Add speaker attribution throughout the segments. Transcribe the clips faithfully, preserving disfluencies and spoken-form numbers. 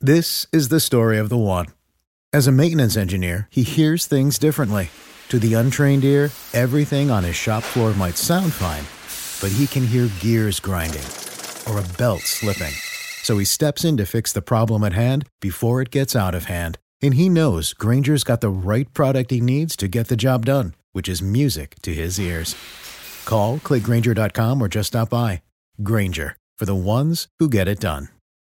Speaker 1: This is the story of the one. As a maintenance engineer, he hears things differently. To the untrained ear, everything on his shop floor might sound fine, but he can hear gears grinding or a belt slipping. So he steps in to fix the problem at hand before it gets out of hand. And he knows Grainger's got the right product he needs to get the job done, which is music to his ears. Call, click Grainger dot com, or just stop by. Grainger, for the ones who get it done.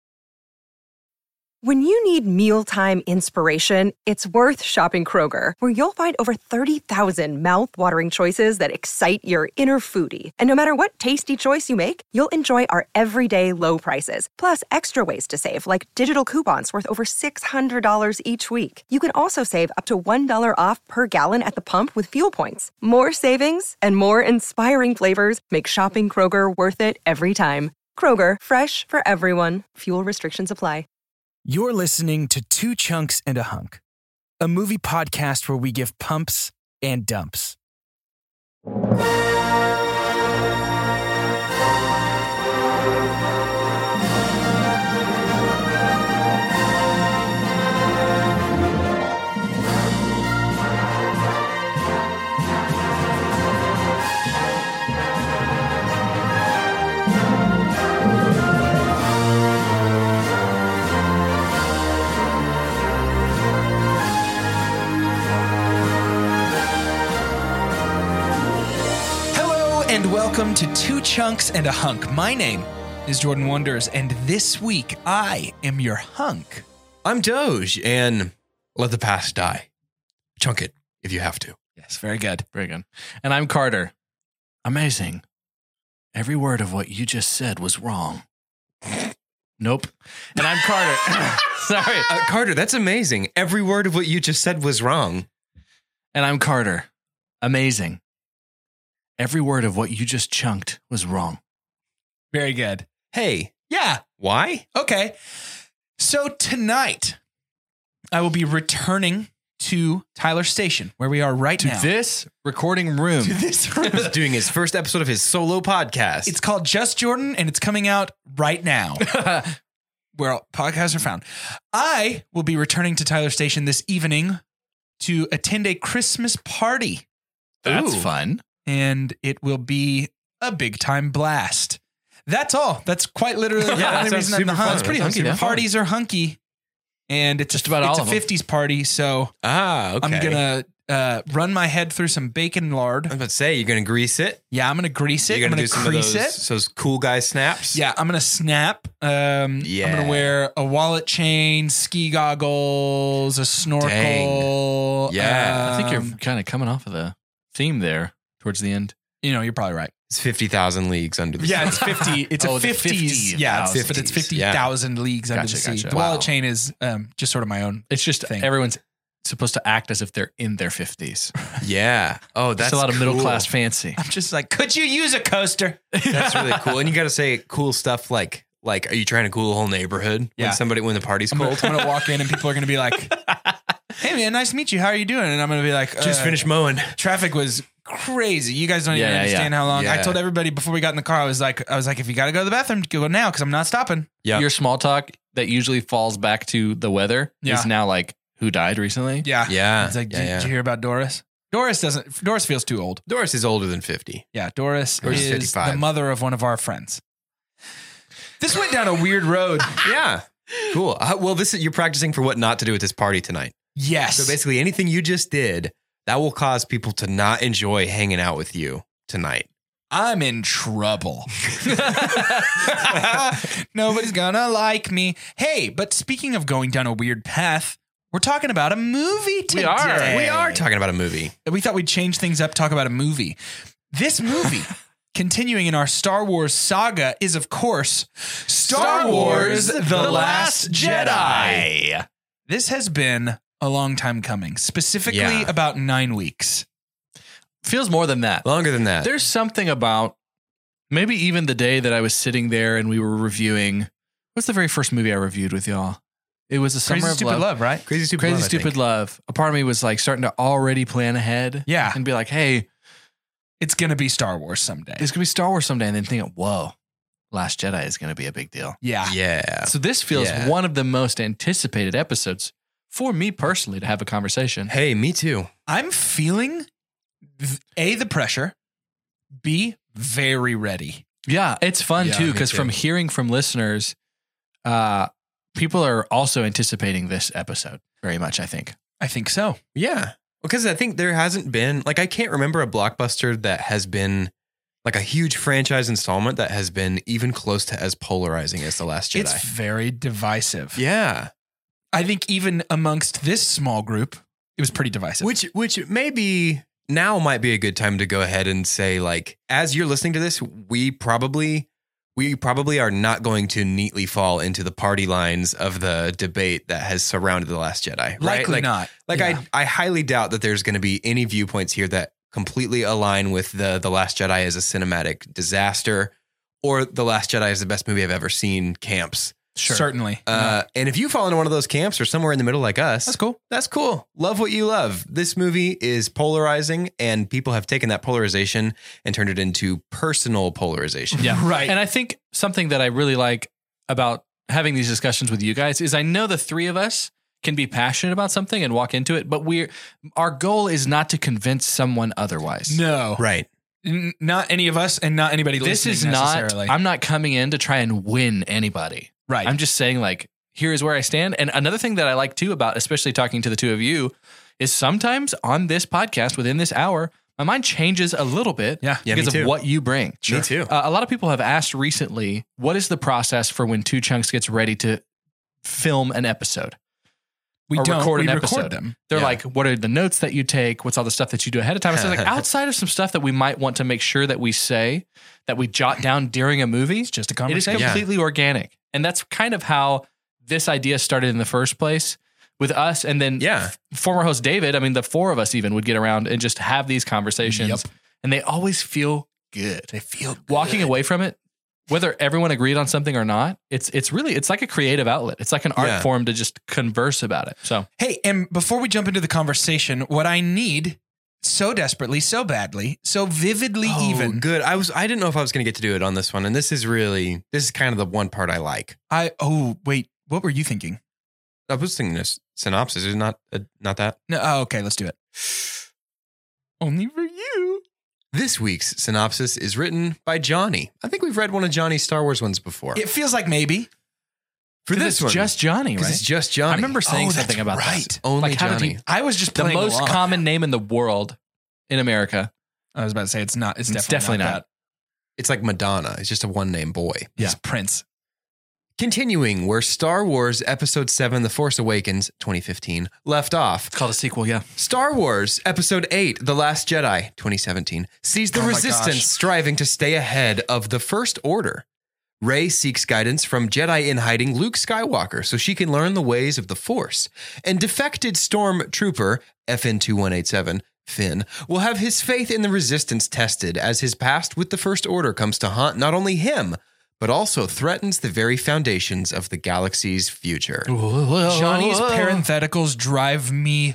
Speaker 2: When you need mealtime inspiration, it's worth shopping Kroger, where you'll find over thirty thousand mouth-watering choices that excite your inner foodie. And no matter what tasty choice you make, you'll enjoy our everyday low prices, plus extra ways to save, like digital coupons worth over six hundred dollars each week. You can also save up to one dollar off per gallon at the pump with fuel points. More savings and more inspiring flavors make shopping Kroger worth it every time. Kroger, fresh for everyone. Fuel restrictions apply.
Speaker 3: You're listening to Two Chunks and a Hunk, a movie podcast where we give pumps and dumps. And welcome to Two Chunks and a Hunk. My name is Jordan Wonders, and this week I am your hunk.
Speaker 4: I'm Doge, and let the past die. Chunk it if you have to.
Speaker 3: Yes, very good.
Speaker 5: Very good. And I'm Carter. Amazing. Every word of what you just said was wrong. Nope. And I'm Carter. Sorry.
Speaker 4: Uh, Carter, that's amazing. Every word of what you just said was wrong.
Speaker 5: And I'm Carter. Amazing. Every word of what you just chunked was wrong.
Speaker 3: Very good.
Speaker 4: Hey.
Speaker 3: Yeah.
Speaker 4: Why?
Speaker 3: Okay. So tonight, I will be returning to Tyler Station, where we are right
Speaker 5: to
Speaker 3: now.
Speaker 5: To this recording room.
Speaker 3: To this room.
Speaker 4: He's doing his first episode of his solo podcast.
Speaker 3: It's called Just Jordan, and it's coming out right now, where all podcasts are found. I will be returning to Tyler Station this evening to attend a Christmas party.
Speaker 5: That's
Speaker 3: Ooh.
Speaker 5: fun.
Speaker 3: And it will be a big time blast. That's all. That's quite literally the
Speaker 4: Yeah,
Speaker 3: only
Speaker 4: that
Speaker 3: reason
Speaker 4: sounds
Speaker 3: I'm the
Speaker 4: super fun.
Speaker 3: hunk.
Speaker 4: It's pretty hunky,
Speaker 3: The
Speaker 4: though.
Speaker 3: parties are hunky. And it's
Speaker 5: Just
Speaker 3: a,
Speaker 5: about
Speaker 3: it's
Speaker 5: all
Speaker 3: a
Speaker 5: of them.
Speaker 3: fifties party, so
Speaker 4: ah, okay.
Speaker 3: I'm going to uh, run my head through some bacon lard.
Speaker 4: I was about to say, you're going to grease it?
Speaker 3: Yeah, I'm going to grease it.
Speaker 4: You're
Speaker 3: I'm
Speaker 4: going
Speaker 3: going
Speaker 4: to
Speaker 3: to
Speaker 4: do some
Speaker 3: crease
Speaker 4: of those,
Speaker 3: it.
Speaker 4: those cool guy snaps?
Speaker 3: Yeah, I'm going to snap. Um,
Speaker 4: Yeah.
Speaker 3: I'm going to wear a wallet chain, ski goggles, a snorkel.
Speaker 4: Dang. Yeah.
Speaker 5: I think
Speaker 3: um,
Speaker 5: you're kind of coming off of the theme there towards the end.
Speaker 3: You know, you're probably right.
Speaker 4: It's fifty thousand leagues under the
Speaker 3: Yeah,
Speaker 4: sea.
Speaker 3: it's fifty. It's
Speaker 5: Oh,
Speaker 3: a
Speaker 5: the
Speaker 3: fifties.
Speaker 5: fifty
Speaker 3: Yeah, it's,
Speaker 4: thousand.
Speaker 3: but it's
Speaker 4: fifties, yeah.
Speaker 3: fifty thousand leagues under
Speaker 5: Gotcha,
Speaker 3: the sea.
Speaker 5: gotcha.
Speaker 3: The
Speaker 4: Wow.
Speaker 3: wallet chain is um, just sort of my own.
Speaker 5: It's just
Speaker 3: thing.
Speaker 5: everyone's supposed to act as if they're in their fifties.
Speaker 4: Yeah. Oh, that's
Speaker 5: That's a lot of
Speaker 4: cool.
Speaker 5: middle class fancy.
Speaker 3: I'm just like, could you use a coaster?
Speaker 4: That's really cool. And you got to say cool stuff like, like, are you trying to cool the whole neighborhood
Speaker 3: Yeah.
Speaker 4: when somebody, when the party's
Speaker 3: I'm gonna,
Speaker 4: cold?
Speaker 3: I'm gonna walk in and people are gonna be like, "Hey man, nice to meet you. How are you doing?" And I'm gonna be like,
Speaker 4: Just
Speaker 3: uh,
Speaker 4: finished mowing.
Speaker 3: Traffic was crazy. You guys don't even
Speaker 5: Yeah,
Speaker 3: understand
Speaker 5: yeah.
Speaker 3: how long. I
Speaker 4: Yeah.
Speaker 3: told everybody before we got in the car. I was like, I was like, if you got to go to the bathroom, go now because I'm not stopping.
Speaker 4: Yeah.
Speaker 5: Your small talk that usually falls back to the weather
Speaker 3: Yeah.
Speaker 5: is now like, who died recently?
Speaker 3: Yeah,
Speaker 4: Yeah.
Speaker 3: It's like,
Speaker 4: yeah,
Speaker 3: did,
Speaker 4: yeah.
Speaker 3: did you hear about Doris? Doris doesn't. Doris feels too old.
Speaker 4: Doris is older than fifty.
Speaker 3: Yeah, Doris
Speaker 4: Doris is
Speaker 3: is
Speaker 4: fifty-five.
Speaker 3: the mother of one of our friends. This went down a weird road.
Speaker 4: Yeah. Cool. Uh, well, this is, you're practicing for what not to do at this party tonight.
Speaker 3: Yes.
Speaker 4: So basically anything you just did, that will cause people to not enjoy hanging out with you tonight.
Speaker 3: I'm in trouble. Nobody's gonna like me. Hey, but speaking of going down a weird path, we're talking about a movie today.
Speaker 5: We are.
Speaker 4: We are talking about a movie.
Speaker 3: We thought we'd change things up, talk about a movie. This movie, continuing in our Star Wars saga, is, of course, Star, Wars The Last Jedi. This has been a long time coming, specifically
Speaker 4: Yeah.
Speaker 3: about nine weeks.
Speaker 5: Feels more than that.
Speaker 4: Longer than that.
Speaker 5: There's something about maybe even the day that I was sitting there and we were reviewing. What's the very first movie I reviewed with y'all? It was a Summer
Speaker 3: Crazy
Speaker 5: of
Speaker 3: Stupid
Speaker 5: Love.
Speaker 3: Love, right?
Speaker 4: Crazy Stupid
Speaker 5: Crazy
Speaker 4: Love, I
Speaker 5: Stupid
Speaker 4: think.
Speaker 5: Love. A part of me was like starting to already plan ahead.
Speaker 3: Yeah.
Speaker 5: And be like, hey,
Speaker 3: It's going to be Star Wars someday.
Speaker 5: it's going to be Star Wars someday. And then thinking, whoa, Last Jedi is going to be a big deal.
Speaker 3: Yeah.
Speaker 4: Yeah.
Speaker 5: So this feels
Speaker 4: Yeah.
Speaker 5: one of the most anticipated episodes for me personally to have a conversation.
Speaker 4: Hey, me too.
Speaker 3: I'm feeling A, the pressure, B, very ready.
Speaker 5: Yeah, it's fun
Speaker 4: Yeah,
Speaker 5: too
Speaker 4: me
Speaker 5: because
Speaker 4: too.
Speaker 5: from hearing from listeners, uh, people are also anticipating this episode very much, I think.
Speaker 3: I think so.
Speaker 4: Yeah. Because I think there hasn't been, like, I can't remember a blockbuster that has been like a huge franchise installment that has been even close to as polarizing as The Last Jedi.
Speaker 3: It's very divisive.
Speaker 4: yeah.
Speaker 3: I think even amongst this small group, it was pretty divisive.
Speaker 4: Which, which maybe now might be a good time to go ahead and say, like, as you're listening to this, we probably, we probably are not going to neatly fall into the party lines of the debate that has surrounded The Last Jedi. Right?
Speaker 3: Likely
Speaker 4: like,
Speaker 3: not.
Speaker 4: Like
Speaker 3: Yeah.
Speaker 4: I, I highly doubt that there's going to be any viewpoints here that completely align with the The Last Jedi as a cinematic disaster or The Last Jedi is the best movie I've ever seen camps.
Speaker 3: Sure. Certainly.
Speaker 4: Uh, and if you fall into one of those camps or somewhere in the middle like us,
Speaker 3: That's cool.
Speaker 4: That's cool. Love what you love. This movie is polarizing, and people have taken that polarization and turned it into personal polarization.
Speaker 5: Yeah.
Speaker 3: Right.
Speaker 5: And I think something that I really like about having these discussions with you guys is I know the three of us can be passionate about something and walk into it, but we're our goal is not to convince someone otherwise.
Speaker 3: No.
Speaker 4: Right.
Speaker 3: N- not any of us and not anybody
Speaker 5: This
Speaker 3: listening
Speaker 5: is not,
Speaker 3: necessarily.
Speaker 5: I'm not coming in to try and win anybody.
Speaker 3: right.
Speaker 5: I'm just saying, like, here is where I stand. And another thing that I like too about, especially talking to the two of you, is sometimes on this podcast within this hour, my mind changes a little bit
Speaker 3: Yeah.
Speaker 4: Yeah,
Speaker 5: because
Speaker 4: me
Speaker 5: of
Speaker 4: too.
Speaker 5: what you bring.
Speaker 4: Me too.
Speaker 5: Uh, a lot of people have asked recently, what is the process for when Two Chunks gets ready to film an episode?
Speaker 3: we
Speaker 5: or
Speaker 3: don't
Speaker 5: record
Speaker 3: we
Speaker 5: an
Speaker 3: record
Speaker 5: episode.
Speaker 3: them.
Speaker 5: They're
Speaker 4: Yeah.
Speaker 5: like, what are the notes that you take? What's all the stuff that you do ahead of time? So like outside of some stuff that we might want to make sure that we say, that we jot down during a movie,
Speaker 3: It's just a
Speaker 5: it is
Speaker 3: conversation.
Speaker 4: Yeah.
Speaker 5: completely organic. And that's kind of how this idea started in the first place with us. And then
Speaker 4: Yeah.
Speaker 5: f- former host David, I mean, the four of us even would get around and just have these conversations.
Speaker 3: Yep.
Speaker 5: And they always feel good.
Speaker 3: They feel
Speaker 5: Walking away from it, whether everyone agreed on something or not, it's it's really, it's like a creative outlet. It's like an art
Speaker 4: Yeah.
Speaker 5: form to just converse about it. So
Speaker 3: Hey, and before we jump into the conversation, what I need so desperately, so badly, so vividly
Speaker 4: Oh,
Speaker 3: even,
Speaker 4: good. I was. I didn't know if I was going to get to do it on this one, and this is really. This is kind of the one part I like.
Speaker 3: I oh wait, what were you thinking?
Speaker 4: I was thinking this synopsis is not uh, not that.
Speaker 3: No, oh, okay, let's do it. Only for you.
Speaker 4: This week's synopsis is written by Johnny. I think we've read one of Johnny's Star Wars ones before.
Speaker 3: It feels like maybe.
Speaker 4: For
Speaker 5: 'cause
Speaker 4: this
Speaker 5: it's
Speaker 4: one,
Speaker 5: just Johnny,
Speaker 4: 'cause
Speaker 5: right?
Speaker 4: it's just Johnny.
Speaker 5: I remember saying
Speaker 3: Oh,
Speaker 5: something
Speaker 3: that's
Speaker 5: about
Speaker 3: right.
Speaker 5: that.
Speaker 4: Only
Speaker 5: Like, how did
Speaker 4: Johnny.
Speaker 5: he-
Speaker 3: I was just
Speaker 5: The
Speaker 3: playing
Speaker 5: most
Speaker 3: along.
Speaker 5: common name in the world in America.
Speaker 3: I was about to say it's not. It's,
Speaker 5: It's
Speaker 3: definitely,
Speaker 5: definitely
Speaker 3: not.
Speaker 5: not.
Speaker 4: It's like Madonna. It's just a one name boy.
Speaker 3: That. It's Prince.
Speaker 4: Continuing where Star Wars Episode seven The Force Awakens twenty fifteen left off.
Speaker 5: It's called a sequel, yeah.
Speaker 4: Star Wars Episode eight The Last Jedi twenty seventeen sees the
Speaker 3: Oh my
Speaker 4: Resistance
Speaker 3: gosh.
Speaker 4: striving to stay ahead of the First Order. Rey seeks guidance from Jedi in hiding Luke Skywalker so she can learn the ways of the Force. And defected Stormtrooper F N two one eight seven Finn will have his faith in the Resistance tested as his past with the First Order comes to haunt not only him, but also threatens the very foundations of the galaxy's future.
Speaker 3: Johnny's parentheticals drive me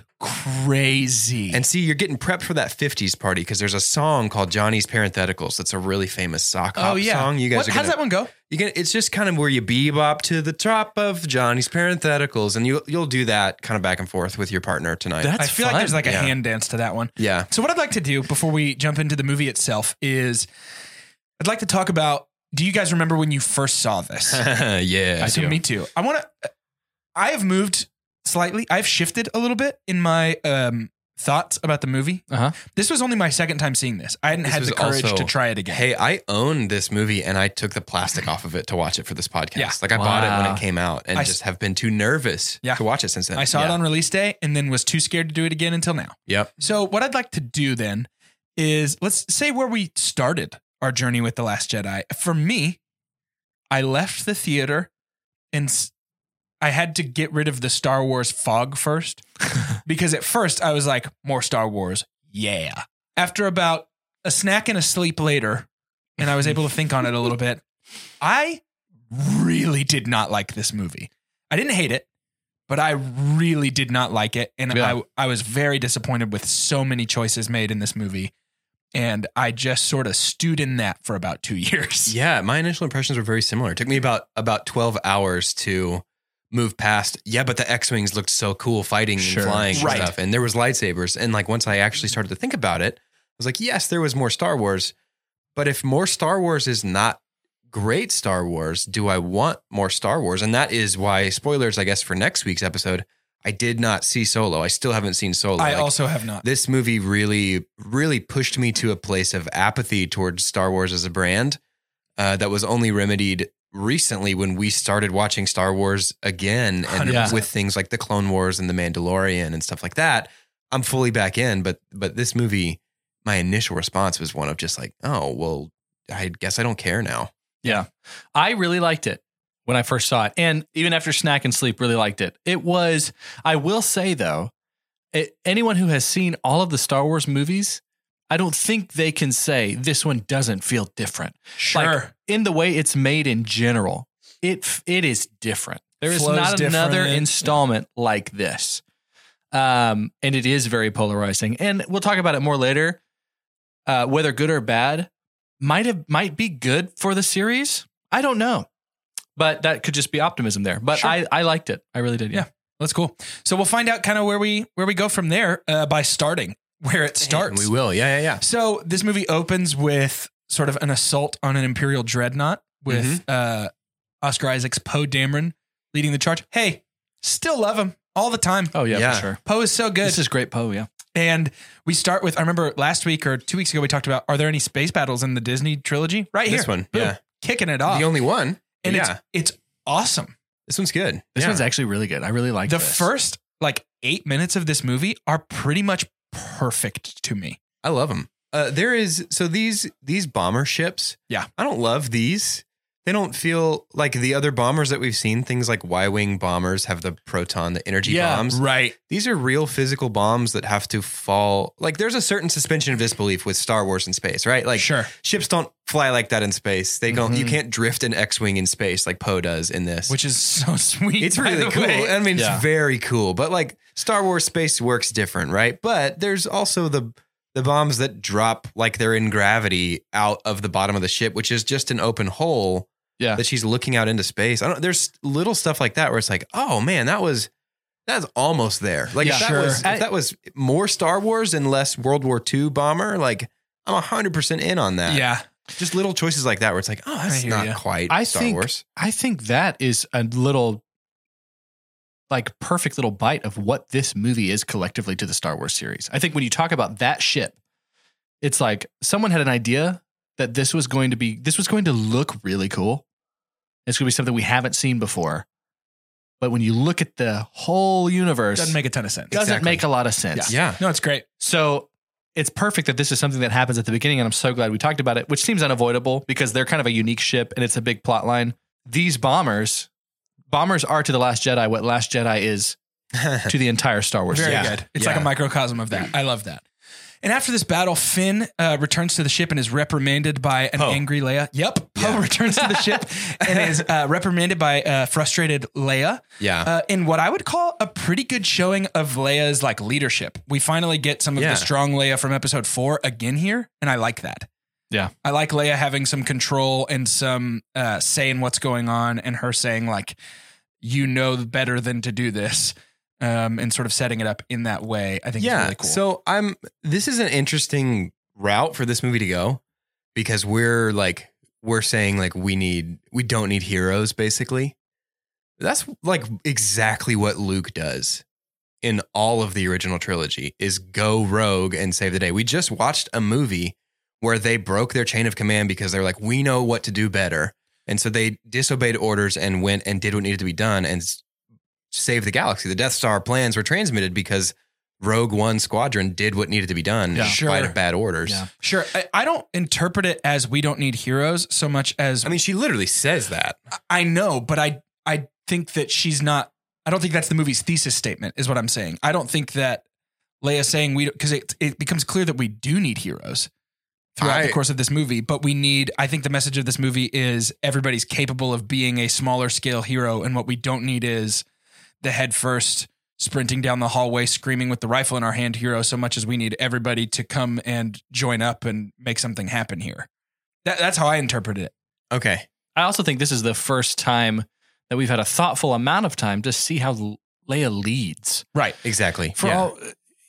Speaker 3: crazy.
Speaker 4: And see, you're getting prepped for that fifties party because there's a song called Johnny's Parentheticals. That's a really famous sock hop
Speaker 3: oh yeah,
Speaker 4: song. You guys
Speaker 3: What-
Speaker 4: are
Speaker 3: how's
Speaker 4: gonna,
Speaker 3: that one go?
Speaker 4: You can, it's just kind of where you bebop to the top of Johnny's Parentheticals, and you you'll do that kind of back and forth with your partner tonight.
Speaker 5: That's
Speaker 3: I feel
Speaker 5: fun.
Speaker 3: like there's like a
Speaker 4: Yeah.
Speaker 3: hand dance to that one.
Speaker 4: yeah,
Speaker 3: So what I'd like to do before we jump into the movie itself is I'd like to talk about, do you guys remember when you first saw this?
Speaker 4: yeah.
Speaker 3: So me too. I want to, I have moved slightly. I've shifted a little bit in my um, thoughts about the movie.
Speaker 5: Uh-huh.
Speaker 3: This was only my second time seeing this. I hadn't
Speaker 4: This
Speaker 3: had
Speaker 4: was
Speaker 3: the courage
Speaker 4: also-
Speaker 3: to try it again.
Speaker 4: Hey, I own this movie and I took the plastic off of it to watch it for this podcast.
Speaker 3: Yeah.
Speaker 4: Like I bought it when
Speaker 5: Wow.
Speaker 4: it came out and
Speaker 3: I s-
Speaker 4: just have been too nervous
Speaker 3: Yeah.
Speaker 4: to watch it since then.
Speaker 3: I saw it
Speaker 4: Yeah.
Speaker 3: on release day and then was too scared to do it again until now.
Speaker 4: Yep.
Speaker 3: So what I'd like to do then is let's say where we started our journey with The Last Jedi. For me, I left the theater and s- I had to get rid of the Star Wars fog first because at first I was like, more Star Wars. Yeah. After about a snack and a sleep later, and I was able to think on it a little bit, I really did not like this movie. I didn't hate it, but I really did not like it. And
Speaker 5: Yeah.
Speaker 3: I, I was very disappointed with so many choices made in this movie. And I just sort of stewed in that for about two years.
Speaker 4: Yeah, my initial impressions were very similar. It took me about about twelve hours to move past. Yeah, but the X-Wings looked so cool fighting
Speaker 5: Sure.
Speaker 4: and flying
Speaker 3: Right.
Speaker 4: and stuff. And there was lightsabers. And like once I actually started to think about it, I was like, yes, there was more Star Wars. But if more Star Wars is not great Star Wars, do I want more Star Wars? And that is why, spoilers, I guess, for next week's episode, I did not see Solo. I still haven't seen Solo.
Speaker 3: I
Speaker 4: Like,
Speaker 3: also have not.
Speaker 4: this movie really, really pushed me to a place of apathy towards Star Wars as a brand uh, that was only remedied recently when we started watching Star Wars again, and
Speaker 3: one hundred percent.
Speaker 4: with things like the Clone Wars and the Mandalorian and stuff like that. I'm fully back in, but but this movie, my initial response was one of just like, oh, well, I guess I don't care now.
Speaker 5: Yeah. I really liked it when I first saw it. And even after Snack and Sleep, really liked it. It was, I will say though, it, anyone who has seen all of the Star Wars movies, I don't think they can say this one doesn't feel different.
Speaker 3: Sure.
Speaker 5: Like, in the way it's made in general, it it is different. There is
Speaker 3: Flow's
Speaker 5: not another
Speaker 3: different.
Speaker 5: installment like this. Um, and it is very polarizing. And we'll talk about it more later. Uh, whether good or bad might have might be good for the series. I don't know. But that could just be optimism there. But
Speaker 3: Sure.
Speaker 5: I, I liked it. I really did. Yeah.
Speaker 3: Yeah. That's cool. So we'll find out kind of where we where we go from there uh, by starting where it starts.
Speaker 4: And we will. Yeah, yeah, yeah.
Speaker 3: So this movie opens with sort of an assault on an Imperial dreadnought with uh, Oscar Isaac's Poe Dameron leading the charge. Hey, still love him all the time.
Speaker 5: Oh, yeah,
Speaker 4: Yeah.
Speaker 5: for sure.
Speaker 3: Poe is so good.
Speaker 5: This is great Poe, yeah.
Speaker 3: And we start with, I remember last week or two weeks ago, we talked about, are there any space battles in the Disney trilogy? Right here.
Speaker 4: This one,
Speaker 3: Boom.
Speaker 4: yeah.
Speaker 3: Kicking it off.
Speaker 4: The only one.
Speaker 3: and
Speaker 4: yeah.
Speaker 3: it's, it's awesome.
Speaker 4: This one's good.
Speaker 5: This
Speaker 4: Yeah.
Speaker 5: one's actually really good. I really like
Speaker 3: The
Speaker 5: this.
Speaker 3: first like eight minutes of this movie are pretty much perfect to me.
Speaker 4: I love them. Uh, there is so these these bomber ships.
Speaker 3: Yeah.
Speaker 4: I don't love these. They don't feel like the other bombers that we've seen. Things like Y-wing bombers have the proton, the energy
Speaker 5: Yeah,
Speaker 4: bombs.
Speaker 3: Right.
Speaker 4: These are real physical bombs that have to fall. Like there's a certain suspension of disbelief with Star Wars in space, right? Like
Speaker 3: Sure.
Speaker 4: ships don't fly like that in space. They don't. You
Speaker 5: Mhm.
Speaker 4: can't drift an X-wing in space like Poe does in this.
Speaker 3: Which is so sweet.
Speaker 4: It's
Speaker 3: by
Speaker 4: really
Speaker 3: the
Speaker 4: cool.
Speaker 3: way.
Speaker 4: I mean,
Speaker 5: Yeah.
Speaker 4: it's very cool. But like Star Wars space works different, right? But there's also the the bombs that drop like they're in gravity out of the bottom of the ship, which is just an open hole
Speaker 5: Yeah.
Speaker 4: that she's looking out into space. I don't. There's little stuff like that where it's like, oh man, that was that's almost there. Like
Speaker 5: Yeah,
Speaker 4: if that
Speaker 3: sure.
Speaker 4: was if that was more Star Wars and less World War Two bomber, like I'm a hundred percent in on that.
Speaker 3: Yeah.
Speaker 4: Just little choices like that where it's like, oh,
Speaker 3: I
Speaker 4: that's
Speaker 3: hear
Speaker 4: not
Speaker 3: ya.
Speaker 4: quite
Speaker 5: I
Speaker 4: Star
Speaker 5: think
Speaker 4: Wars.
Speaker 5: I think that is a little like perfect little bite of what this movie is collectively to the Star Wars series. I think when you talk about that ship, it's like someone had an idea that this was going to be this was going to look really cool. It's going to be something we haven't seen before. But when you look at the whole universe,
Speaker 3: Doesn't make a ton of sense.
Speaker 5: doesn't
Speaker 4: Exactly.
Speaker 5: make a lot of sense.
Speaker 4: Yeah.
Speaker 3: No, it's great.
Speaker 5: So it's perfect that this is something that happens at the beginning, and I'm so glad we talked about it, which seems unavoidable because they're kind of a unique ship and it's a big plot line. These bombers, bombers are to The Last Jedi what Last Jedi is to the entire Star Wars
Speaker 3: Very
Speaker 5: series.
Speaker 3: good. It's
Speaker 4: Yeah.
Speaker 3: like a microcosm of that. I love that. And after this battle, Finn uh, returns to the ship and is reprimanded by an
Speaker 4: Poe.
Speaker 3: angry Leia. Yep. Poe
Speaker 4: Yeah.
Speaker 3: returns to the ship and is uh, reprimanded by uh, frustrated Leia.
Speaker 4: Yeah.
Speaker 3: Uh, in what I would call a pretty good showing of Leia's like leadership. We finally get some of
Speaker 4: Yeah.
Speaker 3: the strong Leia from episode four again here. And I like that.
Speaker 5: Yeah.
Speaker 3: I like Leia having some control and some uh, say in what's going on and her saying like, you know better than to do this. Um, and sort of setting it up in that way, I think
Speaker 4: yeah.
Speaker 3: is really cool.
Speaker 4: So I'm. This is an interesting route for this movie to go because we're like we're saying like we need we don't need heroes basically. That's like exactly what Luke does in all of the original trilogy is go rogue and save the day. We just watched a movie where they broke their chain of command because they're like we know what to do better, and so they disobeyed orders and went and did what needed to be done and save the galaxy. The Death Star plans were transmitted because Rogue One Squadron did what needed to be done
Speaker 5: Yeah.
Speaker 4: in spite
Speaker 3: Sure.
Speaker 4: of bad orders.
Speaker 5: Yeah.
Speaker 3: Sure. I, I don't interpret it as we don't need heroes so much as
Speaker 4: I mean, she literally says that.
Speaker 3: I know, but I I think that she's not. I don't think that's the movie's thesis statement. Is what I'm saying. I don't think that Leia's saying we because it it becomes clear that we do need heroes throughout
Speaker 4: I-
Speaker 3: the course of this movie. But we need. I think the message of this movie is everybody's capable of being a smaller scale hero, and what we don't need is the head first sprinting down the hallway, screaming with the rifle in our hand, hero, so much as we need everybody to come and join up and make something happen here. That, that's how I interpreted it.
Speaker 4: Okay.
Speaker 5: I also think this is the first time that we've had a thoughtful amount of time to see how Leia leads.
Speaker 3: Right.
Speaker 4: Exactly.
Speaker 5: For
Speaker 4: yeah.
Speaker 5: all,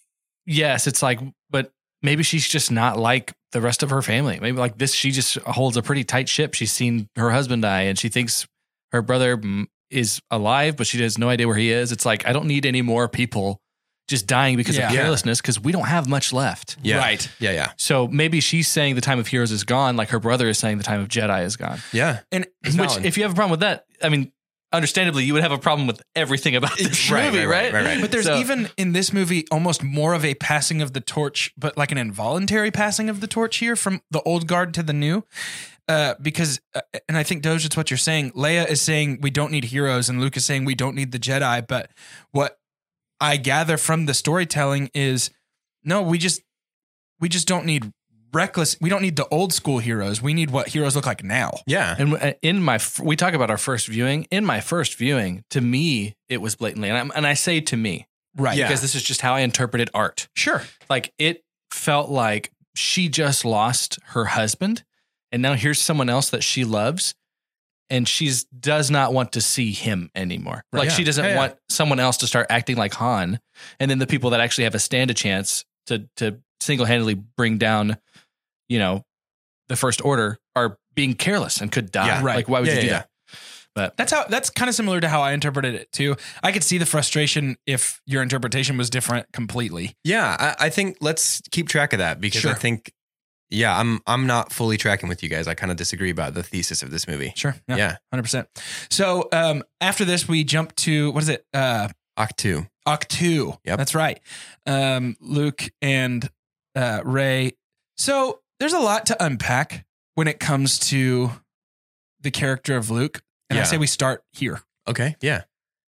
Speaker 5: yes, it's like, but maybe she's just not like the rest of her family. Maybe like this, she just holds a pretty tight ship. She's seen her husband die and she thinks her brother is alive, but she has no idea where he is. It's like, I don't need any more people just dying because
Speaker 3: Yeah.
Speaker 5: of carelessness because we don't have much left.
Speaker 4: Yeah.
Speaker 3: Right.
Speaker 4: Yeah. Yeah.
Speaker 5: So maybe she's saying the time of heroes is gone, like her brother is saying the time of Jedi is gone.
Speaker 4: Yeah.
Speaker 3: And
Speaker 4: It's
Speaker 5: Which,
Speaker 4: valid.
Speaker 5: if you have a problem with that, I mean, understandably, you would have a problem with everything about this
Speaker 4: Right,
Speaker 5: movie,
Speaker 4: right,
Speaker 5: right?
Speaker 4: right, right, right.
Speaker 3: But there's
Speaker 5: So-
Speaker 3: even in this movie almost more of a passing of the torch, but like an involuntary passing of the torch here from the old guard to the new. Uh, because, uh, and I think Doge, it's what you're saying. Leia is saying we don't need heroes, and Luke is saying we don't need the Jedi. But what I gather from the storytelling is, no, we just we just don't need reckless. We don't need the old school heroes. We need what heroes look like now.
Speaker 4: Yeah.
Speaker 5: And in my, we talk about our first viewing. In my first viewing, to me, it was blatantly, and, I'm, and I say to me,
Speaker 3: Right.
Speaker 4: Yeah.
Speaker 5: because this is just how I interpreted art.
Speaker 3: Sure.
Speaker 5: Like it felt like she just lost her husband, and now here's someone else that she loves, and she's does not want to see him anymore.
Speaker 4: Right.
Speaker 5: Like
Speaker 4: Yeah.
Speaker 5: she doesn't
Speaker 4: Yeah, yeah.
Speaker 5: want someone else to start acting like Han, and then the people that actually have a stand a chance to to single handedly bring down, you know, the First Order are being careless and could die.
Speaker 4: Yeah.
Speaker 3: Right.
Speaker 5: Like why would
Speaker 4: Yeah,
Speaker 5: you do
Speaker 4: yeah,
Speaker 5: that? But
Speaker 3: That's how. That's kind of similar to how I interpreted it too. I could see the frustration if your interpretation was different completely.
Speaker 4: Yeah, I, I think let's keep track of that because
Speaker 3: Sure.
Speaker 4: I think, yeah, I'm I'm not fully tracking with you guys. I kind of disagree about the thesis of this movie.
Speaker 3: Sure. Yeah.
Speaker 4: Yeah,
Speaker 3: Hundred percent. So um, after this, we jump to what is it? Uh,
Speaker 4: Act two.
Speaker 3: Octu.
Speaker 4: Yep.
Speaker 3: That's right. Um, Luke and uh, Rey. So there's a lot to unpack when it comes to the character of Luke, and I
Speaker 4: Yeah.
Speaker 3: say we start here.
Speaker 4: Okay, yeah,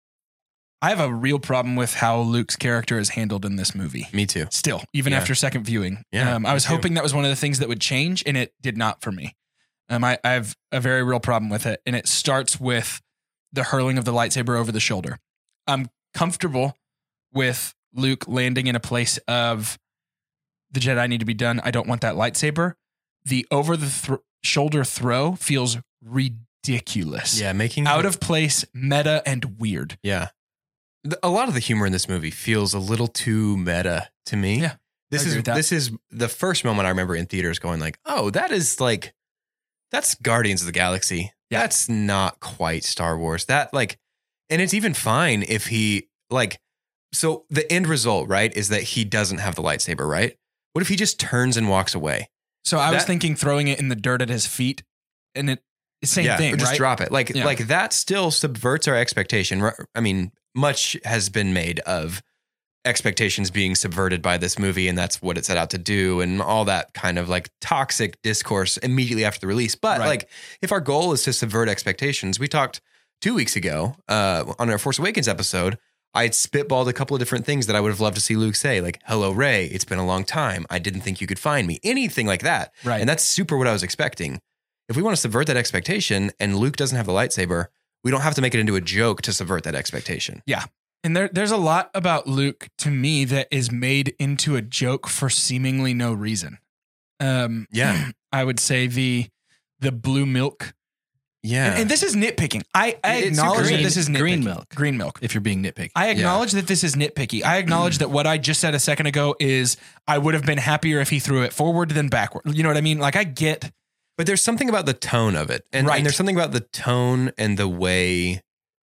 Speaker 3: I have a real problem with how Luke's character is handled in this movie.
Speaker 4: me too.
Speaker 3: Still, even
Speaker 4: Yeah.
Speaker 3: after second viewing.
Speaker 4: Yeah,
Speaker 3: um, I
Speaker 4: me
Speaker 3: was
Speaker 4: too.
Speaker 3: hoping that was one of the things that would change, and it did not for me. Um, I, I have a very real problem with it, and it starts with the hurling of the lightsaber over the shoulder. I'm comfortable with Luke landing in a place of the Jedi need to be done. I don't want that lightsaber. The over the th- shoulder throw feels ridiculous.
Speaker 4: Yeah, making
Speaker 3: Out of place, meta, and weird.
Speaker 4: yeah. The- A lot of the humor in this movie feels a little too meta to me.
Speaker 3: Yeah,
Speaker 4: this
Speaker 3: I agree
Speaker 4: is
Speaker 3: with that.
Speaker 4: this is the first moment I remember in theaters going like, oh, that is like, that's Guardians of the Galaxy.
Speaker 3: Yeah.
Speaker 4: That's not quite Star Wars. That like, and it's even fine if he like. So the end result, right, is that he doesn't have the lightsaber, right? What if he just turns and walks away?
Speaker 3: So I was
Speaker 4: That-
Speaker 3: thinking throwing it in the dirt at his feet, and it same
Speaker 4: yeah,
Speaker 3: thing,
Speaker 4: or just
Speaker 3: right?
Speaker 4: drop it. Like
Speaker 3: Yeah.
Speaker 4: like that still subverts our expectation. Ri- I mean, much has been made of expectations being subverted by this movie, and that's what it set out to do, and all that kind of like toxic discourse immediately after the release. But
Speaker 3: Right.
Speaker 4: like, if our goal is to subvert expectations, we talked two weeks ago uh, on our Force Awakens episode. I had spitballed a couple of different things that I would have loved to see Luke say, like, hello, Rey, it's been a long time. I didn't think you could find me. Anything like that.
Speaker 3: Right.
Speaker 4: And that's super what I was expecting. If we want to subvert that expectation and Luke doesn't have the lightsaber, we don't have to make it into a joke to subvert that expectation.
Speaker 3: And there, there's a lot about Luke to me that is made into a joke for seemingly no reason. Um,
Speaker 4: Yeah.
Speaker 3: I would say the the blue milk,
Speaker 4: Yeah.
Speaker 3: and, and this is nitpicking. I, I
Speaker 4: It's
Speaker 3: acknowledge
Speaker 5: green-
Speaker 3: that this is nitpicky.
Speaker 5: green milk.
Speaker 3: Green milk.
Speaker 5: if you're being nitpicky.
Speaker 3: I acknowledge that this is nitpicky. I acknowledge that what I just said a second ago is I would have been happier if he threw it forward than backward. You know what I mean? Like I get.
Speaker 4: But there's something about the tone of it. And,
Speaker 3: Right.
Speaker 4: and there's something about the tone and the way,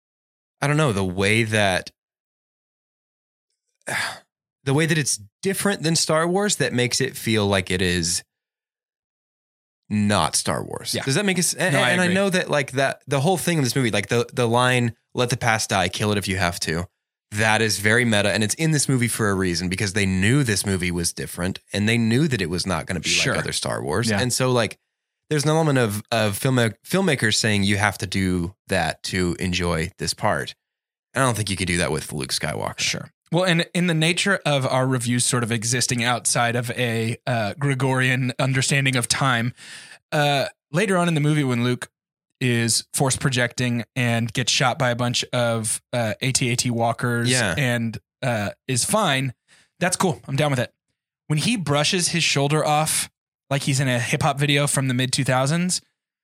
Speaker 4: I don't know, the way that, the way that it's different than Star Wars that makes it feel like it is not Star Wars.
Speaker 3: Yeah.
Speaker 4: Does that make us? And,
Speaker 3: No, I
Speaker 4: and I
Speaker 3: agree.
Speaker 4: know that like that, the whole thing in this movie, like the, the line, let the past die, kill it if you have to. That is very meta. And it's in this movie for a reason because they knew this movie was different and they knew that it was not going to be
Speaker 3: Sure.
Speaker 4: like other Star Wars.
Speaker 5: Yeah.
Speaker 4: And so like, there's an element of of film, filmmakers saying you have to do that to enjoy this part. I don't think you could do that with Luke Skywalker.
Speaker 3: Sure. Well, and in the nature of our reviews sort of existing outside of a uh, Gregorian understanding of time, uh, later on in the movie when Luke is force projecting and gets shot by a bunch of uh, A T A T walkers
Speaker 4: Yeah.
Speaker 3: and uh, is fine. That's cool. I'm down with it. When he brushes his shoulder off like he's in a hip hop video from the mid two thousands,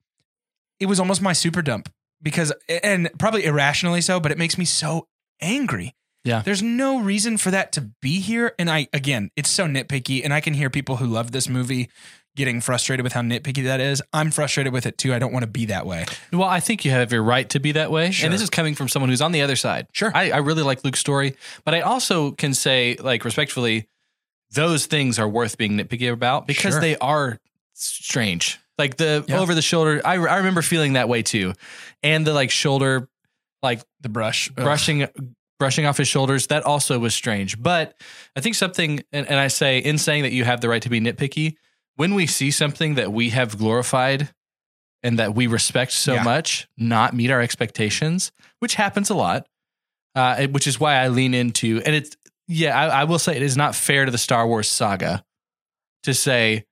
Speaker 3: it was almost my super dump because, and probably irrationally so, but it makes me so angry.
Speaker 5: Yeah.
Speaker 3: There's no reason for that to be here. And I, again, it's so nitpicky, and I can hear people who love this movie getting frustrated with how nitpicky that is. I'm frustrated with it too. I don't want to be that way.
Speaker 5: Well, I think you have your right to be that way.
Speaker 3: Sure.
Speaker 5: And this is coming from someone who's on the other side.
Speaker 3: Sure.
Speaker 5: I, I really like Luke's story, but I also can say, like, respectfully, those things are worth being nitpicky about because
Speaker 3: Sure.
Speaker 5: they are strange. Like the
Speaker 3: Yeah.
Speaker 5: over the shoulder, I, I remember feeling that way too. And the like shoulder, like
Speaker 3: The brush. Ugh.
Speaker 5: brushing brushing off his shoulders, that also was strange. But I think something, and, and I say, in saying that you have the right to be nitpicky, when we see something that we have glorified and that we respect so
Speaker 3: Yeah.
Speaker 5: much not meet our expectations, which happens a lot, uh, it- which is why I lean into, and it's, yeah, I, I will say it is not fair to the Star Wars saga to say,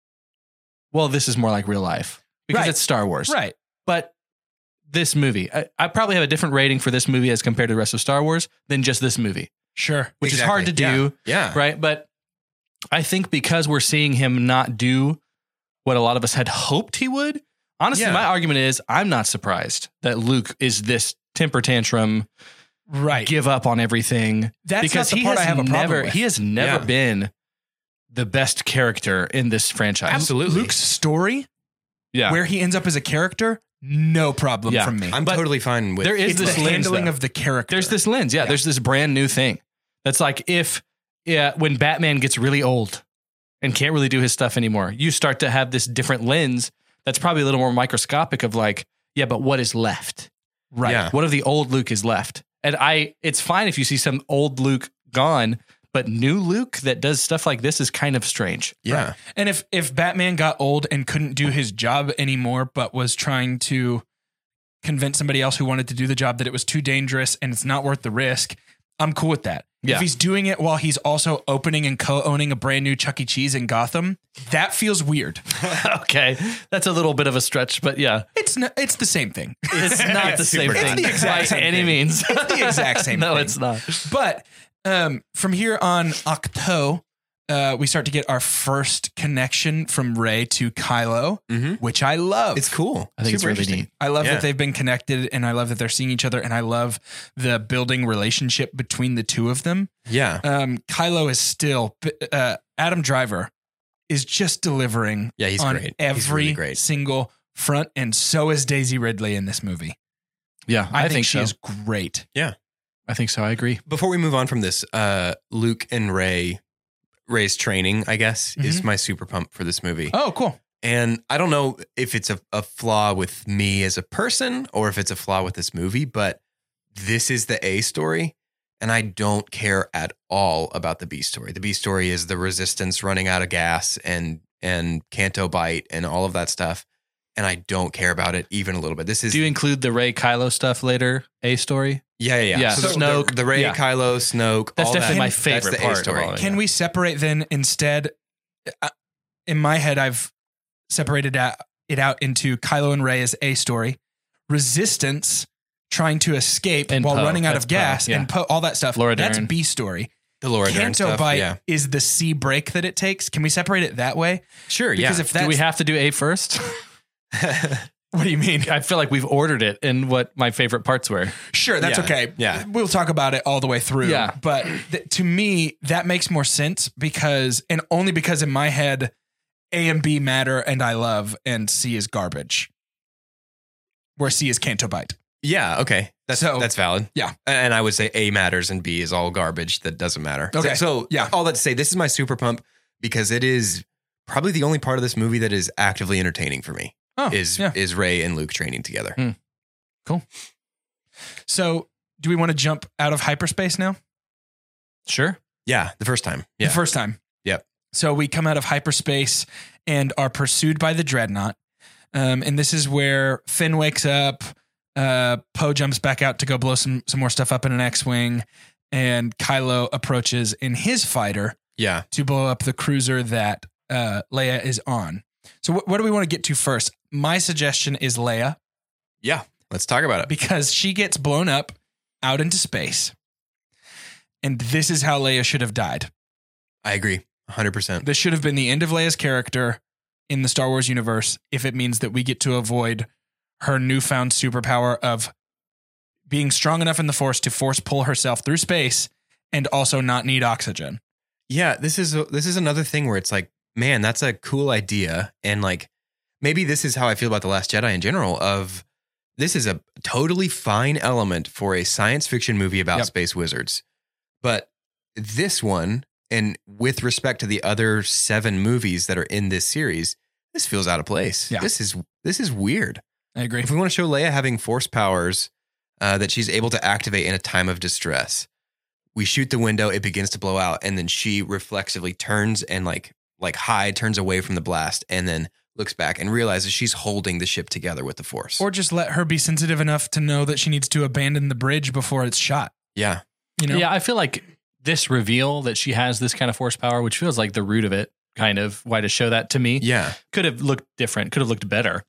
Speaker 5: well, this is more like real life because
Speaker 3: Right.
Speaker 5: it's Star Wars.
Speaker 3: Right.
Speaker 5: But this movie, I, I probably have a different rating for this movie as compared to the rest of Star Wars than just this movie,
Speaker 3: Sure.
Speaker 5: which
Speaker 4: Exactly.
Speaker 5: is hard to do,
Speaker 4: Yeah.
Speaker 5: right? But I think because we're seeing him not do what a lot of us had hoped he would, honestly,
Speaker 4: Yeah.
Speaker 5: my argument is I'm not surprised that Luke is this temper tantrum,
Speaker 3: Right.
Speaker 5: give up on everything.
Speaker 3: That's
Speaker 5: because
Speaker 3: not the
Speaker 5: he
Speaker 3: part
Speaker 5: has
Speaker 3: I have a problem
Speaker 5: never,
Speaker 3: with.
Speaker 5: he has never
Speaker 4: Yeah.
Speaker 5: been the best character in this franchise.
Speaker 4: Absolutely.
Speaker 3: Luke's story,
Speaker 5: Yeah.
Speaker 3: where he ends up as a character, no problem
Speaker 5: Yeah.
Speaker 3: from me.
Speaker 4: I'm
Speaker 5: But
Speaker 4: totally fine with
Speaker 5: there is
Speaker 3: it's
Speaker 5: this
Speaker 3: the
Speaker 5: lens,
Speaker 3: handling
Speaker 5: though.
Speaker 3: of the character.
Speaker 5: There's this lens. Yeah,
Speaker 3: Yeah.
Speaker 5: There's this brand new thing. That's like if, yeah, when Batman gets really old and can't really do his stuff anymore, you start to have this different lens that's probably a little more microscopic of like, yeah, but what is left?
Speaker 3: right.
Speaker 4: Yeah.
Speaker 5: What of the old Luke is left? And I, it's fine if you see some old Luke gone, but new Luke that does stuff like this is kind of strange.
Speaker 4: Yeah.
Speaker 3: And if if Batman got old and couldn't do his job anymore, but was trying to convince somebody else who wanted to do the job that it was too dangerous and it's not worth the risk, I'm cool with that.
Speaker 5: Yeah.
Speaker 3: If he's doing it while he's also opening and co-owning a brand new Chuck E. Cheese in Gotham, that feels weird.
Speaker 5: Okay. That's a little bit of a stretch, but yeah,
Speaker 3: It's not, it's the same thing.
Speaker 5: it's not the same
Speaker 3: It's
Speaker 5: thing
Speaker 3: the exact
Speaker 5: by
Speaker 3: same
Speaker 5: any
Speaker 3: thing.
Speaker 5: means.
Speaker 3: It's the exact same
Speaker 5: no,
Speaker 3: thing.
Speaker 5: it's not.
Speaker 3: But um, from here on Octo, uh, we start to get our first connection from Rey to Kylo,
Speaker 4: Mhm.
Speaker 3: which I love.
Speaker 4: It's cool.
Speaker 5: I think it's
Speaker 4: Super
Speaker 5: really
Speaker 4: interesting.
Speaker 5: neat.
Speaker 3: I love
Speaker 4: Yeah.
Speaker 3: that they've been connected, and I love that they're seeing each other, and I love the building relationship between the two of them.
Speaker 4: Yeah.
Speaker 3: Um, Kylo is still uh, Adam Driver is just delivering
Speaker 4: Yeah, he's
Speaker 3: on
Speaker 4: great. He's
Speaker 3: every
Speaker 4: really great.
Speaker 3: single front, and so is Daisy Ridley in this movie.
Speaker 5: Yeah,
Speaker 3: I,
Speaker 5: I,
Speaker 3: think,
Speaker 5: think,
Speaker 3: she
Speaker 5: so.
Speaker 3: is great.
Speaker 5: I think so. I agree.
Speaker 4: Before we move on from this, uh, Luke and Ray, Ray's training, I guess, is my super pump for this movie.
Speaker 3: Oh, cool.
Speaker 4: And I don't know if it's a, a flaw with me as a person or if it's a flaw with this movie, but this is the A story. And I don't care at all about the B story. The B story is the resistance running out of gas and and Canto Bite and all of that stuff. And I don't care about it even a little bit. This is
Speaker 5: Do you include the Ray Kylo stuff later? A story?
Speaker 4: yeah, yeah, yeah.
Speaker 5: Yeah,
Speaker 4: So
Speaker 5: Snoke,
Speaker 4: the, the Ray,
Speaker 5: yeah.
Speaker 4: Kylo, Snoke.
Speaker 5: That's
Speaker 4: all
Speaker 5: definitely
Speaker 4: that,
Speaker 5: my
Speaker 4: that's
Speaker 5: favorite
Speaker 4: the A
Speaker 5: part of
Speaker 4: story.
Speaker 5: all of it.
Speaker 3: Can we separate then instead? uh, In my head, I've separated out, it out into Kylo and Rey as A story, Resistance trying to escape
Speaker 5: And
Speaker 3: while
Speaker 5: Poe.
Speaker 3: running out
Speaker 5: That's
Speaker 3: of gas,
Speaker 5: Poe, yeah.
Speaker 3: and Poe, all that stuff.
Speaker 5: Laura
Speaker 3: That's
Speaker 5: Dern.
Speaker 3: B story.
Speaker 4: The Laura Dern
Speaker 3: Canto
Speaker 4: stuff.
Speaker 3: Bite
Speaker 4: Yeah,
Speaker 3: is the C break that it takes. Can we separate it that way?
Speaker 4: sure.
Speaker 3: Because
Speaker 4: yeah.
Speaker 3: if that's
Speaker 5: Do we have to do A first?
Speaker 3: what do you mean?
Speaker 5: I feel like we've ordered it in what my favorite parts were.
Speaker 3: Sure, that's
Speaker 4: Yeah,
Speaker 3: okay.
Speaker 4: yeah.
Speaker 3: We'll talk about it all the way through.
Speaker 5: Yeah.
Speaker 3: But th- to me, that makes more sense because, and only because in my head, A and B matter and I love, and C is garbage. Where C is Canto Bite.
Speaker 4: Yeah, okay. That's
Speaker 3: So-
Speaker 4: that's valid.
Speaker 3: Yeah.
Speaker 4: And I would say A matters and B is all garbage that doesn't matter.
Speaker 3: Okay.
Speaker 4: So, so
Speaker 3: Yeah.
Speaker 4: all that to say, this is my super pump because it is probably the only part of this movie that is actively entertaining for me.
Speaker 3: Oh,
Speaker 4: is
Speaker 3: yeah.
Speaker 4: is Ray and Luke training together.
Speaker 5: Hmm.
Speaker 3: So, do we want to jump out of hyperspace now?
Speaker 5: Sure.
Speaker 4: Yeah, the first time. Yeah.
Speaker 3: The first time.
Speaker 4: Yep.
Speaker 3: So we come out of hyperspace and are pursued by the dreadnought. Um, and this is where Finn wakes up. Uh, Poe jumps back out to go blow some some more stuff up in an X-wing, and Kylo approaches in his fighter
Speaker 4: yeah.
Speaker 3: to blow up the cruiser that uh, Leia is on. So wh- what do we want to get to first? My suggestion is Leia,
Speaker 4: Yeah. Let's talk about it.
Speaker 3: because she gets blown up out into space. And this is how Leia should have died.
Speaker 4: I agree. one hundred percent.
Speaker 3: This should have been the end of Leia's character in the Star Wars universe if it means that we get to avoid her newfound superpower of being strong enough in the Force to force pull herself through space and also not need oxygen.
Speaker 4: Yeah, this is this is another thing where it's like, man, that's a cool idea. And like, maybe this is how I feel about The Last Jedi in general, of this is a totally fine element for a science fiction movie about
Speaker 3: Yep.
Speaker 4: space wizards. But this one, and with respect to the other seven movies that are in this series, this feels out of place.
Speaker 3: Yeah.
Speaker 4: This is this is weird.
Speaker 3: I agree.
Speaker 4: If we want to show Leia having force powers uh, that she's able to activate in a time of distress, we shoot the window, it begins to blow out, and then she reflexively turns and like like hide, turns away from the blast, and then looks back and realizes she's holding the ship together with the Force.
Speaker 3: Or just let her be sensitive enough to know that she needs to abandon the bridge before it's shot.
Speaker 4: yeah.
Speaker 3: You know?
Speaker 5: Yeah, I feel like this reveal that she has this kind of force power, which feels like the root of it, kind of why to show that to me,
Speaker 4: Yeah.
Speaker 5: could have looked different, could have looked better.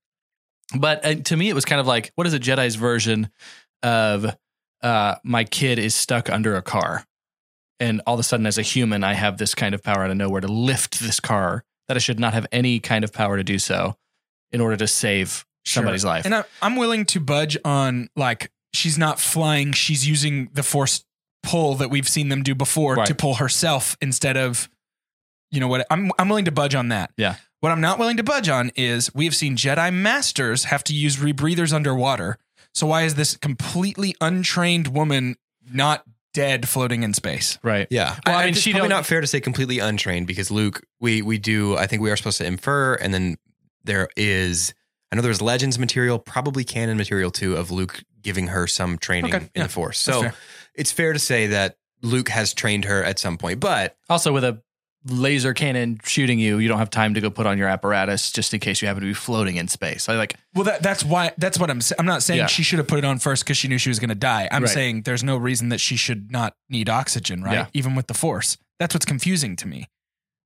Speaker 5: But uh, to me, it was kind of like, what is a Jedi's version of uh, my kid is stuck under a car. And all of a sudden, as a human, I have this kind of power out of nowhere to lift this car that I should not have any kind of power to do so in order to save somebody's
Speaker 3: Sure.
Speaker 5: life.
Speaker 3: And I, I'm willing to budge on, like, she's not flying. She's using the Force pull that we've seen them do before
Speaker 5: Right.
Speaker 3: to pull herself instead of, you know what? I'm, I'm willing to budge on that.
Speaker 5: Yeah.
Speaker 3: What I'm not willing to budge on is we have seen Jedi Masters have to use rebreathers underwater. So why is this completely untrained woman not dead floating in space?
Speaker 5: Right.
Speaker 4: Yeah.
Speaker 5: Well, I
Speaker 4: I,
Speaker 5: mean,
Speaker 4: it's
Speaker 5: she
Speaker 4: probably
Speaker 5: don't-
Speaker 4: not fair to say completely untrained, because Luke, we we do, I think we are supposed to infer, and then there is, I know there's Legends material, probably canon material too, of Luke giving her some training
Speaker 3: Okay,
Speaker 4: in
Speaker 3: yeah,
Speaker 4: the Force.
Speaker 3: that's
Speaker 4: So
Speaker 3: fair.
Speaker 4: it's fair to say that Luke has trained her at some point, but
Speaker 5: Also, with a laser cannon shooting you, you don't have time to go put on your apparatus just in case you happen to be floating in space. I like,
Speaker 3: Well, that, that's why, that's what I'm saying. I'm not saying
Speaker 5: Yeah.
Speaker 3: she should have put it on first because she knew she was going to die. I'm
Speaker 5: Right.
Speaker 3: saying there's no reason that she should not need oxygen, right?
Speaker 5: Yeah.
Speaker 3: Even with the Force. That's what's confusing to me.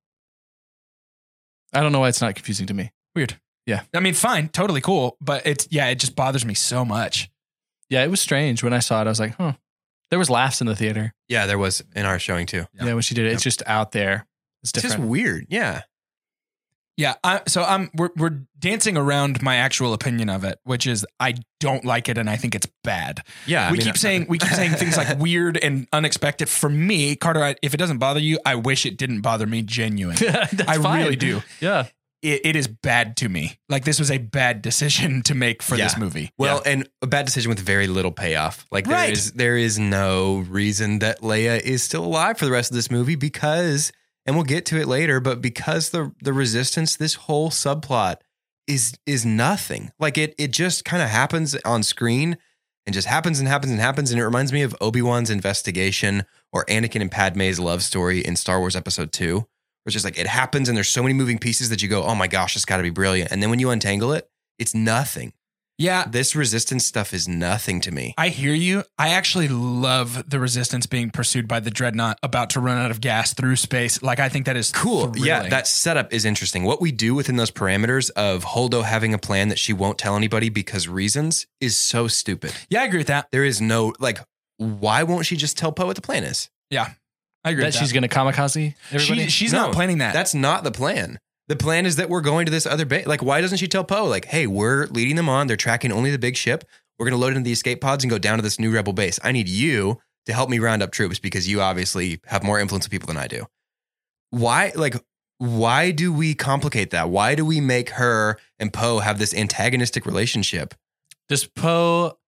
Speaker 5: I don't know why it's not confusing to me.
Speaker 3: Weird.
Speaker 5: Yeah.
Speaker 3: I mean, fine, totally cool, but it's, yeah, it just bothers me so much.
Speaker 5: Yeah, it was strange when I saw it. I was like, huh. There was laughs in the theater.
Speaker 4: yeah, there was in our showing too.
Speaker 3: Yeah.
Speaker 5: Yeah, when she did it, it's just out there. It's
Speaker 4: It's just
Speaker 5: different.
Speaker 4: weird. Yeah.
Speaker 3: Yeah, I, so I'm we're we're dancing around my actual opinion of it, which is I don't like it and I think it's bad.
Speaker 4: Yeah. I
Speaker 3: we
Speaker 4: mean,
Speaker 3: keep saying we keep saying things like weird and unexpected. For me, Carter, I, if it doesn't bother you, I wish it didn't bother me. Genuine,
Speaker 5: That's
Speaker 3: I
Speaker 5: fine.
Speaker 3: really do.
Speaker 5: Yeah.
Speaker 3: It, it is bad to me. Like this was a bad decision to make for this
Speaker 4: Yeah.
Speaker 3: movie.
Speaker 4: Well, and a bad decision with very little payoff. Like
Speaker 3: Right.
Speaker 4: there is there is no reason that Leia is still alive for the rest of this movie, because, and we'll get to it later, but because the the resistance, this whole subplot is is nothing. Like it it just kind of happens on screen and just happens and happens and happens. And it reminds me of Obi-Wan's investigation or Anakin and Padme's love story in Star Wars Episode Two. It's just like it happens and there's so many moving pieces that you go, oh my gosh, it's got to be brilliant. And then when you untangle it, it's nothing.
Speaker 3: Yeah,
Speaker 4: This resistance stuff is nothing to me.
Speaker 3: I hear you. I actually love the resistance being pursued by the dreadnought about to run out of gas through space. Like I think that is
Speaker 4: Cool. Yeah,
Speaker 3: thrilling.
Speaker 4: that setup is interesting. What we do within those parameters of Holdo having a plan that she won't tell anybody because reasons is so stupid.
Speaker 3: yeah, I agree with that.
Speaker 4: There is no, like, why won't she just tell Poe what the plan is?
Speaker 3: Yeah, I agree
Speaker 5: That
Speaker 3: with
Speaker 5: she's
Speaker 3: that.
Speaker 5: going to kamikaze everybody.
Speaker 3: She, she's
Speaker 4: No,
Speaker 3: not planning that.
Speaker 4: That's not the plan. The plan is that we're going to this other base. Like, why doesn't she tell Poe, like, hey, we're leading them on. They're tracking only the big ship. We're going to load into the escape pods and go down to this new rebel base. I need you to help me round up troops because you obviously have more influence with people than I do. Why, like, why do we complicate that? Why do we make her and Poe have this antagonistic relationship?
Speaker 5: Does Poe,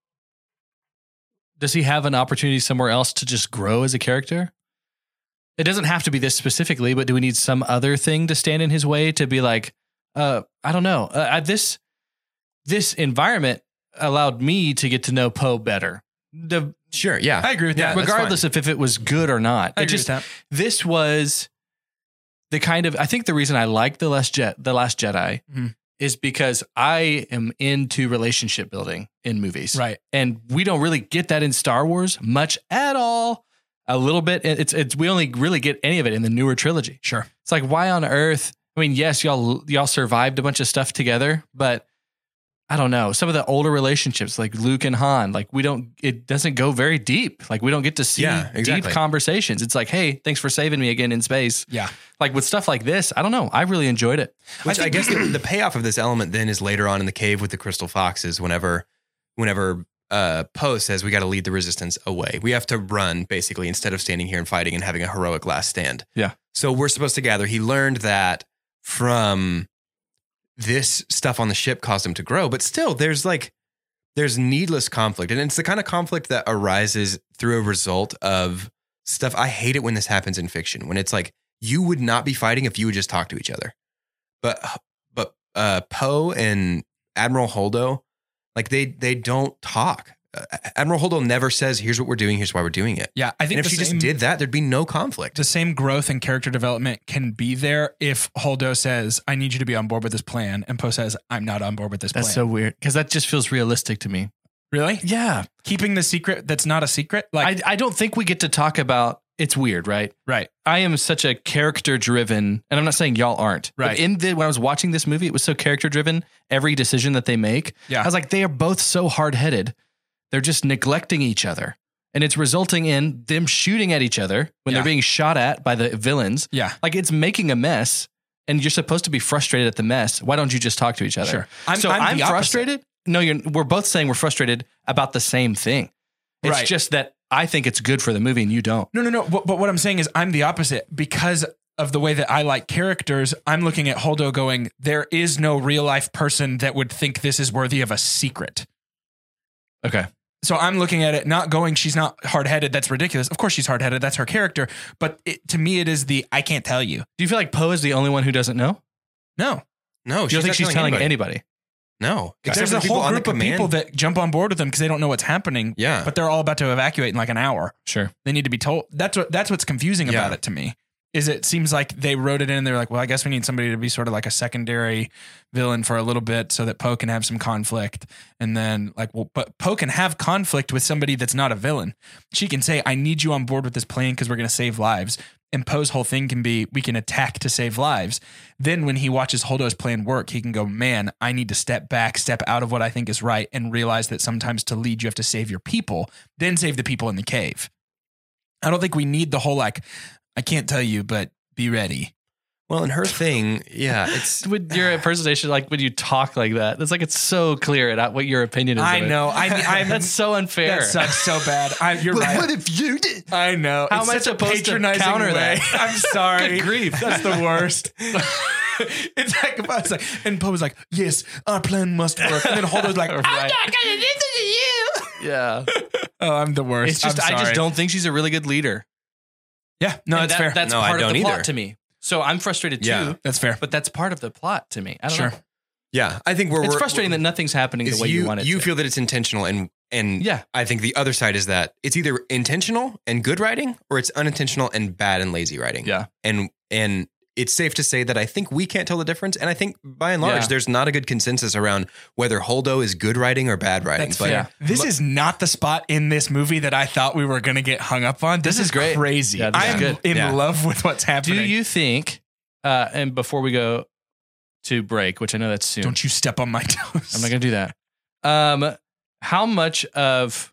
Speaker 5: does he have an opportunity somewhere else to just grow as a character? It doesn't have to be this specifically, but do we need some other thing to stand in his way to be like, uh, I don't know. Uh, I, this, this environment allowed me to get to know Poe better. The,
Speaker 4: Sure, yeah.
Speaker 3: I agree with
Speaker 4: Yeah,
Speaker 3: that.
Speaker 4: that's
Speaker 5: regardless of if it was good or not.
Speaker 3: I
Speaker 5: It
Speaker 3: agree
Speaker 5: just,
Speaker 3: with that.
Speaker 5: this was the kind of, I think the reason I like the last jet, the Last Jedi
Speaker 3: Mhm.
Speaker 5: is because I am into relationship building in movies.
Speaker 3: Right.
Speaker 5: And we don't really get that in Star Wars much at all. A little bit. It's, it's, we only really get any of it in the newer trilogy.
Speaker 3: Sure.
Speaker 5: It's like, why on earth? I mean, yes, y'all, y'all survived a bunch of stuff together, but I don't know, some of the older relationships like Luke and Han, like we don't, it doesn't go very deep. Like we don't get to see
Speaker 4: Yeah, exactly.
Speaker 5: deep conversations. It's like, hey, thanks for saving me again in space.
Speaker 3: Yeah.
Speaker 5: Like with stuff like this, I don't know. I really enjoyed it.
Speaker 4: Which I, guess the, the payoff of this element then is later on in the cave with the crystal foxes. Whenever, whenever uh, Poe says we got to lead the resistance away, we have to run basically instead of standing here and fighting and having a heroic last stand.
Speaker 5: Yeah.
Speaker 4: So we're supposed to gather. He learned that from this stuff on the ship caused him to grow, but still, there's like there's needless conflict, and it's the kind of conflict that arises through a result of stuff. I hate it when this happens in fiction, when it's like you would not be fighting if you would just talk to each other. But but uh, Poe and Admiral Holdo, like they they don't talk. Uh, Admiral Holdo never says, "Here's what we're doing. Here's why we're doing it."
Speaker 3: Yeah, I think
Speaker 4: And if
Speaker 3: the
Speaker 4: she
Speaker 3: same,
Speaker 4: just did that, there'd be no conflict.
Speaker 3: the same growth and character development can be there if Holdo says, "I need you to be on board with this plan," and Poe says, "I'm not on board with this
Speaker 5: That's
Speaker 3: plan."
Speaker 5: so weird because that just feels realistic to me.
Speaker 3: Really?
Speaker 5: Yeah.
Speaker 3: Keeping the secret that's not a secret? Like,
Speaker 5: I, I don't think we get to talk about, it's weird, right?
Speaker 3: right.
Speaker 5: I am such a character driven, and I'm not saying y'all aren't.
Speaker 3: Right.
Speaker 5: But in the, when I was watching this movie, it was so character driven. Every decision that they make,
Speaker 3: Yeah.
Speaker 5: I was like, they are both so hard headed. They're just neglecting each other. And it's resulting in them shooting at each other when
Speaker 3: Yeah.
Speaker 5: they're being shot at by the villains.
Speaker 3: Yeah.
Speaker 5: Like it's making a mess, and you're supposed to be frustrated at the mess. Why don't you just talk to each other?
Speaker 3: Sure. I'm-
Speaker 5: so
Speaker 3: I'm
Speaker 5: I'm,
Speaker 3: the opposite.
Speaker 5: frustrated. No, you're, we're both saying we're frustrated about the same thing. It's
Speaker 3: Right.
Speaker 5: just that I think it's good for the movie and you don't.
Speaker 3: No, no, no. But, but what I'm saying is I'm the opposite because of the way that I like characters. I'm looking at Holdo going, there is no real life person that would think this is worthy of a secret.
Speaker 5: Okay.
Speaker 3: So I'm looking at it, not going, she's not hard headed. That's ridiculous. Of course she's hard headed. That's her character. But it, to me, it is the, I can't tell you.
Speaker 5: Do you feel like Poe is the only one who doesn't know?
Speaker 3: No.
Speaker 4: No,
Speaker 5: You don't think she's telling anybody?
Speaker 4: No, except
Speaker 3: There's
Speaker 4: for
Speaker 3: a
Speaker 4: the people
Speaker 3: whole
Speaker 4: on the
Speaker 3: group of
Speaker 4: command.
Speaker 3: people that jump on board with them because they don't know what's happening.
Speaker 4: Yeah.
Speaker 3: But they're all about to evacuate in like an hour.
Speaker 5: Sure.
Speaker 3: They need to be told. That's what that's what's confusing about
Speaker 4: Yeah.
Speaker 3: it to me. Is it seems like they wrote it in and they're like, well, I guess we need somebody to be sort of like a secondary villain for a little bit so that Poe can have some conflict. And then like, well, but Poe can have conflict with somebody that's not a villain. She can say, I need you on board with this plan because we're going to save lives. And Poe's whole thing can be, we can attack to save lives. Then when he watches Holdo's plan work, he can go, man, I need to step back, step out of what I think is right and realize that sometimes to lead, you have to save your people, then save the people in the cave. I don't think we need the whole like, I can't tell you, but be ready.
Speaker 4: Well, and her thing, yeah, it's
Speaker 5: With your impersonation, like when you talk like that, it's like it's so clear at what your opinion is.
Speaker 3: I
Speaker 5: of it.
Speaker 3: know. I, I
Speaker 5: That's so unfair.
Speaker 3: That sucks so bad. I, you're right.
Speaker 4: if you did?
Speaker 3: I know.
Speaker 5: How
Speaker 3: It's
Speaker 5: am I
Speaker 3: such a
Speaker 5: supposed to
Speaker 3: patronizing
Speaker 5: counter
Speaker 3: way.
Speaker 5: that?
Speaker 3: I'm sorry.
Speaker 5: Good grief.
Speaker 3: That's the worst. It's like if I was like, and Poe was like, "Yes, our plan must work," and then Holdo's like, "I'm
Speaker 5: Right.
Speaker 3: not gonna listen to you."
Speaker 5: Yeah.
Speaker 3: Oh, I'm the worst.
Speaker 5: It's just
Speaker 3: I'm
Speaker 5: I just
Speaker 3: sorry.
Speaker 5: don't think she's a really good leader.
Speaker 3: Yeah, no,
Speaker 5: And
Speaker 3: that's
Speaker 5: that-
Speaker 3: fair.
Speaker 5: That's
Speaker 4: No, I
Speaker 5: part of
Speaker 4: don't
Speaker 5: the plot
Speaker 4: either.
Speaker 5: to me. So I'm frustrated too.
Speaker 4: Yeah.
Speaker 3: that's fair.
Speaker 5: But that's part of the plot to me. I don't
Speaker 3: Sure.
Speaker 5: know.
Speaker 4: Yeah, I think we're
Speaker 5: It's
Speaker 4: we're-
Speaker 5: frustrating that nothing's happening the
Speaker 4: is
Speaker 5: way you,
Speaker 4: you
Speaker 5: want it
Speaker 4: you
Speaker 5: to.
Speaker 4: feel that it's intentional, and and
Speaker 5: Yeah.
Speaker 4: I think the other side is that it's either intentional and good writing, or it's unintentional and bad and lazy writing.
Speaker 5: Yeah.
Speaker 4: and and it's safe to say that I think we can't tell the difference, and I think by and large
Speaker 5: Yeah.
Speaker 4: there's not a good consensus around whether Holdo is good writing or bad writing.
Speaker 3: That's
Speaker 4: but
Speaker 3: fair. This is not the spot in this movie that I thought we were going to get hung up on. This,
Speaker 5: This is great.
Speaker 3: crazy.
Speaker 5: Yeah, this is
Speaker 3: I'm
Speaker 5: good.
Speaker 3: in
Speaker 4: Yeah.
Speaker 3: love with what's
Speaker 5: Do
Speaker 3: happening.
Speaker 5: you think, uh, and before we go to break, which I know that's soon,
Speaker 3: Don't you step on my toes.
Speaker 5: I'm not going to do that. Um, how much of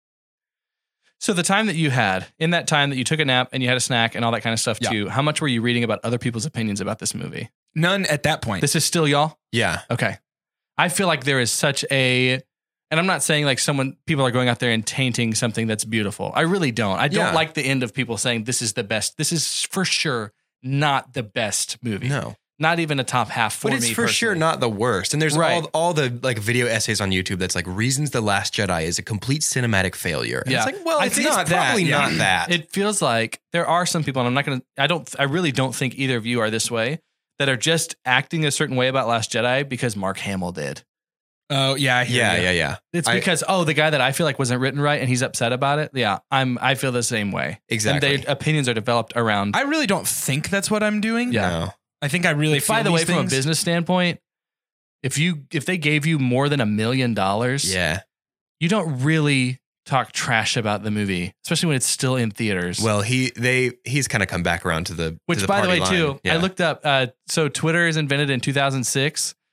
Speaker 5: so the time that you had in that time that you took a nap and you had a snack and all that kind of stuff
Speaker 3: Yeah.
Speaker 5: too? How much were you reading about other people's opinions about this movie?
Speaker 3: None at that point.
Speaker 5: This is still y'all.
Speaker 4: yeah,
Speaker 5: Okay, I feel like there is such a, and I'm not saying like someone people are going out there and tainting something that's beautiful. I really don't. I don't
Speaker 4: Yeah.
Speaker 5: like the end of people saying this is the best. This is for sure not the best movie.
Speaker 4: no.
Speaker 5: Not even a top half for
Speaker 4: But it's
Speaker 5: me.
Speaker 4: for sure
Speaker 5: personally.
Speaker 4: not the worst. And there's
Speaker 5: Right.
Speaker 4: all all the like video essays on YouTube that's like reasons The Last Jedi is a complete cinematic failure. And
Speaker 5: Yeah.
Speaker 4: it's like, well,
Speaker 3: I
Speaker 4: it's,
Speaker 3: think
Speaker 4: it's
Speaker 3: it's that,
Speaker 4: probably
Speaker 3: yeah.
Speaker 4: not that.
Speaker 5: It feels like there are some people, and I'm not going to, I don't, I really don't think either of you are this way, that are just acting a certain way about Last Jedi because Mark Hamill did.
Speaker 3: Oh, yeah. I hear
Speaker 4: yeah,
Speaker 3: you.
Speaker 4: yeah, yeah.
Speaker 5: It's
Speaker 4: I-
Speaker 5: because, oh, the guy that I feel like wasn't written right and he's upset about it. Yeah, I'm, I feel the same way.
Speaker 4: Exactly.
Speaker 5: And their opinions are developed around.
Speaker 3: I really don't think that's what I'm doing.
Speaker 5: Yeah.
Speaker 4: No.
Speaker 3: I think I really feel
Speaker 5: By the way,
Speaker 3: these
Speaker 5: from a
Speaker 3: things.
Speaker 5: business standpoint, if you, if they gave you more than a million dollars,
Speaker 4: Yeah.
Speaker 5: you don't really talk trash about the movie, especially when it's still in theaters.
Speaker 4: Well, he they he's kind of come back around to the
Speaker 5: Which,
Speaker 4: to the
Speaker 5: by the way,
Speaker 4: party line.
Speaker 5: too,
Speaker 4: Yeah.
Speaker 5: I looked up. Uh, so Twitter is invented in two thousand six.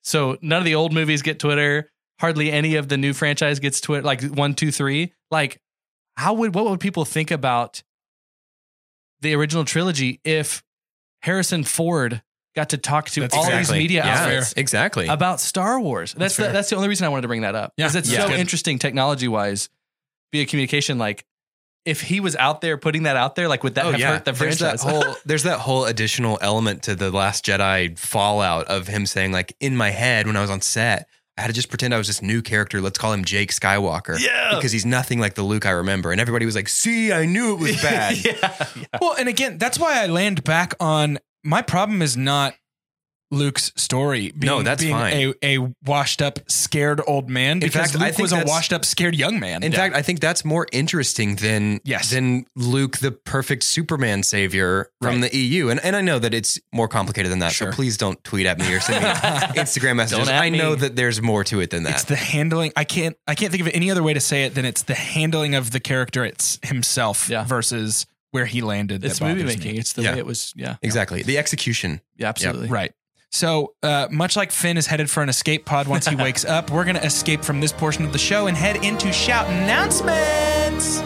Speaker 5: So none of the old movies get Twitter. Hardly any of the new franchise gets Twitter. Like one, two, three. Like, how would what would people think about the original trilogy if Harrison Ford got to talk to
Speaker 3: That's
Speaker 5: all
Speaker 3: exactly.
Speaker 5: these media
Speaker 4: Yeah,
Speaker 5: outlets
Speaker 4: exactly.
Speaker 5: about Star Wars? That's
Speaker 3: That's
Speaker 5: the,
Speaker 3: fair.
Speaker 5: that's the only reason I wanted to bring that up.
Speaker 3: Yeah.
Speaker 5: Because it's
Speaker 3: Yeah.
Speaker 5: so
Speaker 3: Good.
Speaker 5: interesting technology wise via communication. Like, if he was out there putting that out there, like, would that
Speaker 4: Oh
Speaker 5: have
Speaker 4: yeah,
Speaker 5: hurt the
Speaker 4: there's that
Speaker 5: franchise?
Speaker 4: whole there's that whole additional element to the Last Jedi fallout of him saying like, in my head when I was on set, I had to just pretend I was this new character. Let's call him Jake Skywalker.
Speaker 5: Yeah.
Speaker 4: because he's nothing like the Luke I remember. And everybody was like, "See, I knew it was bad."
Speaker 5: yeah.
Speaker 3: Well, and again, that's why I land back on my problem is not Luke's story being,
Speaker 4: No, that's
Speaker 3: being
Speaker 4: fine.
Speaker 3: a, a washed up, scared old man. Because
Speaker 4: fact, I
Speaker 3: Luke
Speaker 4: think
Speaker 3: was a
Speaker 4: that's-
Speaker 3: washed up, scared young man.
Speaker 4: In fact, I think that's more interesting than
Speaker 3: Yes.
Speaker 4: than Luke, the perfect Superman savior from
Speaker 3: Right.
Speaker 4: the E U. And and I know that it's more complicated than that.
Speaker 3: Sure.
Speaker 4: So please don't tweet at me or send me Instagram messages.
Speaker 5: Don't at
Speaker 4: I know
Speaker 5: me.
Speaker 4: that there's more to it than that.
Speaker 3: it's the handling. I can't. I can't think of any other way to say it than it's the handling of the character it's himself
Speaker 5: Yeah.
Speaker 3: versus where he landed.
Speaker 5: It's
Speaker 3: that
Speaker 5: movie
Speaker 3: bothers
Speaker 5: making.
Speaker 3: me.
Speaker 5: It's the
Speaker 4: Yeah.
Speaker 5: way it was. Yeah.
Speaker 4: exactly the execution.
Speaker 5: Yeah, absolutely.
Speaker 3: Right. So, uh, much like Finn is headed for an escape pod once he wakes up, we're going to escape from this portion of the show and head into shout announcements.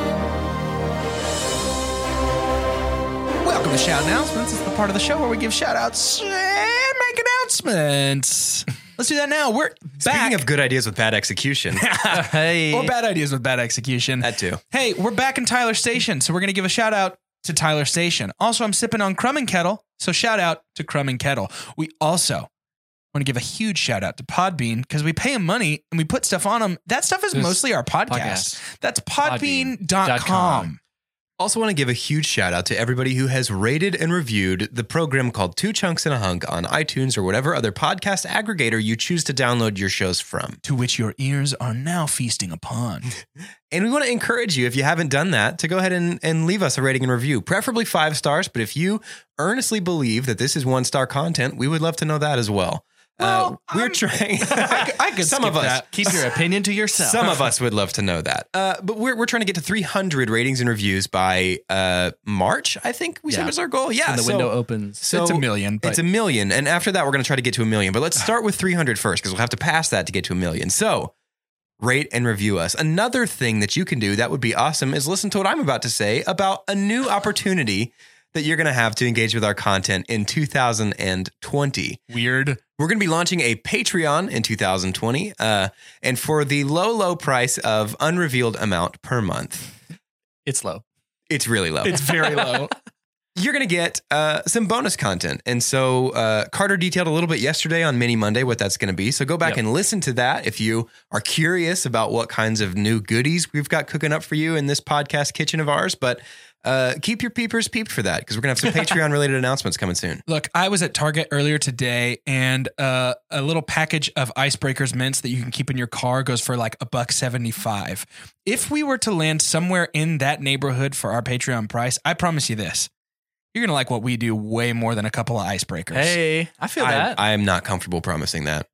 Speaker 3: Welcome to Shout Announcements. It's the part of the show where we give shout outs and make announcements. Let's do that now. We're back.
Speaker 4: Speaking of good ideas with bad execution,
Speaker 5: Hey.
Speaker 3: or bad ideas with bad execution.
Speaker 4: that too.
Speaker 3: Hey, we're back in Tyler Station, so we're going to give a shout out to Tyler Station. Also, I'm sipping on Crumb and Kettle, so shout out to Crumb and Kettle. We also want to give a huge shout out to Podbean because we pay them money and we put stuff on them. That stuff is
Speaker 5: This
Speaker 3: mostly our podcast.
Speaker 5: podcast.
Speaker 3: That's podbean dot
Speaker 5: Podbean dot
Speaker 3: com.
Speaker 5: com.
Speaker 4: Also want to give a huge shout out to everybody who has rated and reviewed the program called Two Chunks and a Hunk on iTunes or whatever other podcast aggregator you choose to download your shows from.
Speaker 3: To which your ears are now feasting upon.
Speaker 4: And we want to encourage you, if you haven't done that, to go ahead and, and leave us a rating and review, preferably five stars. But if you earnestly believe that this is one star content, we would love to know that as well.
Speaker 3: Well,
Speaker 4: uh, we're
Speaker 3: I'm-
Speaker 4: trying.
Speaker 3: I, I could
Speaker 4: Some
Speaker 3: skip
Speaker 4: of us.
Speaker 3: that.
Speaker 5: Keep your opinion to yourself.
Speaker 4: Some of us would love to know that. Uh, but we're, we're trying to get to three hundred ratings and reviews by uh, March, I think we said
Speaker 5: Yeah.
Speaker 4: was our goal. Yeah.
Speaker 5: When the
Speaker 4: so-
Speaker 5: window opens.
Speaker 4: So
Speaker 3: It's a million, but-
Speaker 4: it's a million. And after that, we're going to try to get to a million. But let's start with three hundred first because we'll have to pass that to get to a million. So rate and review us. Another thing that you can do that would be awesome is listen to what I'm about to say about a new opportunity that you're going to have to engage with our content in two thousand twenty.
Speaker 3: Weird.
Speaker 4: We're going to be launching a Patreon in two thousand twenty. Uh, and for the low, low price of unrevealed amount per month,
Speaker 5: It's low.
Speaker 4: it's really low.
Speaker 3: It's very low.
Speaker 4: You're going to get uh, some bonus content. And so uh, Carter detailed a little bit yesterday on Mini Monday what that's going to be. So go back
Speaker 5: Yep.
Speaker 4: and listen to that if you are curious about what kinds of new goodies we've got cooking up for you in this podcast kitchen of ours. But uh, keep your peepers peeped for that because we're going to have some Patreon related announcements coming soon.
Speaker 3: Look, I was at Target earlier today, and uh, a little package of Icebreakers mints that you can keep in your car goes for like a buck seventy-five. If we were to land somewhere in that neighborhood for our Patreon price, I promise you this: you're gonna like what we do way more than a couple of Icebreakers.
Speaker 5: Hey, I feel
Speaker 4: I,
Speaker 5: that.
Speaker 4: I am not comfortable promising that.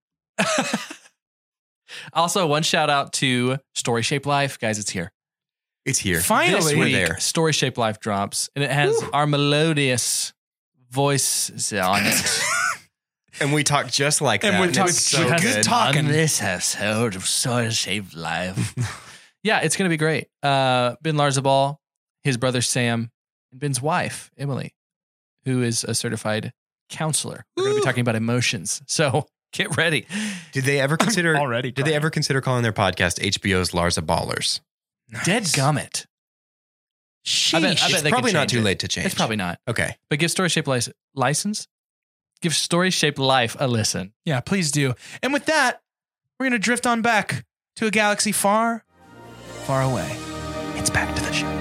Speaker 5: Also, one shout out to Story Shape Life. Guys, it's here.
Speaker 4: It's here.
Speaker 3: Finally.
Speaker 4: This
Speaker 5: We're
Speaker 4: week,
Speaker 5: there. Story Shape Life drops, and it has our melodious voices on it.
Speaker 4: And we talk just like
Speaker 3: And
Speaker 4: that.
Speaker 3: we
Speaker 4: and
Speaker 3: talk
Speaker 4: it's so
Speaker 3: just
Speaker 4: good.
Speaker 3: talk-
Speaker 5: On this episode of Story Shape Life. Yeah, it's going to be great. Uh, Ben Larzabal, his brother Sam, and Ben's wife, Emily, who is a certified counselor. We're going to be talking about emotions. So get ready.
Speaker 4: Did they ever consider
Speaker 3: already
Speaker 4: Did they
Speaker 3: crying.
Speaker 4: ever consider calling their podcast H B O's Larza Ballers?
Speaker 5: Dead gummit.
Speaker 3: Sheesh.
Speaker 5: I bet- I bet
Speaker 4: It's
Speaker 5: they
Speaker 4: probably
Speaker 5: could
Speaker 4: not
Speaker 5: change
Speaker 4: too
Speaker 5: it.
Speaker 4: late to change.
Speaker 5: It's probably not.
Speaker 4: Okay.
Speaker 5: But give Story Shape Life license. Give Story Shape Life a listen.
Speaker 3: Yeah, please do. And with that, we're gonna drift on back to a galaxy far, far away. It's back to the show.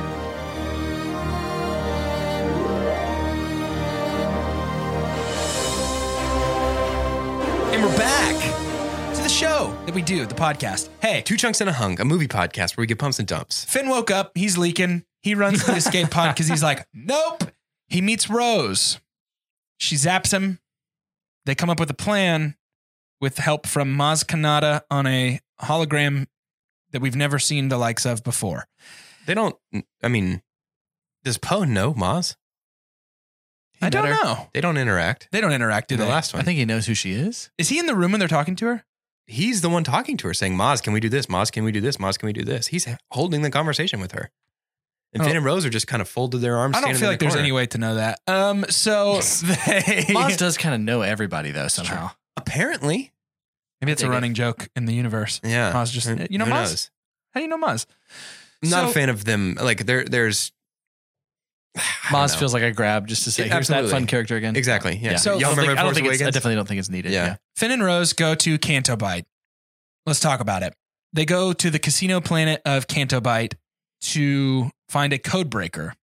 Speaker 3: And we're back to the show that we do, the podcast. Hey,
Speaker 4: Two Chunks and a Hunk, a movie podcast where we get pumps and dumps.
Speaker 3: Finn woke up. He's leaking. He runs to the escape pod because he's like, nope. He meets Rose. She zaps him. They come up with a plan with help from Maz Kanata on a hologram that we've never seen the likes of before.
Speaker 4: They don't, I mean, does Poe know Maz?
Speaker 3: I don't
Speaker 5: met her.
Speaker 3: know.
Speaker 4: They don't interact.
Speaker 3: They don't interact, do
Speaker 4: In the
Speaker 3: they?
Speaker 4: last one.
Speaker 5: I think he knows who she is.
Speaker 3: Is he in the room when they're talking to her?
Speaker 4: He's the one talking to her saying, Maz, can we do this? Maz, can we do this? Maz, can we do this? He's holding the conversation with her. And
Speaker 3: Oh.
Speaker 4: Finn and Rose are just kind of folded their arms.
Speaker 3: I don't
Speaker 4: standing
Speaker 3: feel
Speaker 4: in
Speaker 3: like
Speaker 4: the
Speaker 3: there's
Speaker 4: corner.
Speaker 3: any way to know that. Um, so they
Speaker 5: Maz does kind of know everybody though somehow.
Speaker 4: Apparently.
Speaker 3: maybe it's a
Speaker 5: Dig it.
Speaker 3: running joke in the universe.
Speaker 4: Yeah.
Speaker 3: Maz just
Speaker 4: Who-
Speaker 3: you know
Speaker 4: who
Speaker 3: Maz.
Speaker 4: knows?
Speaker 3: How do you know Maz?
Speaker 4: I'm not
Speaker 3: So-
Speaker 4: a fan of them. Like there, there's. I don't
Speaker 5: Maz
Speaker 4: know.
Speaker 5: feels like a grab just to say,
Speaker 4: Yeah,
Speaker 5: here's that
Speaker 4: absolutely.
Speaker 5: fun character again.
Speaker 4: Exactly. Yeah.
Speaker 3: So-
Speaker 5: I
Speaker 4: y'all
Speaker 5: don't, think,
Speaker 4: remember
Speaker 5: I, don't
Speaker 4: Force
Speaker 5: think it's, I
Speaker 4: Awakens?
Speaker 5: definitely don't think it's needed.
Speaker 4: Yeah.
Speaker 5: Yeah.
Speaker 3: Finn and Rose go to Canto Bight. Let's talk about it. They go to the casino planet of Canto Bight to find a code breaker.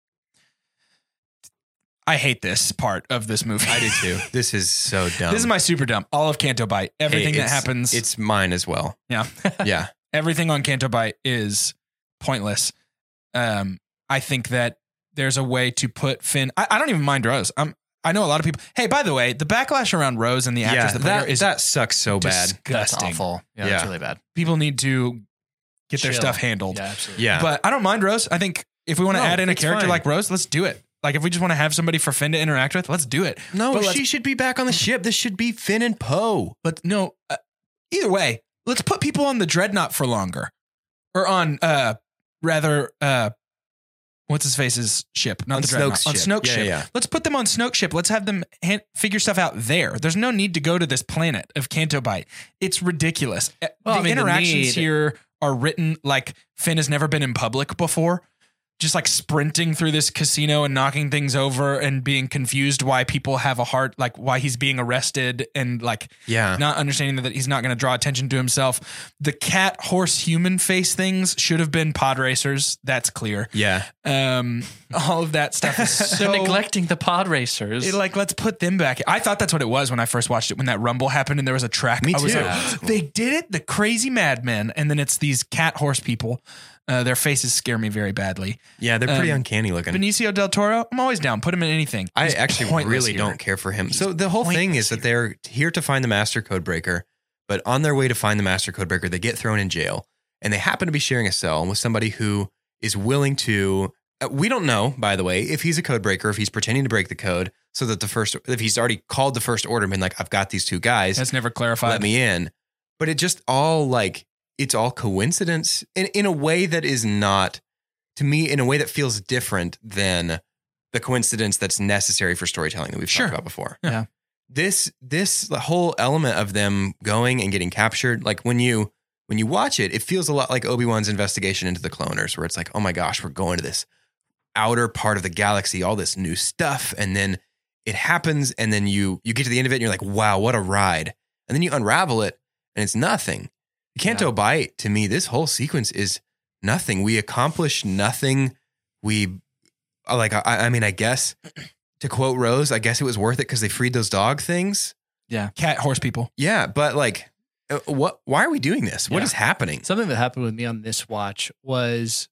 Speaker 3: I hate this part of this movie.
Speaker 4: I do too. This is so dumb.
Speaker 3: This is my super dumb. All of Canto Bight.
Speaker 4: Hey,
Speaker 3: Everything that
Speaker 4: it's-
Speaker 3: happens.
Speaker 4: It's mine as well.
Speaker 3: Yeah.
Speaker 4: Yeah.
Speaker 3: Everything on Canto Bight is pointless. Um, I think that there's a way to put Finn. I, I don't even mind Rose. I'm. I know a lot of people. Hey, by the way, the backlash around Rose and the actress
Speaker 4: Yeah.
Speaker 3: that played her
Speaker 4: That,
Speaker 3: is
Speaker 4: that sucks so bad.
Speaker 5: That's
Speaker 3: disgusting.
Speaker 5: awful. Yeah,
Speaker 4: Yeah.
Speaker 5: that's really bad.
Speaker 3: People need to get their
Speaker 5: Chill.
Speaker 3: stuff handled.
Speaker 5: Yeah, absolutely.
Speaker 4: Yeah.
Speaker 3: But I don't mind Rose. I think if we want to
Speaker 4: No,
Speaker 3: add in a
Speaker 4: it's
Speaker 3: character
Speaker 4: fine.
Speaker 3: like Rose, let's do it. Like if we just want to have somebody for Finn to interact with, let's do it.
Speaker 4: no,
Speaker 3: but let's-
Speaker 4: she should be back on the ship. This should be Finn and Poe.
Speaker 3: But no, uh, either way, let's put people on the Dreadnought for longer, or on uh rather uh what's his face's ship, not
Speaker 4: On
Speaker 3: the Dreadnought,
Speaker 4: Snoke's
Speaker 3: on
Speaker 4: ship.
Speaker 3: Snoke's
Speaker 4: Yeah,
Speaker 3: ship.
Speaker 4: yeah.
Speaker 3: Let's put them on Snoke's ship. Let's have them hand, figure stuff out there. There's no need to go to this planet of Canto Bight. It's ridiculous. Uh,
Speaker 5: Well,
Speaker 3: the
Speaker 5: I mean, the
Speaker 3: interactions
Speaker 5: need-
Speaker 3: here are written like Finn has never been in public before. Just like sprinting through this casino and knocking things over and being confused why people have a heart, like why he's being arrested and like
Speaker 4: Yeah.
Speaker 3: not understanding that he's not going to draw attention to himself. The cat, horse, human face things should have been pod racers. That's clear.
Speaker 4: Yeah.
Speaker 3: Um, all of that stuff is so
Speaker 5: So neglecting the pod racers.
Speaker 3: It, like, let's put them back. I thought that's what it was when I first watched it. When that rumble happened and there was a track,
Speaker 4: Me
Speaker 3: I was
Speaker 4: too.
Speaker 3: like,
Speaker 5: Yeah, that's cool.
Speaker 3: they did it. The crazy madmen, and then it's these cat horse people. Uh, their faces scare me very badly.
Speaker 4: Yeah. They're pretty
Speaker 3: Um,
Speaker 4: uncanny looking.
Speaker 3: Benicio del Toro, I'm always down. Put him in anything.
Speaker 4: I
Speaker 3: He's
Speaker 4: actually
Speaker 3: pointless
Speaker 4: really
Speaker 3: here.
Speaker 4: don't care for him. So the whole thing
Speaker 3: pointless
Speaker 4: is that they're here to find the master codebreaker, but on their way to find the master codebreaker, they get thrown in jail, and they happen to be sharing a cell with somebody who is willing to. Uh, we don't know, by the way, if he's a codebreaker, if he's pretending to break the code, so that the first, if he's already called the first order, and been like, I've got these two guys,
Speaker 3: That's never clarified.
Speaker 4: let me in. But it just all like it's all coincidence in in a way that is not, to me, in a way that feels different than the coincidence that's necessary for storytelling that we've
Speaker 3: Sure.
Speaker 4: talked about before.
Speaker 5: Yeah.
Speaker 4: This this the whole element of them going and getting captured, like when you when you watch it, it feels a lot like Obi-Wan's investigation into the cloners, where it's like, oh my gosh, we're going to this outer part of the galaxy, all this new stuff, and then it happens, and then you you get to the end of it, and you're like, wow, what a ride, and then you unravel it, and it's nothing. Canto
Speaker 5: Yeah.
Speaker 4: Bight, to me, this whole sequence is nothing. We accomplish nothing. We like, I, I mean, I guess to quote Rose, I guess it was worth it because they freed those dog things.
Speaker 3: Cat horse people.
Speaker 4: Yeah, but like, uh, what? Why are we doing this? What
Speaker 5: Yeah.
Speaker 4: is happening?
Speaker 5: Something that happened with me on this watch was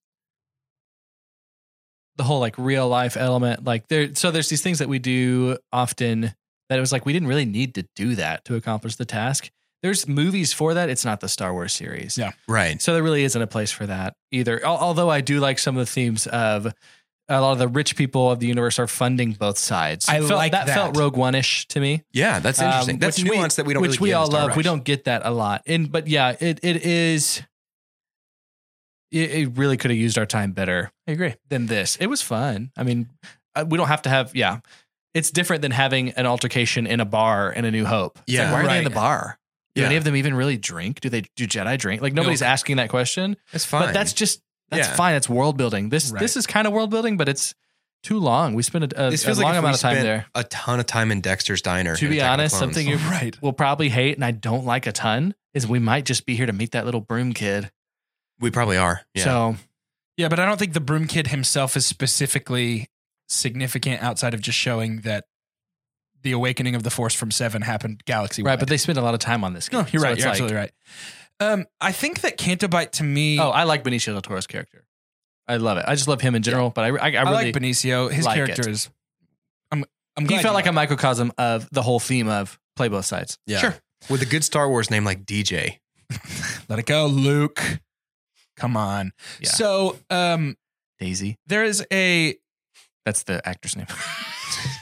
Speaker 5: the whole like real life element. Like there, so there's these things that we do often that it was like we didn't really need to do that to accomplish the task. There's movies for that. It's not the Star Wars series.
Speaker 3: Yeah.
Speaker 4: Right.
Speaker 5: So there really isn't a place for that either. Al- Although I do like some of the themes of a lot of the rich people of the universe are funding both sides.
Speaker 3: I
Speaker 5: Felt-
Speaker 3: like
Speaker 5: that.
Speaker 3: that.
Speaker 5: felt Rogue One-ish to me.
Speaker 4: Yeah, that's interesting.
Speaker 5: Um,
Speaker 4: that's
Speaker 5: which we-
Speaker 4: nuance that we don't
Speaker 5: which
Speaker 4: really
Speaker 5: we
Speaker 4: get in
Speaker 5: all
Speaker 4: Star
Speaker 5: love. We
Speaker 4: Wars.
Speaker 5: don't get that a lot. And but yeah, it it is. It, it really could have used our time better.
Speaker 3: I agree.
Speaker 5: Than this. It was fun. I mean, uh, we don't have to have. Yeah, it's different than having an altercation in a bar in A New Hope. It's
Speaker 4: Yeah,
Speaker 5: like, why are they in
Speaker 3: right.
Speaker 5: the bar? Do
Speaker 4: Yeah.
Speaker 5: any of them even really drink? Do they do Jedi drink? Like nobody's
Speaker 3: Nope.
Speaker 5: asking that question.
Speaker 4: It's fine.
Speaker 5: But that's just that's
Speaker 4: Yeah.
Speaker 5: fine. It's world building. This
Speaker 3: Right.
Speaker 5: this is kind of world building, but it's too long. We spent a, a,
Speaker 4: this
Speaker 5: a
Speaker 4: feels
Speaker 5: long
Speaker 4: like if
Speaker 5: amount
Speaker 4: we
Speaker 5: of time
Speaker 4: spent
Speaker 5: there.
Speaker 4: a ton of time in Dexter's Diner.
Speaker 5: To
Speaker 4: in
Speaker 5: be
Speaker 4: Attack of the
Speaker 5: honest,
Speaker 4: Clones.
Speaker 5: something you
Speaker 3: Right.
Speaker 5: will probably hate, and I don't like a ton, is we might just be here to meet that little broom kid.
Speaker 4: we probably are. Yeah.
Speaker 5: So
Speaker 3: Yeah, but I don't think the Broom Kid himself is specifically significant outside of just showing that the awakening of the Force from Seven happened galaxy wide.
Speaker 5: right, but they spend a lot of time on this.
Speaker 3: No,
Speaker 5: game.
Speaker 3: you're
Speaker 5: So
Speaker 3: right.
Speaker 5: it's
Speaker 3: You're
Speaker 5: like-
Speaker 3: absolutely right. Um, I think that Canto Bight to me.
Speaker 5: Oh, I like Benicio del Toro's character. I love it. I just love him in general, but I, I, I
Speaker 3: I,
Speaker 5: really
Speaker 3: like Benicio. His
Speaker 5: like
Speaker 3: character
Speaker 5: it.
Speaker 3: is. I'm. I'm.
Speaker 5: he
Speaker 3: glad
Speaker 5: felt
Speaker 3: you
Speaker 5: like a
Speaker 3: it.
Speaker 5: microcosm of the whole theme of play both sides.
Speaker 4: yeah.
Speaker 3: Sure.
Speaker 4: With a good Star Wars name like D J.
Speaker 3: Let it go, Luke. Come on.
Speaker 5: Yeah.
Speaker 3: So, um,
Speaker 5: Daisy.
Speaker 3: there is a.
Speaker 5: That's the actor's name.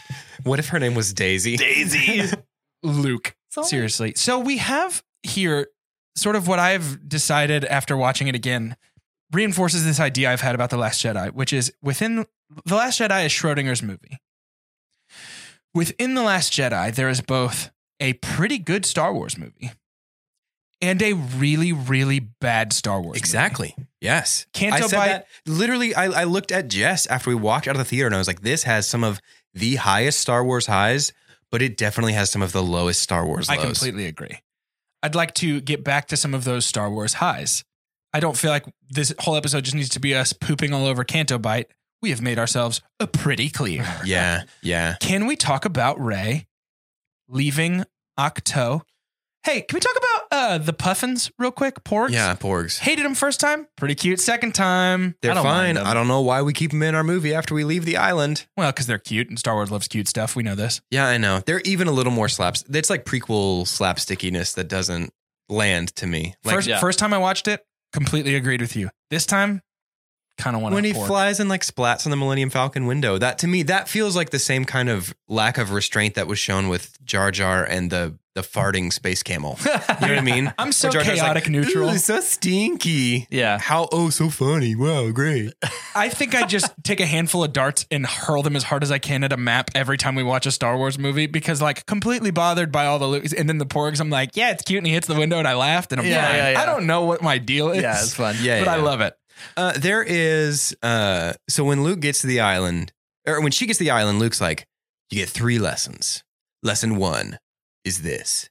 Speaker 4: What if her name was Daisy?
Speaker 3: Daisy. Luke. Seriously. So we have here sort of what I've decided after watching it again reinforces this idea I've had about The Last Jedi, which is within The Last Jedi is Schrodinger's movie. Within The Last Jedi, there is both a pretty good Star Wars movie and a really, really bad Star Wars
Speaker 4: Exactly.
Speaker 3: movie.
Speaker 4: Yes.
Speaker 3: Canto
Speaker 4: I said
Speaker 3: Bight-
Speaker 4: that. Literally, I, I looked at Jess after we walked out of the theater and I was like, this has some of the highest Star Wars highs, but it definitely has some of the lowest Star Wars
Speaker 3: I
Speaker 4: lows.
Speaker 3: completely agree. I'd like to get back to some of those Star Wars highs. I don't feel like this whole episode just needs to be us pooping all over Canto Bight. We have made ourselves a pretty clear.
Speaker 4: Yeah. Yeah.
Speaker 3: Can we talk about Rey leaving Ahch-To? Hey, can we talk about uh, the Puffins real quick? Porgs?
Speaker 4: Yeah. Porgs.
Speaker 3: Hated them first time. Pretty cute second time.
Speaker 4: They're
Speaker 3: I don't
Speaker 4: fine.
Speaker 3: mind them.
Speaker 4: I don't know why we keep them in our movie after we leave the island.
Speaker 3: Well, because they're cute and Star Wars loves cute stuff. We know this.
Speaker 4: Yeah, I know. They're even a little more slaps. It's like prequel slapstickiness that doesn't land to me. Like
Speaker 3: first,
Speaker 5: yeah.
Speaker 3: first time I watched it, completely agreed with you. This time, kind of want to
Speaker 4: when he flies and like splats on the Millennium Falcon window, that to me, that feels like the same kind of lack of restraint that was shown with Jar Jar and the the farting space camel. You know what I mean?
Speaker 3: I'm so
Speaker 4: Where Jar Jar's
Speaker 3: chaotic neutral.
Speaker 4: "Ooh, it's so stinky.
Speaker 5: Yeah.
Speaker 4: How, oh, so funny. Wow, great.
Speaker 3: I think I just take a handful of darts and hurl them as hard as I can at a map every time we watch a Star Wars movie because, like, completely bothered by all the Lucas and then the Porgs. I'm like, yeah, it's cute, and he hits the window, and I laughed, and I'm
Speaker 5: Yeah,
Speaker 3: fine.
Speaker 5: yeah, yeah.
Speaker 3: I don't know what my deal is.
Speaker 5: Yeah, it's fun.
Speaker 4: Yeah,
Speaker 3: but
Speaker 4: yeah,
Speaker 3: I
Speaker 4: yeah.
Speaker 3: love it.
Speaker 4: Uh, there is, uh, so when Luke gets to the island, or when she gets to the island, Luke's like, you get three lessons. Lesson one is this.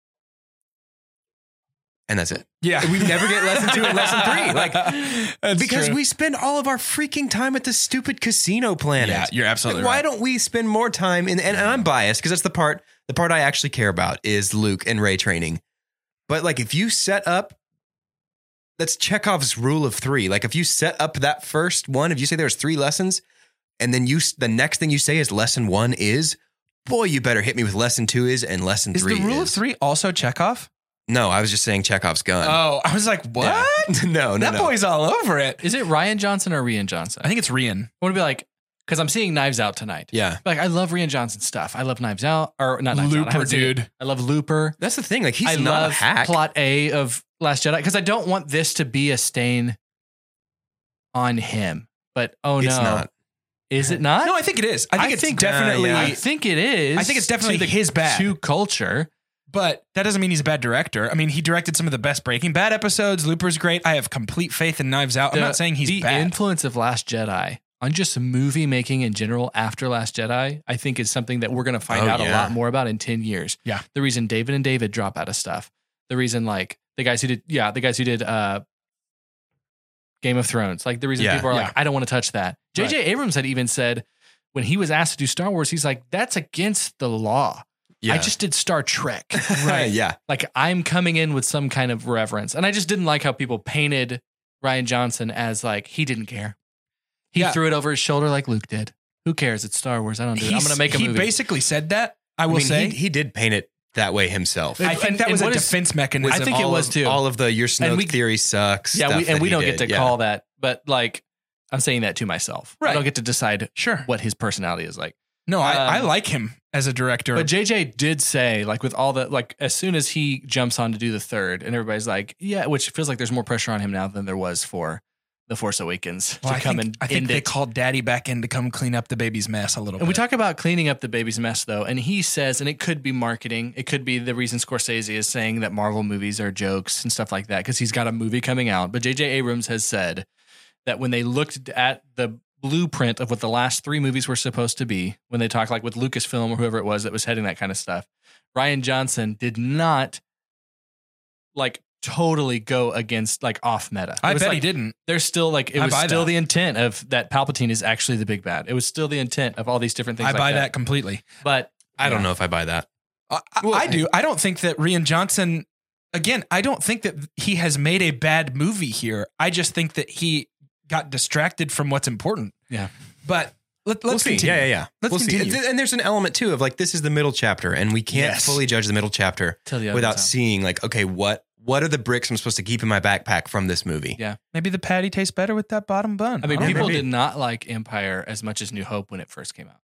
Speaker 4: And that's it.
Speaker 3: Yeah,
Speaker 4: We never get lesson two and lesson three. Like,
Speaker 3: That's
Speaker 4: because
Speaker 3: true.
Speaker 4: we spend all of our freaking time at the stupid casino planet.
Speaker 3: Yeah, you're absolutely
Speaker 4: Like, why
Speaker 3: right.
Speaker 4: don't we spend more time in, and, and I'm biased because that's the part, the part I actually care about is Luke and Rey training. But like, if you set up, that's Chekhov's rule of three. Like if you set up that first one, if you say there's three lessons and then you, the next thing you say is lesson one is, boy, you better hit me with lesson two is and lesson
Speaker 3: Is
Speaker 4: three
Speaker 3: the rule of
Speaker 4: is.
Speaker 3: three also Chekhov?
Speaker 4: No, I was just saying Chekhov's gun.
Speaker 3: Oh, I was like, what?
Speaker 4: Yeah. no, no,
Speaker 3: that
Speaker 4: no.
Speaker 3: boy's all over it.
Speaker 5: Is it Ryan Johnson or Rian Johnson?
Speaker 3: I think it's Rian.
Speaker 5: I want to be like, because I'm seeing Knives Out tonight.
Speaker 4: Yeah.
Speaker 5: Like, I love Rian Johnson stuff. I love Knives Out, or not Knives Out. I
Speaker 3: Looper,
Speaker 5: haven't seen it.
Speaker 3: dude.
Speaker 5: I love Looper.
Speaker 4: That's the thing. Like he's
Speaker 5: I
Speaker 4: not
Speaker 5: love
Speaker 4: a hack.
Speaker 5: plot A of Last Jedi because I don't want this to be a stain on him. But oh no,
Speaker 4: It's not.
Speaker 5: Is it not?
Speaker 3: No, I think it is. I think
Speaker 5: I
Speaker 3: it's
Speaker 5: think-
Speaker 3: definitely.
Speaker 4: Uh, yeah.
Speaker 5: I think it is.
Speaker 3: I think it's definitely
Speaker 5: to the,
Speaker 3: his bad.
Speaker 5: to culture.
Speaker 3: But that doesn't mean he's a bad director. I mean, he directed some of the best Breaking Bad episodes. Looper's great. I have complete faith in Knives Out. I'm
Speaker 5: The-
Speaker 3: not saying he's
Speaker 5: the
Speaker 3: bad.
Speaker 5: influence of Last Jedi on just movie making in general after Last Jedi, I think is something that we're going to find
Speaker 4: Oh,
Speaker 5: out a
Speaker 4: yeah.
Speaker 5: lot more about in ten years.
Speaker 3: Yeah.
Speaker 5: The reason David and David drop out of stuff. The reason like the guys who did, yeah, the guys who did uh, Game of Thrones. Like the reason
Speaker 4: Yeah.
Speaker 5: people are
Speaker 3: Yeah.
Speaker 5: like, I don't want to touch that. J J Abrams had even said when he was asked to do Star Wars, he's like, that's against the law.
Speaker 4: Yeah.
Speaker 5: I just did Star Trek.
Speaker 4: right. Yeah.
Speaker 5: Like I'm coming in with some kind of reverence. And I just didn't like how people painted Rian Johnson as like, he didn't care. He
Speaker 3: Yeah.
Speaker 5: threw it over his shoulder like Luke did. Who cares? It's Star Wars. I don't do it. I'm
Speaker 3: He's-
Speaker 5: going to make a
Speaker 3: he
Speaker 5: movie.
Speaker 3: basically said that. I will
Speaker 4: I mean,
Speaker 3: say.
Speaker 4: he, he did paint it that way himself.
Speaker 3: I
Speaker 5: And-
Speaker 3: think that
Speaker 5: and
Speaker 3: was a
Speaker 5: what is-
Speaker 3: defense mechanism.
Speaker 5: I think it
Speaker 4: all
Speaker 5: was
Speaker 4: of,
Speaker 5: too.
Speaker 4: All of the your Snoke
Speaker 5: And we-
Speaker 4: theory sucks.
Speaker 5: yeah,
Speaker 4: stuff
Speaker 5: we, and
Speaker 4: that
Speaker 5: we
Speaker 4: he
Speaker 5: don't
Speaker 4: did.
Speaker 5: get to
Speaker 4: Yeah.
Speaker 5: call that, but like I'm saying that to myself. I
Speaker 3: Right.
Speaker 5: don't get to decide
Speaker 3: Sure.
Speaker 5: what his personality is like.
Speaker 3: No, I,
Speaker 5: Um,
Speaker 3: I like him as a director.
Speaker 5: But J J did say, like, with all the, like, as soon as he jumps on to do the third, and everybody's like, yeah, which feels like there's more pressure on him now than there was for The Force Awakens
Speaker 3: Well,
Speaker 5: to
Speaker 3: I
Speaker 5: come
Speaker 3: think,
Speaker 5: and
Speaker 3: I think
Speaker 5: end
Speaker 3: they
Speaker 5: it.
Speaker 3: called Daddy back in to come clean up the baby's mess a little
Speaker 5: And we
Speaker 3: bit.
Speaker 5: talk about cleaning up the baby's mess, though, and he says, and it could be marketing, it could be the reason Scorsese is saying that Marvel movies are jokes and stuff like that, because he's got a movie coming out. But J J Abrams has said that when they looked at the blueprint of what the last three movies were supposed to be, when they talk like with Lucasfilm or whoever it was that was heading that kind of stuff, Rian Johnson did not like totally go against like off meta. It
Speaker 3: I
Speaker 5: was
Speaker 3: bet
Speaker 5: like,
Speaker 3: he didn't.
Speaker 5: There's still like it
Speaker 3: I
Speaker 5: was
Speaker 3: buy
Speaker 5: still
Speaker 3: that.
Speaker 5: the intent of that Palpatine is actually the big bad. It was still the intent of all these different things.
Speaker 3: I
Speaker 5: like
Speaker 3: buy
Speaker 5: that.
Speaker 3: that completely.
Speaker 5: But
Speaker 4: I don't
Speaker 5: yeah.
Speaker 4: know if I buy that.
Speaker 3: I, I-
Speaker 4: Well,
Speaker 3: I do. I don't think that Rian Johnson, again, I don't think that he has made a bad movie here. I just think that he got distracted from what's important.
Speaker 5: Yeah.
Speaker 3: But let,
Speaker 4: We'll
Speaker 3: let's
Speaker 4: see.
Speaker 3: continue.
Speaker 4: Yeah, yeah, yeah.
Speaker 3: Let's
Speaker 4: we'll
Speaker 3: continue.
Speaker 4: see. And there's an element too of like this is the middle chapter, and we can't
Speaker 3: Yes.
Speaker 4: fully judge the middle chapter
Speaker 5: Till the other
Speaker 4: without
Speaker 5: time.
Speaker 4: seeing like, okay, what what are the bricks I'm supposed to keep in my backpack from this movie?
Speaker 5: Yeah.
Speaker 3: Maybe the patty tastes better with that bottom bun.
Speaker 5: I mean,
Speaker 3: don't
Speaker 5: people
Speaker 3: know.
Speaker 5: did not like Empire as much as New Hope when it first came out.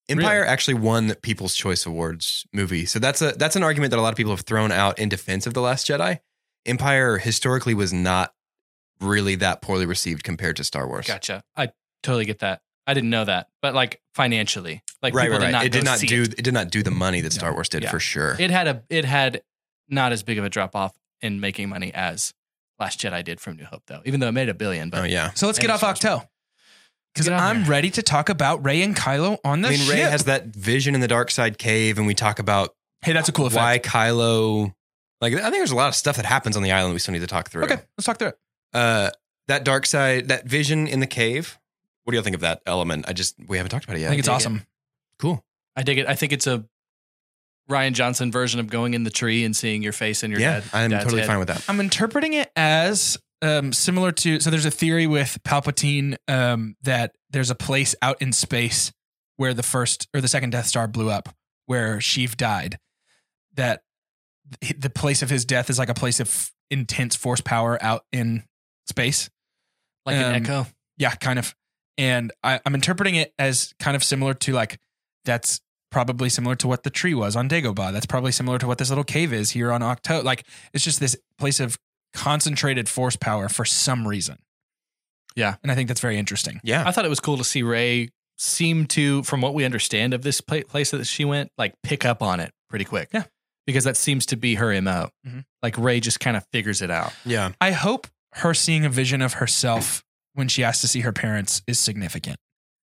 Speaker 4: Empire
Speaker 5: Really?
Speaker 4: actually won the People's Choice Awards movie. So that's a that's an argument that a lot of people have thrown out in defense of The Last Jedi. Empire historically was not really that poorly received compared to Star Wars.
Speaker 5: Gotcha. I totally get that. I didn't know that, but like financially, like
Speaker 4: Right,
Speaker 5: people
Speaker 4: right,
Speaker 5: did
Speaker 4: right.
Speaker 5: not
Speaker 4: It did
Speaker 5: go
Speaker 4: not
Speaker 5: see
Speaker 4: do
Speaker 5: it.
Speaker 4: it. did not do the money that Star Wars did
Speaker 5: Yeah.
Speaker 4: for sure.
Speaker 5: It had a it had not as big of a drop off in making money as Last Jedi did from New Hope, though. Even though it made a billion, but
Speaker 4: oh yeah.
Speaker 3: So let's get
Speaker 5: And
Speaker 3: off
Speaker 5: Star Wars.
Speaker 3: Octo. Because
Speaker 5: Get on
Speaker 3: I'm
Speaker 5: there.
Speaker 3: ready to talk about Rey and Kylo on the
Speaker 4: I mean,
Speaker 3: ship.
Speaker 4: Rey has that vision in the dark side cave, and we talk about
Speaker 3: hey, that's a cool effect.
Speaker 4: why Kylo. Like, I think there's a lot of stuff that happens on the island we still need to talk through.
Speaker 3: Okay, let's talk through it.
Speaker 4: Uh, that dark side, that vision in the cave. What do y'all think of that element? I just we haven't talked about it yet.
Speaker 3: I think it's
Speaker 5: dig it.
Speaker 3: awesome.
Speaker 4: Cool.
Speaker 5: I dig it. I think it's a Ryan Johnson version of going in the tree and seeing your face and your
Speaker 4: Yeah,
Speaker 5: dad.
Speaker 4: I'm
Speaker 5: dad's
Speaker 4: totally
Speaker 5: head.
Speaker 4: fine with that.
Speaker 3: I'm interpreting it as um, similar to. So there's a theory with Palpatine um, that there's a place out in space where the first or the second Death Star blew up, where Sheev died. That th- the place of his death is like a place of intense force power out in space.
Speaker 5: Like
Speaker 3: Um,
Speaker 5: an echo.
Speaker 3: Yeah, kind of. And I, I'm interpreting it as kind of similar to like that's probably similar to what the tree was on Dagobah. That's probably similar to what this little cave is here on Octo. Like it's just this place of concentrated force power for some reason.
Speaker 5: Yeah.
Speaker 3: And I think that's very interesting.
Speaker 4: Yeah.
Speaker 5: I thought it was cool to see Rey seem to, from what we understand of this pla- place that she went, like pick up on it pretty quick.
Speaker 3: Yeah.
Speaker 5: Because that seems to be her M O.
Speaker 3: Mhm.
Speaker 5: Like Rey just kind of figures it out.
Speaker 4: Yeah.
Speaker 3: I hope her seeing a vision of herself when she asks to see her parents is significant.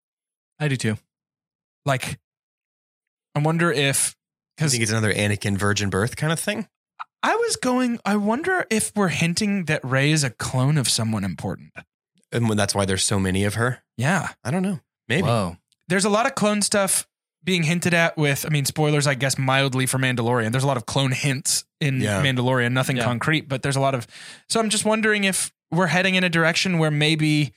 Speaker 5: I do too.
Speaker 3: Like, I wonder if,
Speaker 4: I
Speaker 3: because
Speaker 4: think it's another Anakin virgin birth kind of thing.
Speaker 3: I was going, I wonder if we're hinting that Rey is a clone of someone important.
Speaker 4: And when- that's why there's so many of her.
Speaker 3: Yeah.
Speaker 4: I don't know. Maybe.
Speaker 5: Whoa.
Speaker 3: There's a lot of clone stuff being hinted at with, I mean, spoilers, I guess, mildly for Mandalorian. There's a lot of clone hints in
Speaker 4: Yeah.
Speaker 3: Mandalorian, nothing
Speaker 5: Yeah.
Speaker 3: concrete, but there's a lot of, so I'm just wondering if we're heading in a direction where maybe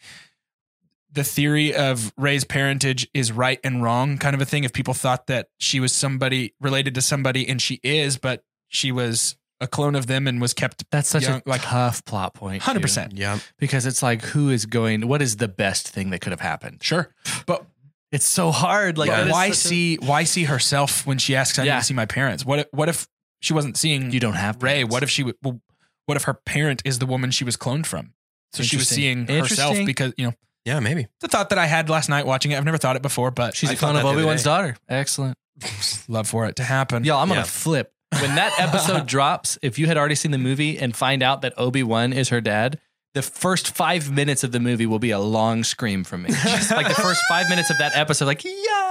Speaker 3: the theory of Rey's parentage is right and wrong kind of a thing. If people thought that she was somebody related to somebody and she is, but she was a clone of them and was kept
Speaker 5: That's such
Speaker 3: young,
Speaker 5: a
Speaker 3: like
Speaker 5: tough plot point.
Speaker 3: one hundred
Speaker 5: too.
Speaker 3: percent.
Speaker 4: Yeah.
Speaker 5: Because it's like, who is going, what is the best thing that could have happened?
Speaker 3: Sure. But
Speaker 5: It's so hard. Like,
Speaker 3: But
Speaker 5: that is
Speaker 3: why
Speaker 5: such a-
Speaker 3: see why see herself when she asks I need
Speaker 5: Yeah.
Speaker 3: to see my parents? What if, what if she wasn't seeing
Speaker 5: you don't have
Speaker 3: Rey?
Speaker 5: parents.
Speaker 3: What if she w- well, what if her parent is the woman she was cloned from? So she was
Speaker 5: Interesting.
Speaker 3: seeing herself
Speaker 5: Interesting.
Speaker 3: because, you know,
Speaker 4: Yeah, maybe.
Speaker 3: it's a thought that I had last night watching it. I've never thought it before, but
Speaker 5: She's
Speaker 4: I
Speaker 5: a
Speaker 4: thought
Speaker 5: clone
Speaker 4: that
Speaker 5: of
Speaker 4: the other
Speaker 5: Obi-Wan's
Speaker 4: day.
Speaker 5: daughter. Excellent.
Speaker 3: love for it to happen.
Speaker 5: Yo, I'm
Speaker 4: Yeah.
Speaker 5: gonna flip. When that episode drops, if you had already seen the movie and find out that Obi-Wan is her dad, the first five minutes of the movie will be a long scream from me. Just like the first five minutes of that episode, like,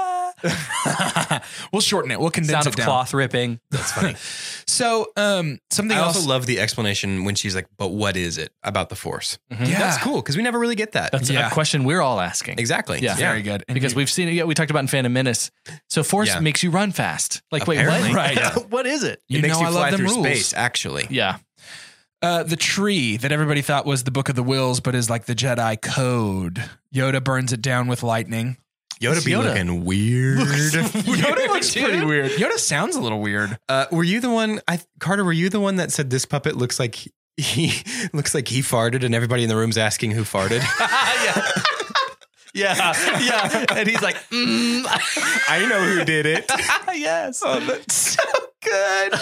Speaker 5: yeah.
Speaker 3: We'll shorten it. We'll condense
Speaker 5: Sound
Speaker 3: it
Speaker 5: of
Speaker 3: down.
Speaker 5: cloth ripping.
Speaker 4: That's funny.
Speaker 3: So, um, something
Speaker 4: I
Speaker 3: else.
Speaker 4: also love the explanation when she's like, but what is it about the Force?
Speaker 3: yeah,
Speaker 4: That's cool because we never really get that.
Speaker 5: That's
Speaker 3: Yeah.
Speaker 5: a question we're all asking.
Speaker 4: exactly.
Speaker 5: Yeah.
Speaker 3: very good. And
Speaker 5: Because
Speaker 3: you-
Speaker 5: we've seen it. Yeah, we talked about in Phantom Menace. So Force
Speaker 4: Yeah.
Speaker 5: makes you run fast. Like, wait,
Speaker 4: Apparently.
Speaker 5: what?
Speaker 3: Right.
Speaker 5: Yeah. What is it?
Speaker 3: you
Speaker 4: it makes
Speaker 3: know
Speaker 4: you
Speaker 3: I
Speaker 4: fly
Speaker 3: love them
Speaker 4: through
Speaker 3: rules.
Speaker 4: space, actually.
Speaker 5: Yeah.
Speaker 3: Uh, the tree that everybody thought was the Book of the Wills, but is like the Jedi code. Yoda burns it down with lightning.
Speaker 4: Yoda
Speaker 5: It's
Speaker 4: be
Speaker 5: Yoda.
Speaker 4: looking weird.
Speaker 3: Yoda looks
Speaker 5: dude.
Speaker 3: pretty weird. Yoda sounds a little weird.
Speaker 4: Uh, were you the one, I, Carter? Were you the one that said this puppet looks like he, he looks like he farted, and everybody in the room's asking who farted?
Speaker 5: yeah. Yeah. Yeah. And he's like, mm.
Speaker 4: I know who did it.
Speaker 5: yes.
Speaker 3: Oh, that's so good.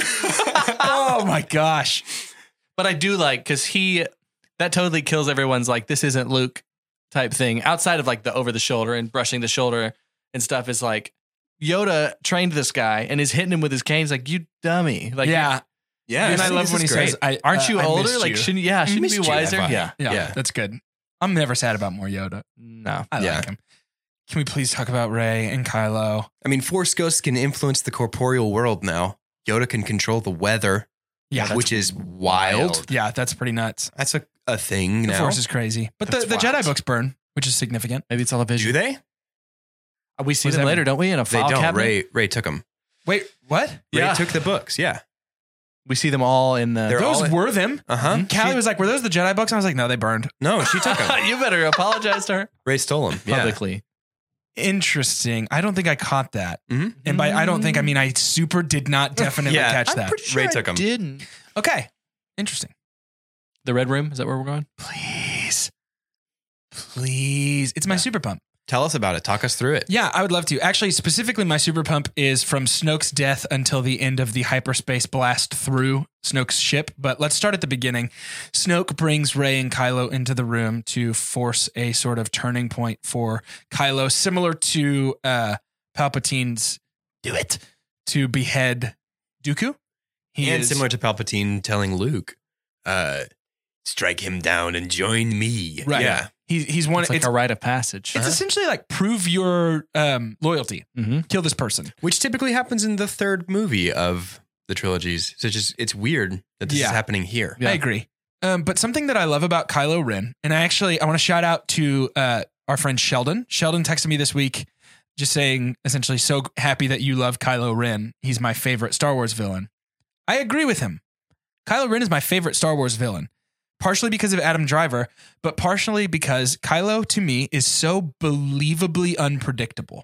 Speaker 3: Oh my gosh.
Speaker 5: But I do like, because he, that totally kills everyone's like, this isn't Luke type thing. Outside of like the over the shoulder and brushing the shoulder and stuff is like, Yoda trained this guy and is hitting him with his cane. He's like, you dummy. Like,
Speaker 3: Yeah.
Speaker 4: Yeah,
Speaker 3: and I
Speaker 4: see,
Speaker 3: love
Speaker 4: this
Speaker 3: when he
Speaker 4: is great.
Speaker 3: says, I,
Speaker 5: aren't
Speaker 3: uh,
Speaker 5: you
Speaker 3: I
Speaker 5: older?
Speaker 3: missed
Speaker 5: Like,
Speaker 3: you.
Speaker 5: shouldn't, yeah, shouldn't
Speaker 4: missed
Speaker 5: you be
Speaker 4: you,
Speaker 5: wiser?
Speaker 4: F I.
Speaker 5: Yeah.
Speaker 3: Yeah,
Speaker 4: Yeah.
Speaker 3: that's good. I'm never sad about more Yoda.
Speaker 5: No.
Speaker 3: I
Speaker 4: Yeah.
Speaker 3: like him. Can we please talk about Rey and Kylo?
Speaker 4: I mean, Force ghosts can influence the corporeal world now. Yoda can control the weather,
Speaker 3: Yeah, that's,
Speaker 4: which is wild.
Speaker 3: yeah, that's pretty nuts.
Speaker 4: That's a, a thing
Speaker 3: The
Speaker 4: now.
Speaker 3: Force is crazy, but the,
Speaker 4: That's
Speaker 3: the
Speaker 4: wild.
Speaker 3: Jedi books burn, which is significant.
Speaker 5: Maybe it's all a
Speaker 4: Do
Speaker 5: vision.
Speaker 4: they?
Speaker 5: We see
Speaker 3: What does
Speaker 5: them
Speaker 3: that
Speaker 5: later,
Speaker 3: mean?
Speaker 5: don't we? In a
Speaker 4: They
Speaker 5: file
Speaker 4: don't.
Speaker 5: cabinet.
Speaker 4: Ray Ray took them.
Speaker 3: Wait, what?
Speaker 4: Ray
Speaker 5: Yeah.
Speaker 4: took the books. Yeah.
Speaker 5: We see them all in the.
Speaker 4: They're
Speaker 3: Those
Speaker 4: all in-
Speaker 3: were them.
Speaker 4: Uh huh.
Speaker 3: Callie was like, "Were those the Jedi books?" I was like, "No, they burned."
Speaker 4: No, she took them.
Speaker 5: you better apologize to her
Speaker 4: Ray stole them. Yeah.
Speaker 5: publicly.
Speaker 3: Interesting. I don't think I caught that,
Speaker 4: Mhm.
Speaker 3: and by I don't think I mean I super did not definitely
Speaker 4: Yeah,
Speaker 3: catch
Speaker 4: I'm
Speaker 3: that.
Speaker 4: pretty sure Ray took them.
Speaker 5: Didn't.
Speaker 3: Okay, interesting.
Speaker 5: The Red Room? Is that where we're going?
Speaker 3: Please, please, it's my super pump.
Speaker 4: Tell us about it. Talk us through it.
Speaker 3: Yeah, I would love to. Actually, specifically, my super pump is from Snoke's death until the end of the hyperspace blast through Snoke's ship. But let's start at the beginning. Snoke brings Rey and Kylo into the room to force a sort of turning point for Kylo, similar to uh, Palpatine's do it to behead Dooku. He
Speaker 4: and
Speaker 3: is,
Speaker 4: similar to Palpatine telling Luke, uh, strike him down and join me.
Speaker 3: right.
Speaker 4: Yeah.
Speaker 3: He, he's one.
Speaker 5: It's like
Speaker 3: it's
Speaker 5: a rite of passage.
Speaker 3: it's essentially like prove your um, loyalty.
Speaker 5: Mm-hmm.
Speaker 3: Kill this person.
Speaker 4: Which typically happens in the third movie of the trilogies. So it's just, it's weird that this
Speaker 3: Yeah.
Speaker 4: is happening here.
Speaker 5: Yeah.
Speaker 3: I agree. Um, but something that I love about Kylo Ren, and I actually I want to shout out to uh, our friend Sheldon. Sheldon texted me this week, just saying essentially, so happy that you love Kylo Ren. He's my favorite Star Wars villain. I agree with him. Kylo Ren is my favorite Star Wars villain, partially because of Adam Driver, but partially because Kylo to me is so believably unpredictable.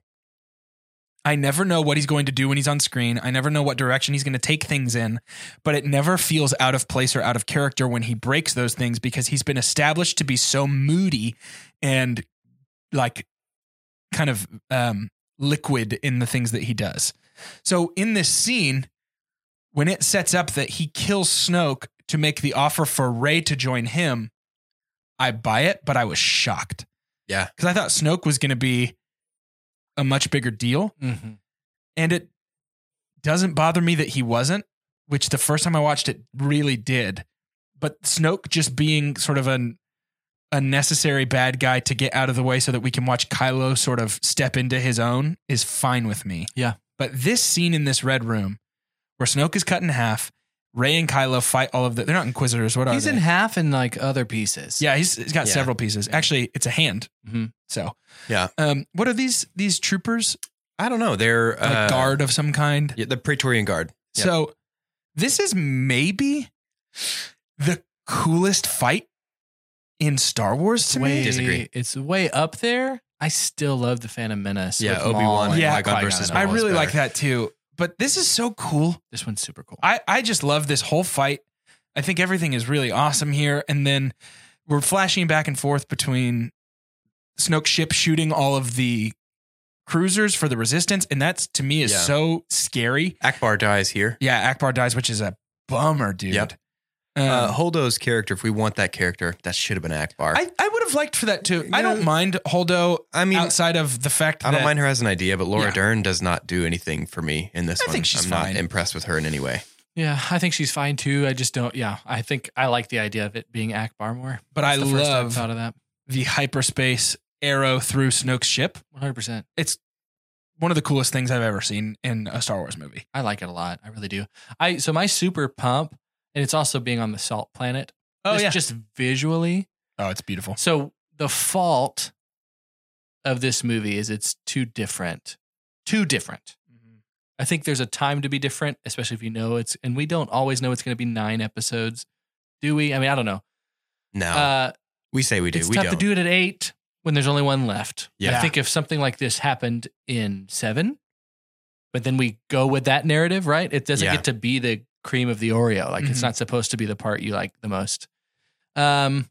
Speaker 3: I never know what he's going to do when he's on screen. I never know what direction he's going to take things in, but it never feels out of place or out of character when he breaks those things because he's been established to be so moody and like kind of um, liquid in the things that he does. So in this scene, when it sets up that he kills Snoke to make the offer for Rey to join him, I buy it, but I was shocked.
Speaker 4: Yeah.
Speaker 3: Because I thought Snoke was going to be a much bigger deal.
Speaker 5: Mm-hmm.
Speaker 3: And it doesn't bother me that he wasn't, which the first time I watched it really did. But Snoke just being sort of an a necessary bad guy to get out of the way so that we can watch Kylo sort of step into his own is fine with me.
Speaker 5: Yeah.
Speaker 3: But this scene in this red room where Snoke is cut in half, Rey and Kylo fight all of the, they're not Inquisitors. What are
Speaker 5: He's
Speaker 3: they?
Speaker 5: in half in like other pieces.
Speaker 3: Yeah, he's, he's got
Speaker 4: Yeah.
Speaker 3: several pieces. Actually, it's a hand.
Speaker 5: Mhm.
Speaker 3: So,
Speaker 4: Yeah.
Speaker 3: um, what are these these troopers?
Speaker 4: I don't know. They're
Speaker 3: A
Speaker 4: uh,
Speaker 3: guard of some kind.
Speaker 4: Yeah, the Praetorian Guard. Yep.
Speaker 3: So, this is maybe the coolest fight in Star Wars to
Speaker 5: way,
Speaker 3: me.
Speaker 4: Disagree.
Speaker 5: It's way up there. I still love the Phantom Menace.
Speaker 4: Yeah,
Speaker 5: with
Speaker 4: Obi-Wan
Speaker 5: Maul
Speaker 4: and
Speaker 5: and
Speaker 3: Yeah,
Speaker 4: Qui-Gon
Speaker 5: Qui-Gon
Speaker 4: versus
Speaker 5: and
Speaker 3: I
Speaker 5: all.
Speaker 4: Maul is
Speaker 3: really like
Speaker 4: better.
Speaker 3: that too. But this is so cool.
Speaker 5: This one's super cool.
Speaker 3: I, I just love this whole fight. I think everything is really awesome here. And then we're flashing back and forth between Snoke's ship shooting all of the cruisers for the Resistance. And that's, to me, is
Speaker 4: Yeah.
Speaker 3: so scary.
Speaker 4: Akbar dies here.
Speaker 3: Yeah, Akbar dies, which is a bummer, dude.
Speaker 4: Yep.
Speaker 3: Um,
Speaker 4: Uh, Holdo's character, if we want that character, that should have been Akbar.
Speaker 3: I, I would have liked for that too. I
Speaker 4: You
Speaker 3: don't
Speaker 4: know,
Speaker 3: mind Holdo
Speaker 4: I mean,
Speaker 3: outside of the fact
Speaker 4: I
Speaker 3: that
Speaker 4: don't mind her as an idea, but Laura
Speaker 3: Yeah.
Speaker 4: Dern does not do anything for me in this
Speaker 3: I
Speaker 4: one.
Speaker 3: think she's
Speaker 4: I'm
Speaker 3: fine.
Speaker 4: not impressed with her in any way.
Speaker 5: Yeah, I think she's fine too. I just don't. Yeah, I think I like the idea of it being Akbar more.
Speaker 3: But I
Speaker 5: That's the first time I
Speaker 3: love
Speaker 5: thought of that.
Speaker 3: the hyperspace arrow through Snoke's ship.
Speaker 5: one hundred percent.
Speaker 3: It's one of the coolest things I've ever seen in a Star Wars movie.
Speaker 5: I like it a lot. I really do. I so my super pump, and it's also being on the salt planet.
Speaker 3: Oh,
Speaker 5: just,
Speaker 3: yeah.
Speaker 5: just visually.
Speaker 3: Oh, it's beautiful.
Speaker 5: So the fault of this movie is it's too different. Too different. I think there's a time to be different, especially if you know it's, and we don't always know it's going to be nine episodes, do we? I mean, I don't know.
Speaker 4: No,
Speaker 5: Uh,
Speaker 4: we say we do.
Speaker 5: it's
Speaker 4: we
Speaker 5: tough
Speaker 4: don't.
Speaker 5: to do it at eight when there's only one left.
Speaker 4: Yeah.
Speaker 5: I think if something like this happened in seven, but then we go with that narrative, right? It doesn't
Speaker 4: Yeah.
Speaker 5: get to be the cream of the Oreo. Like it's
Speaker 3: Mhm.
Speaker 5: not supposed to be the part you like the most. Um,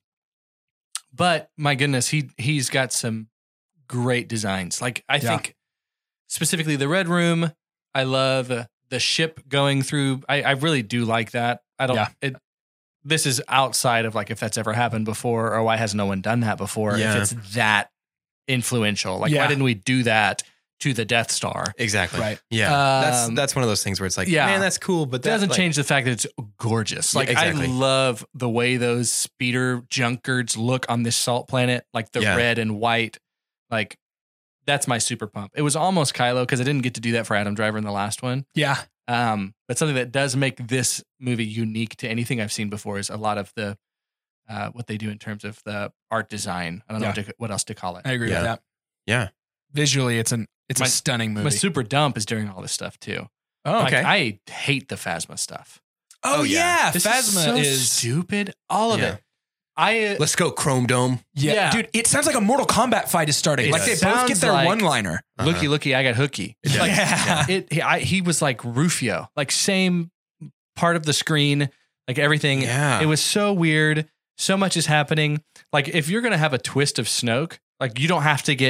Speaker 5: but my goodness, he he's got some great designs. Like I
Speaker 3: Yeah.
Speaker 5: think specifically the Red Room. I love uh, the ship going through. I, I really do like that. I don't.
Speaker 3: Yeah.
Speaker 5: It, this is outside of like if that's ever happened before, or why has no one done that before?
Speaker 4: Yeah.
Speaker 5: If it's that influential, like
Speaker 3: Yeah.
Speaker 5: why didn't we do that to the Death Star?
Speaker 4: Exactly.
Speaker 3: Right.
Speaker 4: Yeah. that's
Speaker 5: Um,
Speaker 4: that's one of those things where it's like,
Speaker 5: yeah.
Speaker 4: man, that's cool, but
Speaker 5: It
Speaker 4: that
Speaker 5: doesn't
Speaker 4: like,
Speaker 5: change the fact that it's gorgeous.
Speaker 4: Yeah,
Speaker 5: Like
Speaker 4: exactly.
Speaker 5: I love the way those speeder junkards look on this salt planet, like the
Speaker 4: Yeah.
Speaker 5: red and white. Like that's my super pump. It was almost Kylo because I didn't get to do that for Adam Driver in the last one.
Speaker 3: Yeah.
Speaker 5: Um, but something that does make this movie unique to anything I've seen before is a lot of the uh, what they do in terms of the art design. I don't know
Speaker 3: Yeah.
Speaker 5: what, to, what else to call it.
Speaker 3: I agree
Speaker 4: Yeah.
Speaker 3: with that.
Speaker 4: Yeah.
Speaker 3: Visually, it's an it's
Speaker 5: My-
Speaker 3: a stunning movie.
Speaker 5: My super dump is during all this stuff too.
Speaker 3: oh,
Speaker 5: Like,
Speaker 3: okay.
Speaker 5: I hate the Phasma stuff.
Speaker 3: oh,
Speaker 4: oh,
Speaker 3: yeah.
Speaker 4: yeah.
Speaker 5: This
Speaker 3: Phasma
Speaker 5: is so
Speaker 3: is.
Speaker 5: stupid. All of
Speaker 4: Yeah.
Speaker 5: it. I uh,
Speaker 4: Let's go, Chrome Dome.
Speaker 3: yeah.
Speaker 5: Yeah.
Speaker 3: Dude, it sounds like a Mortal Kombat fight is starting.
Speaker 5: It
Speaker 3: like they both
Speaker 5: sounds
Speaker 3: get their
Speaker 5: like-
Speaker 3: one liner.
Speaker 4: Uh-huh.
Speaker 5: looky looky. I got hooky.
Speaker 4: Yeah.
Speaker 5: Like,
Speaker 3: Yeah.
Speaker 5: it. He, I, he was like Rufio, like same part of the screen, like everything.
Speaker 4: Yeah.
Speaker 5: It was so weird. So much is happening. Like if you're gonna have a twist of Snoke, like you don't have to get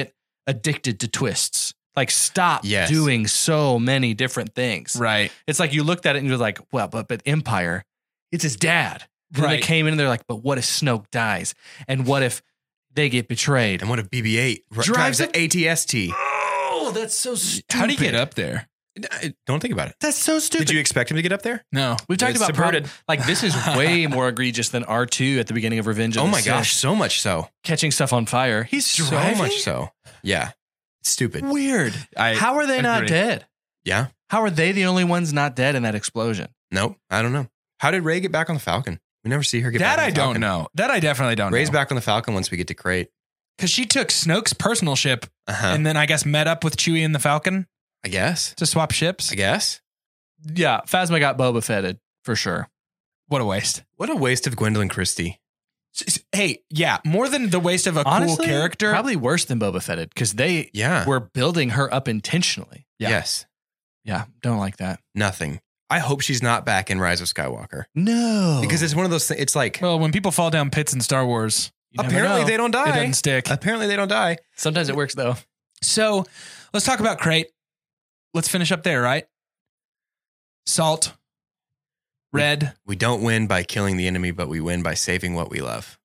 Speaker 5: addicted to twists. Like, stop
Speaker 4: Yes.
Speaker 5: doing so many different things.
Speaker 3: Right.
Speaker 5: It's like you looked at it and you're like, well, but but Empire, it's his dad. And then
Speaker 3: Right.
Speaker 5: they came in and they're like, but what if Snoke dies? And what if they get betrayed?
Speaker 4: And what if B B eight r-
Speaker 5: Drives
Speaker 4: drives an A T S T?
Speaker 5: Oh, that's so stupid.
Speaker 3: How do you get up there?
Speaker 4: Don't think about it.
Speaker 5: That's so stupid.
Speaker 4: Did you expect him to get up there?
Speaker 3: No.
Speaker 5: We've talked
Speaker 4: It's
Speaker 5: about
Speaker 4: subverted.
Speaker 5: prob- like this is way more egregious than R two at the beginning of Revenge of
Speaker 4: Oh
Speaker 5: the
Speaker 4: my
Speaker 5: Sith,
Speaker 4: gosh, so much so.
Speaker 5: catching stuff on fire. He's
Speaker 4: So
Speaker 5: driving?
Speaker 4: much so. Yeah. It's stupid.
Speaker 5: Weird.
Speaker 3: I
Speaker 5: How are they not
Speaker 3: agree.
Speaker 5: dead?
Speaker 4: Yeah.
Speaker 5: How are they the only ones not dead in that explosion?
Speaker 4: Nope. I don't know. How did Rey get back on the Falcon? We never see her get
Speaker 3: That
Speaker 4: back on
Speaker 3: I
Speaker 4: the
Speaker 3: don't
Speaker 4: Falcon.
Speaker 3: know. That I definitely don't
Speaker 4: Rey's
Speaker 3: know.
Speaker 4: back on the Falcon once we get to Crate.
Speaker 3: Because she took Snoke's personal ship
Speaker 4: Uh-huh.
Speaker 3: and then I guess met up with Chewie and the Falcon
Speaker 4: I guess.
Speaker 3: to swap ships.
Speaker 4: I guess.
Speaker 5: Yeah, Phasma got Boba Fetted for sure.
Speaker 3: What a waste.
Speaker 4: What a waste of Gwendolyn Christie.
Speaker 3: S- s- Hey, yeah, more than the waste of a
Speaker 5: Honestly,
Speaker 3: cool character.
Speaker 5: Probably worse than Boba Fetted because they
Speaker 4: Yeah.
Speaker 5: were building her up intentionally.
Speaker 3: Yeah.
Speaker 4: Yes.
Speaker 5: Yeah, don't like that.
Speaker 4: Nothing. I hope she's not back in Rise of Skywalker.
Speaker 5: No,
Speaker 4: Because it's one of those things. It's like,
Speaker 3: Well, when people fall down pits in Star Wars, you never
Speaker 4: apparently
Speaker 3: know.
Speaker 4: they don't
Speaker 3: It
Speaker 4: die.
Speaker 3: doesn't stick.
Speaker 4: Apparently they don't die.
Speaker 5: sometimes it works though.
Speaker 3: So let's talk about Crate. Let's finish up there, right? Salt, red.
Speaker 4: We don't win by killing the enemy, but we win by saving what we love.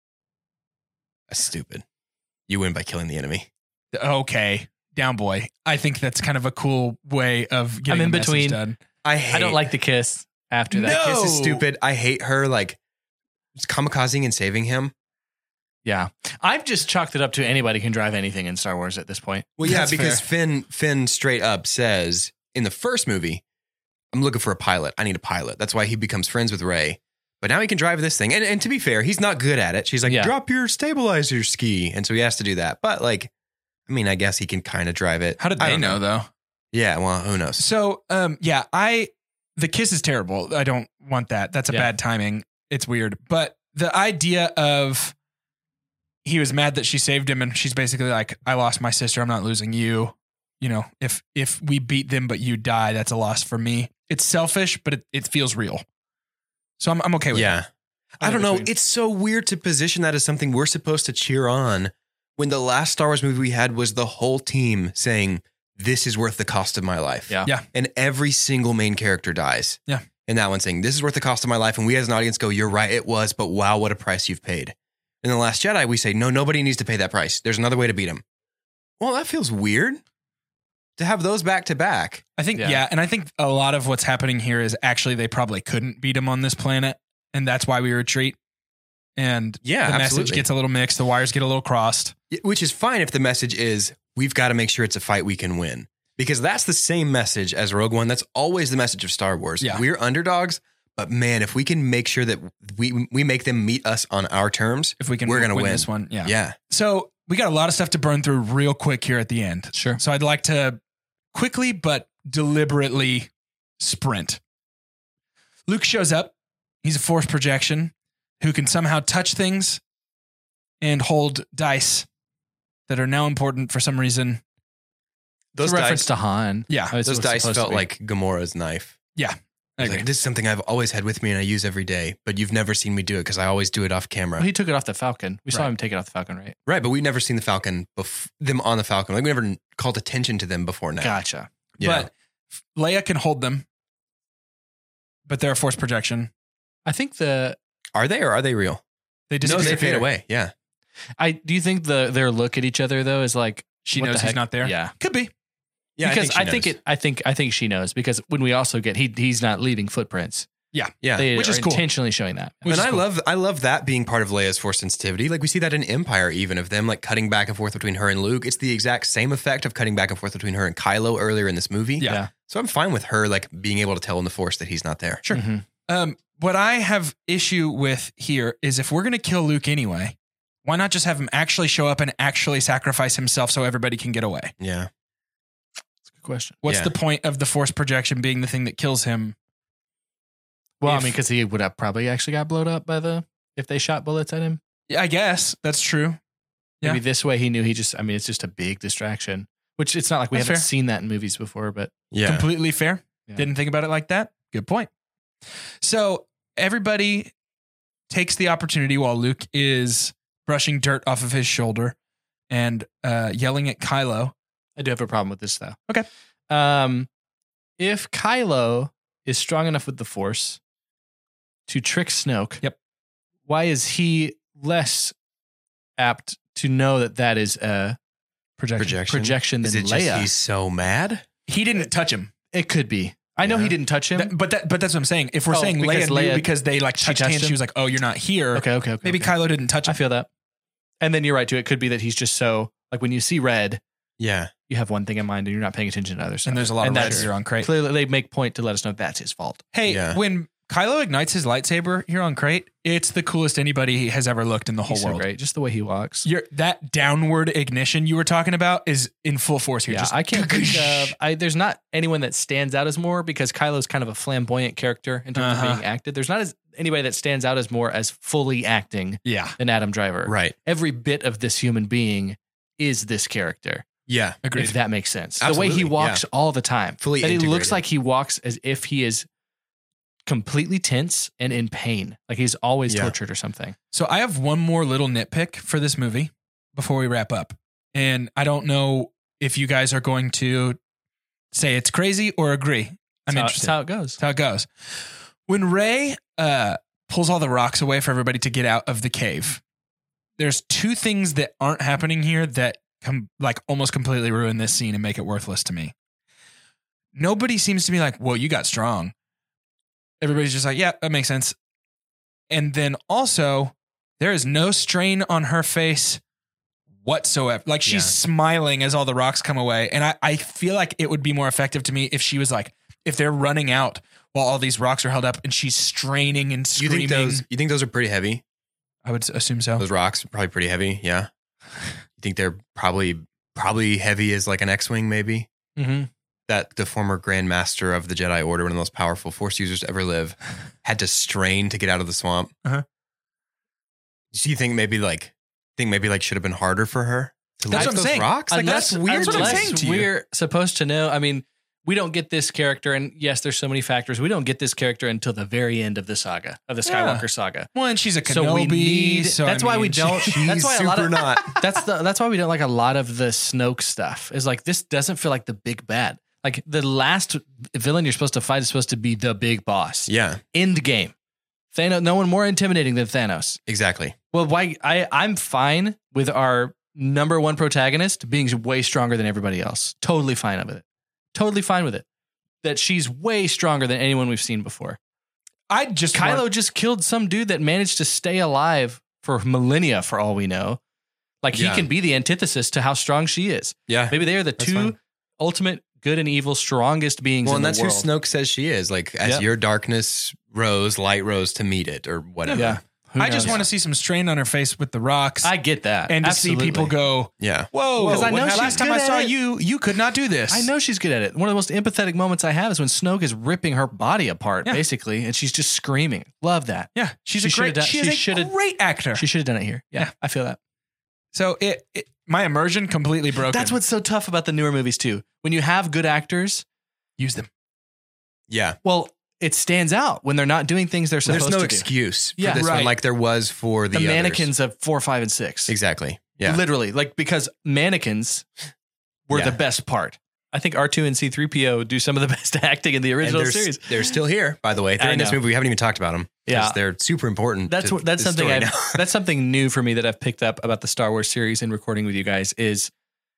Speaker 4: That's stupid. You win by killing the enemy.
Speaker 3: Okay, down boy. I think that's kind of a cool way of getting
Speaker 5: I'm in
Speaker 3: a message
Speaker 5: between.
Speaker 3: done.
Speaker 4: I hate
Speaker 5: I don't like the kiss after that.
Speaker 3: No.
Speaker 4: Kiss is stupid. I hate her like kamikazing and saving him.
Speaker 5: Yeah, I've just chalked it up to anybody can drive anything in Star Wars at this point.
Speaker 4: Well, yeah,
Speaker 3: That's
Speaker 4: because
Speaker 3: fair.
Speaker 4: Finn Finn straight up says in the first movie, I'm looking for a pilot. I need a pilot. That's why he becomes friends with Rey. But now he can drive this thing. And, and to be fair, he's not good at it. She's like,
Speaker 5: Yeah.
Speaker 4: drop your stabilizer ski. And so he has to do that. But like, I mean, I guess he can kind of drive it.
Speaker 3: How did
Speaker 4: I
Speaker 3: they
Speaker 4: don't
Speaker 3: know, though?
Speaker 4: Yeah, well, who knows?
Speaker 3: So, um, yeah, I the kiss is terrible. I don't want that. That's a
Speaker 5: Yeah.
Speaker 3: bad timing. It's weird. But the idea of he was mad that she saved him, and she's basically like, "I lost my sister. I'm not losing you. You know, if if we beat them, but you die, that's a loss for me." It's selfish, but it, it feels real. So I'm I'm okay with
Speaker 4: Yeah.
Speaker 3: that.
Speaker 4: I don't know.
Speaker 3: Between-
Speaker 4: It's so weird to position that as something we're supposed to cheer on when the last Star Wars movie we had was the whole team saying, this is worth the cost of my life.
Speaker 5: Yeah.
Speaker 3: Yeah.
Speaker 4: And every single main character dies.
Speaker 3: Yeah.
Speaker 4: And that one saying, this is worth the cost of my life. And we as an audience go, you're right, it was, but wow, what a price you've paid. In The Last Jedi, we say, no, nobody needs to pay that price. There's another way to beat him. Well, that feels weird to have those back to back.
Speaker 3: I think,
Speaker 5: Yeah.
Speaker 3: yeah. And I think a lot of what's happening here is actually they probably couldn't beat him on this planet. And that's why we retreat. And
Speaker 4: Yeah,
Speaker 3: the message
Speaker 4: absolutely.
Speaker 3: gets a little mixed. The wires get a little crossed.
Speaker 4: Which is fine if the message is, we've got to make sure it's a fight we can win. Because that's the same message as Rogue One. That's always the message of Star Wars.
Speaker 3: Yeah.
Speaker 4: We're underdogs, but man, if we can make sure that we we make them meet us on our terms,
Speaker 3: If we can
Speaker 4: we're gonna
Speaker 3: win,
Speaker 4: win.
Speaker 3: this one. Yeah.
Speaker 4: yeah.
Speaker 3: So we got a lot of stuff to burn through real quick here at the end.
Speaker 5: Sure.
Speaker 3: So I'd like to quickly but deliberately sprint. Luke shows up. He's a force projection who can somehow touch things and hold dice that are now important for some reason.
Speaker 4: Those
Speaker 5: It's a reference
Speaker 4: dice,
Speaker 5: to Han.
Speaker 3: Yeah.
Speaker 5: Oh, it's
Speaker 4: those dice
Speaker 5: supposed to
Speaker 4: felt
Speaker 5: be.
Speaker 4: like Gamora's knife.
Speaker 3: Yeah. I
Speaker 4: I was
Speaker 3: agree.
Speaker 4: like, this is something I've always had with me and I use every day, but you've never seen me do it because I always do it off camera.
Speaker 5: Well, he took it off the Falcon. We saw
Speaker 3: Right.
Speaker 5: him take it off the Falcon, right?
Speaker 4: Right, but we've never seen the Falcon, bef- them on the Falcon. Like we never called attention to them before now.
Speaker 5: Gotcha.
Speaker 4: Yeah.
Speaker 3: But Leia can hold them, but they're a force projection.
Speaker 5: I think the
Speaker 4: Are they or are they real?
Speaker 3: They just
Speaker 4: No, they
Speaker 3: disappear.
Speaker 4: fade away. Yeah.
Speaker 5: I do you think the their look at each other though is like
Speaker 3: She
Speaker 5: what
Speaker 3: knows
Speaker 5: the
Speaker 3: he's
Speaker 5: heck?
Speaker 3: not there.
Speaker 5: Yeah.
Speaker 3: Could be.
Speaker 4: Yeah,
Speaker 5: because
Speaker 4: I think,
Speaker 5: I think, it I think I think she knows because when we also get he he's not leaving footprints.
Speaker 4: Yeah.
Speaker 5: They
Speaker 3: Which
Speaker 5: are
Speaker 3: is cool.
Speaker 5: intentionally showing that.
Speaker 3: Which
Speaker 4: and
Speaker 3: is
Speaker 4: I
Speaker 3: cool.
Speaker 4: love I love that being part of Leia's force sensitivity. Like we see that in Empire, even of them like cutting back and forth between her and Luke. It's the exact same effect of cutting back and forth between her and Kylo earlier in this movie.
Speaker 3: Yeah.
Speaker 5: Yeah.
Speaker 4: So I'm fine with her like being able to tell in the force that he's not there.
Speaker 3: Sure.
Speaker 5: Mhm.
Speaker 3: Um, what I have issue with here is if we're going to kill Luke anyway, why not just have him actually show up and actually sacrifice himself so everybody can get away?
Speaker 4: Yeah.
Speaker 5: That's a good question.
Speaker 3: What's
Speaker 4: Yeah.
Speaker 3: the point of the force projection being the thing that kills him?
Speaker 5: Well,
Speaker 3: If-
Speaker 5: I mean, because he would have probably actually got blown up by the if they shot bullets at him.
Speaker 3: Yeah, I guess that's true. Yeah.
Speaker 5: Maybe this way he knew he just. I mean, it's just a big distraction. Which it's not like we
Speaker 3: That's
Speaker 5: haven't
Speaker 3: fair.
Speaker 5: seen that in movies before, but
Speaker 4: Yeah.
Speaker 3: Completely fair.
Speaker 5: Yeah.
Speaker 3: Didn't think about it like that. Good point. So everybody takes the opportunity while Luke is brushing dirt off of his shoulder and uh, yelling at Kylo.
Speaker 5: I do have a problem with this though.
Speaker 3: Okay.
Speaker 5: Um, if Kylo is strong enough with the Force to trick Snoke,
Speaker 3: Yep.
Speaker 5: why is he less apt to know that that is a
Speaker 3: Projection.
Speaker 4: Projection.
Speaker 5: projection
Speaker 4: Is
Speaker 5: than
Speaker 4: it just
Speaker 5: Leia?
Speaker 4: he's so mad?
Speaker 3: He didn't touch him.
Speaker 5: It could be. I know
Speaker 4: Yeah.
Speaker 5: he didn't touch him.
Speaker 3: That- but that, but that's what I'm saying. If we're
Speaker 5: Oh,
Speaker 3: saying
Speaker 5: because
Speaker 3: Leia, knew
Speaker 5: Leia-
Speaker 3: because they like
Speaker 5: she
Speaker 3: touched
Speaker 5: touched
Speaker 3: hands,
Speaker 5: him?
Speaker 3: she was like, "Oh, you're not here."
Speaker 5: okay, okay, okay.
Speaker 3: Maybe
Speaker 5: okay.
Speaker 3: Kylo didn't touch
Speaker 5: I
Speaker 3: him.
Speaker 5: feel that. And then you're right too. It could be that he's just so like when you see red,
Speaker 4: Yeah.
Speaker 5: you have one thing in mind and you're not paying attention to other stuff.
Speaker 3: And there's a lot
Speaker 5: and
Speaker 3: of
Speaker 5: that's
Speaker 3: red here on Crate.
Speaker 5: Clearly, they make point to let us know that's his fault.
Speaker 3: Hey,
Speaker 4: Yeah.
Speaker 3: when Kylo ignites his lightsaber here on Crate, it's the coolest anybody has ever looked in the whole
Speaker 5: He's so
Speaker 3: world.
Speaker 5: great. Just the way he walks.
Speaker 3: You're, that downward ignition you were talking about is in full force here.
Speaker 5: Yeah,
Speaker 3: Just
Speaker 5: I can't think of. I there's not anyone that stands out as more because Kylo's kind of a flamboyant character in terms
Speaker 3: Uh-huh.
Speaker 5: of being acted. There's not as anybody that stands out as more as fully acting
Speaker 3: Yeah,
Speaker 5: than Adam Driver.
Speaker 4: Right.
Speaker 5: Every bit of this human being is this character.
Speaker 4: Yeah.
Speaker 3: agreed.
Speaker 5: If that makes sense. The
Speaker 4: Absolutely,
Speaker 5: way he walks all the time.
Speaker 4: Fully
Speaker 5: that he looks
Speaker 4: integrated.
Speaker 5: like he walks as if he is completely tense and in pain. Like he's always
Speaker 4: Yeah.
Speaker 5: tortured or something.
Speaker 3: So I have one more little nitpick for this movie before we wrap up. And I don't know if you guys are going to say it's crazy or agree. I'm
Speaker 5: That's how,
Speaker 3: interested.
Speaker 5: that's how it goes.
Speaker 3: That's how it goes. When Rey uh, pulls all the rocks away for everybody to get out of the cave, there's two things that aren't happening here that com- like almost completely ruin this scene and make it worthless to me. Nobody seems to be like, "Whoa, you got strong." Everybody's just like, "Yeah, that makes sense." And then also, there is no strain on her face whatsoever. Like she's
Speaker 4: Yeah.
Speaker 3: smiling as all the rocks come away. And I, I feel like it would be more effective to me if she was like, if they're running out while all these rocks are held up and she's straining and
Speaker 4: You
Speaker 3: screaming.
Speaker 4: think those? You think those are pretty heavy?
Speaker 3: I would assume so.
Speaker 4: Those rocks are probably pretty heavy. Yeah. You think they're probably probably heavy as like an X-wing, maybe?
Speaker 5: Mm-hmm.
Speaker 4: That the former Grand Master of the Jedi Order, one of the most powerful Force users to ever live, had to strain to get out of the swamp.
Speaker 3: Uh-huh.
Speaker 4: So you think maybe like think maybe like should have been harder for her to
Speaker 3: That's
Speaker 4: lift
Speaker 3: what I'm
Speaker 4: those
Speaker 3: saying.
Speaker 4: rocks? Like
Speaker 5: Unless,
Speaker 4: that's weird.
Speaker 3: That's what I'm
Speaker 5: unless
Speaker 3: saying to you.
Speaker 5: we're supposed to know. I mean, we don't get this character, and yes, there's so many factors. We don't get this character until the very end of the saga, of the
Speaker 3: Yeah.
Speaker 5: Skywalker saga.
Speaker 3: Well, and she's a Kenobi.
Speaker 5: So we need.
Speaker 3: so
Speaker 5: that's
Speaker 3: I
Speaker 5: why we
Speaker 3: mean,
Speaker 5: don't.
Speaker 3: she-
Speaker 5: That's why a lot
Speaker 4: super
Speaker 5: of
Speaker 4: not.
Speaker 5: that's the that's why we don't like a lot of the Snoke stuff. Is like this doesn't feel like the big bad. Like the last villain you're supposed to fight is supposed to be the big boss.
Speaker 4: Yeah,
Speaker 5: End game. Thanos. No one more intimidating than Thanos.
Speaker 4: exactly.
Speaker 5: Well, why I I'm fine with our number one protagonist being way stronger than everybody else. Totally fine with it. Totally fine with it. That she's way stronger than anyone we've seen before.
Speaker 3: I just
Speaker 5: Kylo
Speaker 3: want-
Speaker 5: just killed some dude that managed to stay alive for millennia, for all we know. Like
Speaker 4: Yeah.
Speaker 5: he can be the antithesis to how strong she is.
Speaker 4: Yeah.
Speaker 5: Maybe they are the
Speaker 4: That's
Speaker 5: two
Speaker 4: fine.
Speaker 5: ultimate good and evil strongest beings
Speaker 4: Well,
Speaker 5: in
Speaker 4: and
Speaker 5: the
Speaker 4: that's
Speaker 5: world.
Speaker 4: who Snoke says she is. Like, as
Speaker 5: Yep.
Speaker 4: your darkness rose, light rose to meet it, or whatever.
Speaker 5: Yeah. Who
Speaker 3: I just
Speaker 5: knows?
Speaker 3: want to see some strain on her face with the rocks.
Speaker 5: I get that.
Speaker 3: and to
Speaker 5: Absolutely.
Speaker 3: see people go,
Speaker 4: Yeah.
Speaker 3: "Whoa!"
Speaker 5: 'Cause I
Speaker 3: what
Speaker 5: know
Speaker 3: happened?
Speaker 5: she's
Speaker 3: last time I
Speaker 5: good
Speaker 3: saw
Speaker 5: at it.
Speaker 3: you, you could not do this.
Speaker 5: I know she's good at it. One of the most empathetic moments I have is when Snoke is ripping her body apart,
Speaker 3: Yeah.
Speaker 5: basically, and she's just screaming. Love that.
Speaker 3: Yeah, she's
Speaker 5: She
Speaker 3: a
Speaker 5: should've
Speaker 3: great.
Speaker 5: done-
Speaker 3: she
Speaker 5: she
Speaker 3: is a
Speaker 5: should've-
Speaker 3: great actor.
Speaker 5: She should have done it here. Yeah,
Speaker 3: Yeah.
Speaker 5: I feel that.
Speaker 3: so it, it, my immersion completely broken.
Speaker 5: That's what's so tough about the newer movies too. When you have good actors,
Speaker 3: use them.
Speaker 4: Yeah.
Speaker 5: well, it stands out when they're not doing things they're supposed
Speaker 4: There's no
Speaker 5: to do.
Speaker 4: excuse for
Speaker 5: Yeah.
Speaker 4: this
Speaker 3: Right.
Speaker 4: one, like there was for the,
Speaker 5: The
Speaker 4: others.
Speaker 5: mannequins of four, five, and six.
Speaker 4: Exactly. Yeah.
Speaker 5: Literally, like because mannequins were
Speaker 4: Yeah.
Speaker 5: the best part. I think R two and C three P O do some of the best acting in the
Speaker 4: And
Speaker 5: original
Speaker 4: they're,
Speaker 5: series.
Speaker 4: they're still here, by the way. They're
Speaker 5: I
Speaker 4: in this
Speaker 5: know.
Speaker 4: movie. We haven't even talked about them.
Speaker 5: Yeah.
Speaker 4: They're super important.
Speaker 5: That's
Speaker 4: to
Speaker 5: what that's
Speaker 4: the
Speaker 5: something
Speaker 4: story
Speaker 5: I've,
Speaker 4: now.
Speaker 5: that's something new for me that I've picked up about the Star Wars series and recording with you guys is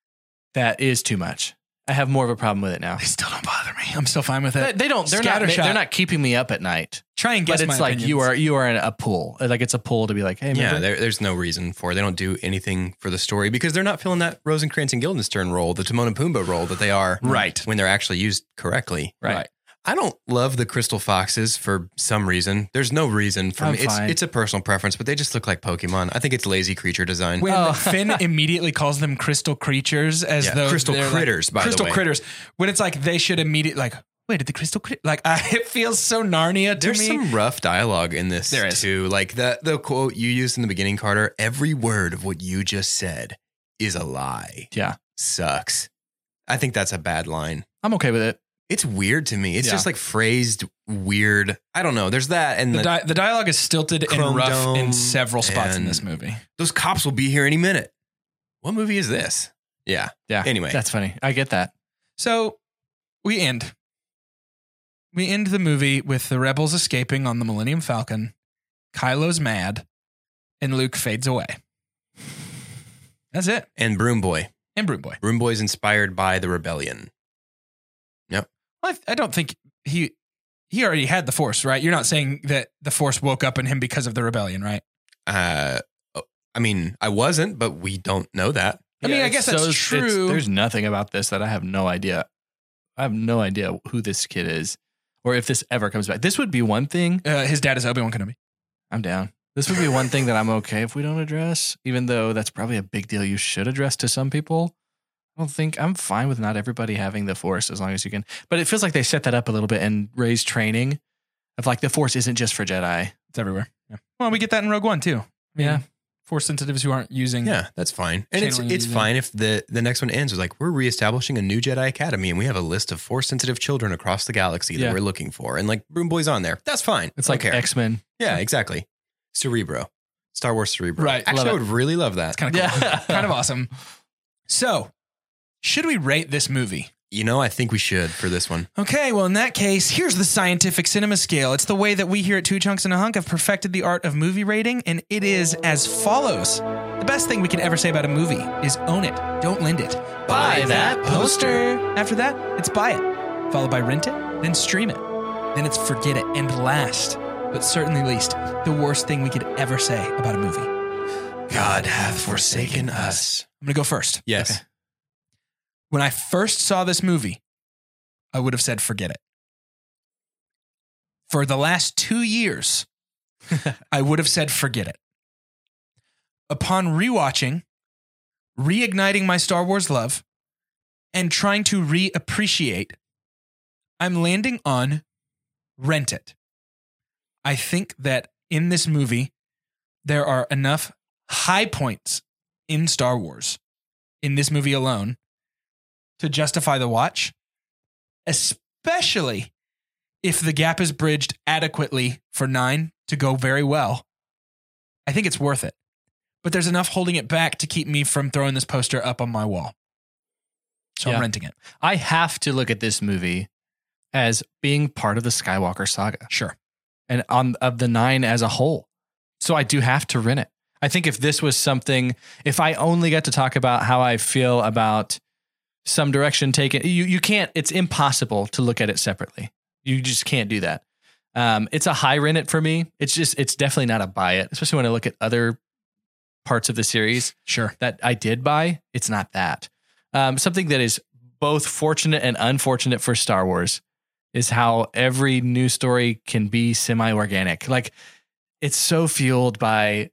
Speaker 5: that is too much. I have more of a problem with it now.
Speaker 3: They still don't bother me. I'm still fine with
Speaker 5: They,
Speaker 3: it.
Speaker 5: they don't. They're not.
Speaker 3: Scattershot.
Speaker 5: They're not keeping me up at night.
Speaker 3: Try and guess
Speaker 5: But it's
Speaker 3: my
Speaker 5: like you
Speaker 3: opinions.
Speaker 5: are. You are in a pool. Like it's a pool to be like, hey,
Speaker 4: Yeah,
Speaker 5: remember?
Speaker 4: there, there's no reason for it. They don't do anything for the story because they're not filling that Rosencrantz and Guildenstern role, the Timon and Pumbaa role that they are
Speaker 3: Right.
Speaker 4: when they're actually used correctly.
Speaker 5: right.
Speaker 4: I don't love the crystal foxes for some reason. There's no reason for
Speaker 5: I'm
Speaker 4: me. It's
Speaker 5: fine.
Speaker 4: it's a personal preference, but they just look like Pokemon. I think it's lazy creature design.
Speaker 3: When
Speaker 5: Oh.
Speaker 3: Finn immediately calls them crystal creatures as
Speaker 4: Yeah,
Speaker 3: though
Speaker 4: crystal
Speaker 3: they're like-
Speaker 4: critters, by the
Speaker 3: crystal
Speaker 4: way.
Speaker 3: critters. When it's like they should immediately like, wait, did the crystal crit? Like I, it feels so Narnia to
Speaker 4: There's
Speaker 3: me.
Speaker 4: some rough dialogue in this
Speaker 3: There is.
Speaker 4: too. Like the the quote you used in the beginning, Carter. Every word of what you just said is a lie.
Speaker 5: Yeah,
Speaker 4: Sucks. I think that's a bad line.
Speaker 5: I'm okay with it.
Speaker 4: It's weird to me. It's
Speaker 5: Yeah.
Speaker 4: just like phrased weird. I don't know. There's that, and
Speaker 3: the,
Speaker 4: the,
Speaker 3: di- the dialogue is stilted
Speaker 4: Chrome
Speaker 3: and rough in
Speaker 4: Dome
Speaker 3: several spots in
Speaker 4: and-
Speaker 3: this movie.
Speaker 4: those cops will be here any minute. what movie is this? Yeah.
Speaker 5: Yeah.
Speaker 4: Anyway.
Speaker 5: That's funny. I get that.
Speaker 3: So we end. We end the movie with the rebels escaping on the Millennium Falcon. Kylo's mad, and Luke fades away. That's it.
Speaker 4: And Broom Boy.
Speaker 3: And Broom Boy.
Speaker 4: Broom Boy's inspired by the rebellion. Yep.
Speaker 3: I, I don't think he he already had the Force, right? You're not saying that the Force woke up in him because of the rebellion, right?
Speaker 4: Uh, I mean, I wasn't, but we don't know that.
Speaker 3: I mean, I
Speaker 5: it's
Speaker 3: guess that's
Speaker 5: it's-
Speaker 3: true.
Speaker 5: There's nothing about this that I have no idea. I have no idea who this kid is or if this ever comes back. This would be one thing.
Speaker 3: Uh, his dad is Obi-Wan Kenobi.
Speaker 5: I'm down. This would be one thing that I'm okay if we don't address, even though that's probably a big deal you should address to some people. I don't think I'm fine with not everybody having the Force as long as you can. But it feels like they set that up a little bit in Rey's training of like the Force isn't just for Jedi.
Speaker 3: It's everywhere. Yeah. Well, we get that in Rogue One too. I mean,
Speaker 5: Yeah.
Speaker 3: Force sensitives who aren't using.
Speaker 4: Yeah, that's fine. And it's
Speaker 3: Channeling
Speaker 4: it's
Speaker 3: using-
Speaker 4: fine if the, the next one ends with like, we're reestablishing a new Jedi Academy and we have a list of Force sensitive children across the galaxy that
Speaker 5: Yeah.
Speaker 4: we're looking for. And like Broom Boy's on there. That's fine.
Speaker 5: It's
Speaker 4: Don't
Speaker 5: like
Speaker 4: care.
Speaker 5: X-Men.
Speaker 4: Yeah, exactly. Cerebro. Star Wars Cerebro.
Speaker 3: Right,
Speaker 4: Actually,
Speaker 5: love
Speaker 4: I
Speaker 5: it.
Speaker 4: would really love that.
Speaker 3: It's kind of cool.
Speaker 5: Yeah.
Speaker 3: Kind of awesome. So, should we rate this movie?
Speaker 4: You know, I think we should for this one.
Speaker 3: Okay, well, in that case, here's the scientific cinema scale. It's the way that we here at Two Chunks and a Hunk have perfected the art of movie rating, and it is as follows. The best thing we can ever say about a movie is own it, don't lend it.
Speaker 5: Buy that poster.
Speaker 3: After that, it's buy it, followed by rent it, then stream it. Then it's forget it, and last, but certainly least, the worst thing we could ever say about a movie.
Speaker 4: God hath forsaken us.
Speaker 3: I'm going to go first.
Speaker 4: Yes.
Speaker 3: Okay. When I first saw this movie, I would have said, forget it. For the last two years, I would have said, forget it. Upon rewatching, reigniting my Star Wars love, and trying to reappreciate, I'm landing on rent it. I think that in this movie, there are enough high points in Star Wars, in this movie alone, to justify the watch, especially if the gap is bridged adequately for nine to go very well. I think it's worth it. But there's enough holding it back to keep me from throwing this poster up on my wall. So
Speaker 5: Yeah.
Speaker 3: I'm renting it.
Speaker 5: I have to look at this movie as being part of the Skywalker saga.
Speaker 3: Sure.
Speaker 5: And on of the nine as a whole. So I do have to rent it. I think if this was something, if I only got to talk about how I feel about some direction taken, you you can't, it's impossible to look at it separately. You just can't do that. Um, it's a high rent it for me. It's just, it's definitely not a buy it, especially when I look at other parts of the series
Speaker 3: Sure.
Speaker 5: that I did buy. It's not that. Um, something that is both fortunate and unfortunate for Star Wars is how every new story can be semi-organic. Like it's so fueled by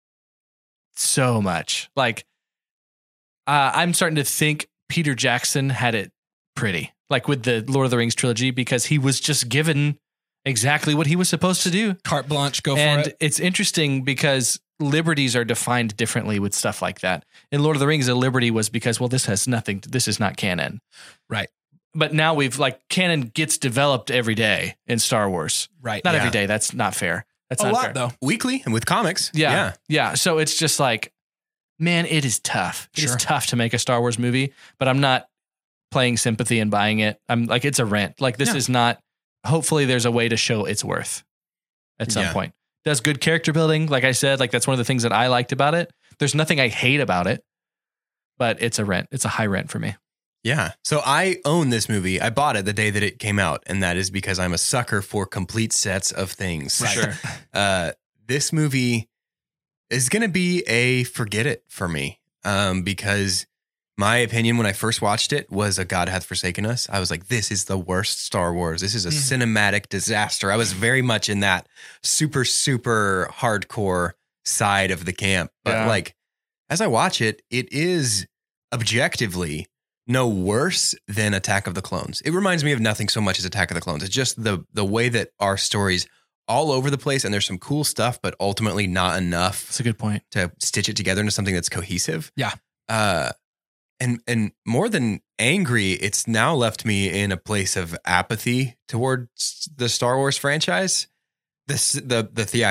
Speaker 5: so much. Like uh, I'm starting to think Peter Jackson had it pretty, like with the Lord of the Rings trilogy, because he was just given exactly what he was supposed to do.
Speaker 3: Carte blanche, go
Speaker 5: And
Speaker 3: for it.
Speaker 5: it's interesting because liberties are defined differently with stuff like that. In Lord of the Rings, a liberty was because, well, this has nothing, this is not canon.
Speaker 3: Right.
Speaker 5: But now we've like canon gets developed every day in Star Wars.
Speaker 3: Right.
Speaker 5: Not
Speaker 4: Yeah.
Speaker 5: every day. That's not fair. That's
Speaker 3: A
Speaker 5: not
Speaker 3: lot,
Speaker 5: fair.
Speaker 3: though.
Speaker 4: Weekly and with comics.
Speaker 5: Yeah.
Speaker 4: Yeah.
Speaker 5: Yeah. So it's just like, man, it is tough. It's
Speaker 3: Sure.
Speaker 5: tough to make a Star Wars movie, but I'm not playing sympathy and buying it. I'm like, it's a rent. Like this
Speaker 3: Yeah.
Speaker 5: is not, hopefully there's a way to show its worth at some
Speaker 4: Yeah.
Speaker 5: point. Does good character building. Like I said, like that's one of the things that I liked about it. There's nothing I hate about it, but it's a rent. It's a high rent for me.
Speaker 4: Yeah. So I own this movie. I bought it the day that it came out. And that is because I'm a sucker for complete sets of things.
Speaker 3: Right. Sure.
Speaker 4: Uh, this movie is going to be a forget it for me. Um, because my opinion when I first watched it was a God hath forsaken us. I was like, this is the worst Star Wars. This is a
Speaker 3: Mhm.
Speaker 4: cinematic disaster. I was very much in that super, super hardcore side of the camp. But
Speaker 5: Yeah.
Speaker 4: like, as I watch it, it is objectively no worse than Attack of the Clones. It reminds me of nothing so much as Attack of the Clones. It's just the the way that our stories all over the place and there's some cool stuff, but ultimately not enough
Speaker 5: That's a good point.
Speaker 4: to stitch it together into something that's cohesive.
Speaker 3: Yeah.
Speaker 4: Uh, and and more than angry, it's now left me in a place of apathy towards the Star Wars franchise. This the the theatric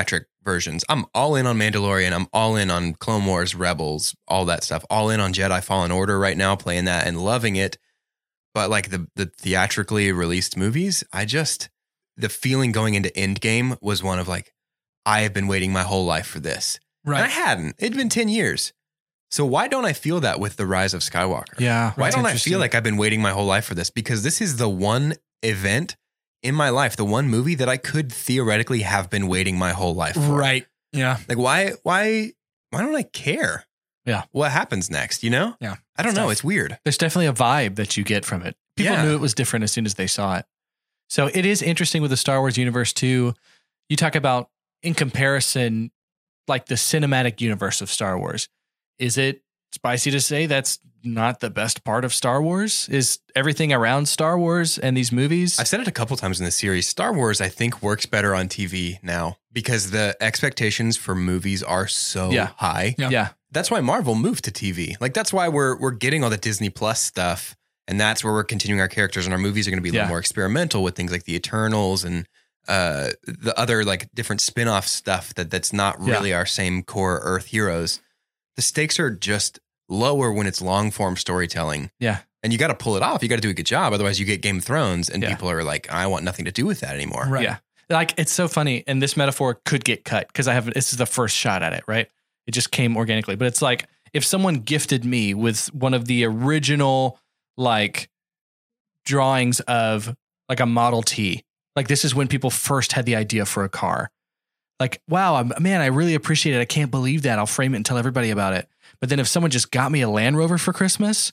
Speaker 4: versions. I'm all in on Mandalorian. I'm all in on Clone Wars, Rebels, all that stuff. All in on Jedi Fallen Order right now, playing that and loving it. But like the the theatrically released movies, I just, the feeling going into Endgame was one of like, I have been waiting my whole life for this.
Speaker 3: Right.
Speaker 4: And I hadn't. It'd been ten years. So why don't I feel that with The Rise of Skywalker?
Speaker 5: Yeah.
Speaker 4: Why
Speaker 5: that's
Speaker 4: don't I
Speaker 5: interesting.
Speaker 4: feel like I've been waiting my whole life for this? Because this is the one event in my life, the one movie that I could theoretically have been waiting my whole life for.
Speaker 3: Right. Yeah.
Speaker 4: Like why, why, why don't I care?
Speaker 5: Yeah.
Speaker 4: What happens next? You know?
Speaker 3: Yeah.
Speaker 4: I don't
Speaker 3: It's
Speaker 4: know.
Speaker 3: tough.
Speaker 4: It's weird.
Speaker 5: There's definitely a vibe that you get from it. People
Speaker 4: Yeah.
Speaker 5: knew it was different as soon as they saw it. So it is interesting with the Star Wars universe too. You talk about in comparison, like the cinematic universe of Star Wars. Is it spicy to say that's not the best part of Star Wars? Is everything around Star Wars and these movies?
Speaker 4: I've said it a couple times in the series. Star Wars, I think, works better on T V now because the expectations for movies are so
Speaker 5: Yeah.
Speaker 4: high.
Speaker 3: Yeah.
Speaker 5: yeah.
Speaker 4: That's why Marvel moved to T V. Like that's why we're we're getting all the Disney Plus stuff, and that's where we're continuing our characters, and our movies are going to be a
Speaker 5: Yeah.
Speaker 4: little more experimental with things like the Eternals and uh, the other like different spin-off stuff that that's not
Speaker 5: Yeah.
Speaker 4: really our same core Earth heroes. The stakes are just lower when it's long form storytelling.
Speaker 5: Yeah.
Speaker 4: And you got to pull it off. You got to do a good job. Otherwise, you get Game of Thrones, and
Speaker 5: Yeah.
Speaker 4: people are like, "I want nothing to do with that anymore."
Speaker 3: Right.
Speaker 5: Yeah. Like it's so funny. And this metaphor could get cut because I have this is the first shot at it, right? It just came organically. But it's like if someone gifted me with one of the original like drawings of like a Model T, like this is when people first had the idea for a car. Like, wow, I'm, man, I really appreciate it. I can't believe that. I'll frame it and tell everybody about it. But then if someone just got me a Land Rover for Christmas,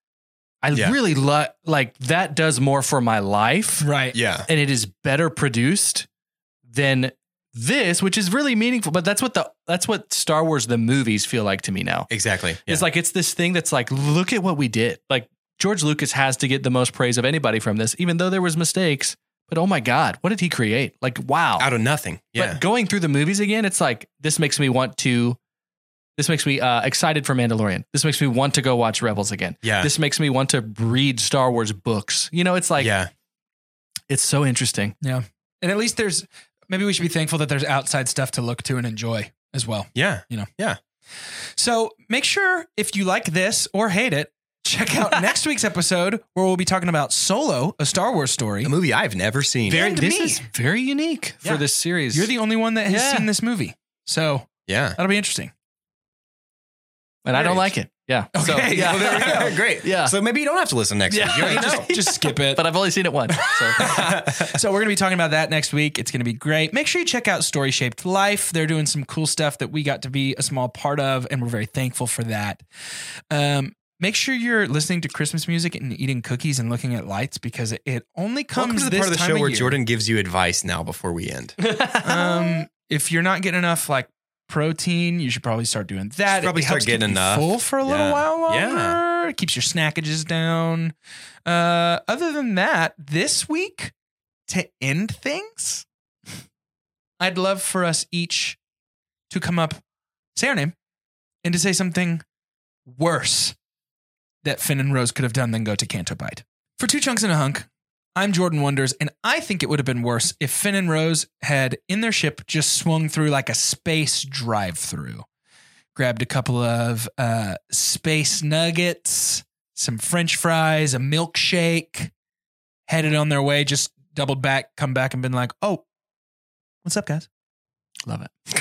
Speaker 5: I
Speaker 4: Yeah.
Speaker 5: really love, like that does more for my life
Speaker 3: Right.
Speaker 4: Yeah.
Speaker 5: and it is better produced than this, which is really meaningful. But that's what the that's what Star Wars the movies feel like to me now.
Speaker 4: Exactly. Yeah.
Speaker 5: It's like it's this thing that's like, look at what we did. Like George Lucas has to get the most praise of anybody from this, even though there was mistakes. But oh my God, what did he create? Like, wow.
Speaker 4: out of nothing. Yeah.
Speaker 5: But going through the movies again, it's like this makes me want to. This makes me uh, excited for Mandalorian. This makes me want to go watch Rebels again.
Speaker 4: Yeah.
Speaker 5: This makes me want to read Star Wars books. You know, it's like
Speaker 4: yeah.
Speaker 5: it's so interesting.
Speaker 3: Yeah. And at least there's, maybe we should be thankful that there's outside stuff to look to and enjoy as well.
Speaker 4: Yeah.
Speaker 3: You know?
Speaker 4: Yeah.
Speaker 3: So make sure if you like this or hate it, check out next week's episode where we'll be talking about Solo, a Star Wars story.
Speaker 4: A movie I've never seen.
Speaker 3: Very-
Speaker 5: And
Speaker 3: to
Speaker 5: this
Speaker 3: me.
Speaker 5: is very unique
Speaker 3: Yeah.
Speaker 5: for this series.
Speaker 3: You're the only one that has
Speaker 5: Yeah.
Speaker 3: seen this movie. So
Speaker 4: yeah.
Speaker 3: that'll be interesting.
Speaker 5: and I don't
Speaker 4: Great.
Speaker 5: like it. Yeah. So,
Speaker 3: Okay.
Speaker 5: yeah.
Speaker 4: Well, there we go. Great.
Speaker 5: Yeah.
Speaker 4: So maybe you don't have to listen next
Speaker 5: Yeah.
Speaker 4: week. You already know.
Speaker 3: just, just skip it.
Speaker 5: but I've only seen it once. So
Speaker 3: So we're going to be talking about that next week. It's going to be great. Make sure you check out Story Shaped Life. They're doing some cool stuff that we got to be a small part of, and we're very thankful for that. Um, make sure you're listening to Christmas music and eating cookies and looking at lights because it, it only comes
Speaker 4: Welcome to the
Speaker 3: this
Speaker 4: part of the
Speaker 3: time
Speaker 4: show
Speaker 3: of
Speaker 4: where
Speaker 3: year.
Speaker 4: Jordan gives you advice now before we end.
Speaker 3: Um, if you're not getting enough like protein, you should probably start doing that.
Speaker 4: Should probably
Speaker 3: it
Speaker 4: start
Speaker 3: helps keep
Speaker 4: getting
Speaker 3: you
Speaker 4: enough.
Speaker 3: full for a little
Speaker 4: Yeah.
Speaker 3: while longer.
Speaker 4: Yeah.
Speaker 3: It keeps your snackages down. Uh, other than that, this week to end things, I'd love for us each to come up, say our name, and to say something worse that Finn and Rose could have done than go to Canto Bite. For Two Chunks and a Hunk, I'm Jordan Wonders, and I think it would have been worse if Finn and Rose had, in their ship, just swung through like a space drive-through. Grabbed a couple of uh, space nuggets, some French fries, a milkshake, headed on their way, just doubled back, come back and been like, oh, what's up, guys?
Speaker 5: love it.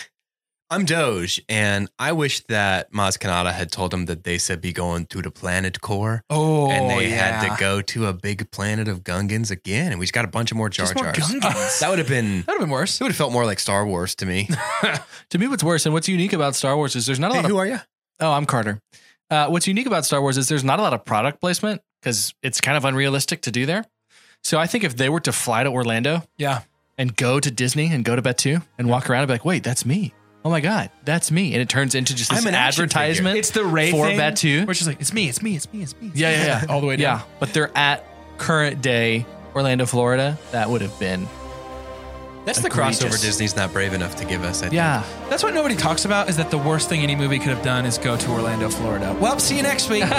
Speaker 4: I'm Doge, and I wish that Maz Kanata had told him that they said be going to the planet core.
Speaker 3: Oh,
Speaker 4: and they had to go to a big planet of Gungans again, and we just got a bunch of more Jar
Speaker 3: Just more
Speaker 4: Jars.
Speaker 3: Gungans.
Speaker 4: That would have been.
Speaker 3: That would have been worse.
Speaker 4: It would have felt more like Star Wars to me.
Speaker 5: To me, what's worse and what's unique about Star Wars is there's not a
Speaker 4: Hey,
Speaker 5: lot of
Speaker 4: who are you?
Speaker 5: Oh, I'm Carter. Uh, what's unique about Star Wars is there's not a lot of product placement because it's kind of unrealistic to do there. So I think if they were to fly to Orlando
Speaker 3: Yeah.
Speaker 5: and go to Disney and go to Batuu and walk around and be like, wait, that's me. Oh my God, that's me. And it turns into just this
Speaker 4: I'm an action
Speaker 5: advertisement.
Speaker 3: It's the Ray
Speaker 5: for
Speaker 3: thing,
Speaker 5: Batuu.
Speaker 3: where she's like, it's me, it's me, it's me, it's me. it's
Speaker 5: Yeah,
Speaker 3: me."
Speaker 5: yeah, yeah.
Speaker 3: All the way down.
Speaker 5: Yeah. But they're at current day Orlando, Florida. That would have been,
Speaker 4: That's the
Speaker 5: Egregious.
Speaker 4: crossover Disney's not brave enough to give us. I think.
Speaker 5: yeah.
Speaker 3: That's what nobody talks about is that the worst thing any movie could have done is go to Orlando, Florida. Well, see you next week.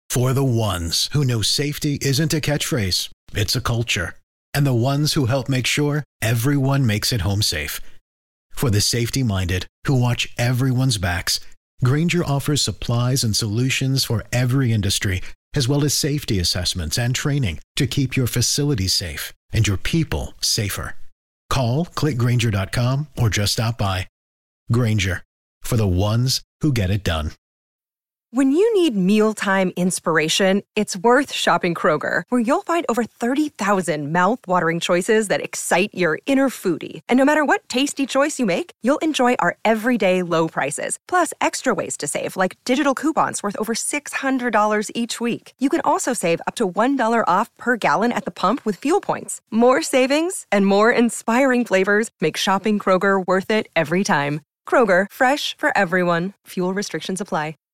Speaker 1: For the ones who know safety isn't a catchphrase, it's a culture. And the ones who help make sure everyone makes it home safe. For the safety-minded who watch everyone's backs, Grainger offers supplies and solutions for every industry, as well as safety assessments and training to keep your facilities safe and your people safer. Call, click Grainger dot com, or just stop by. Grainger, for the ones who get it done.
Speaker 2: When you need mealtime inspiration, it's worth shopping Kroger, where you'll find over thirty thousand mouth-watering choices that excite your inner foodie. And no matter what tasty choice you make, you'll enjoy our everyday low prices, plus extra ways to save, like digital coupons worth over six hundred dollars each week. You can also save up to one dollar off per gallon at the pump with fuel points. More savings and more inspiring flavors make shopping Kroger worth it every time. Kroger, fresh for everyone. Fuel restrictions apply.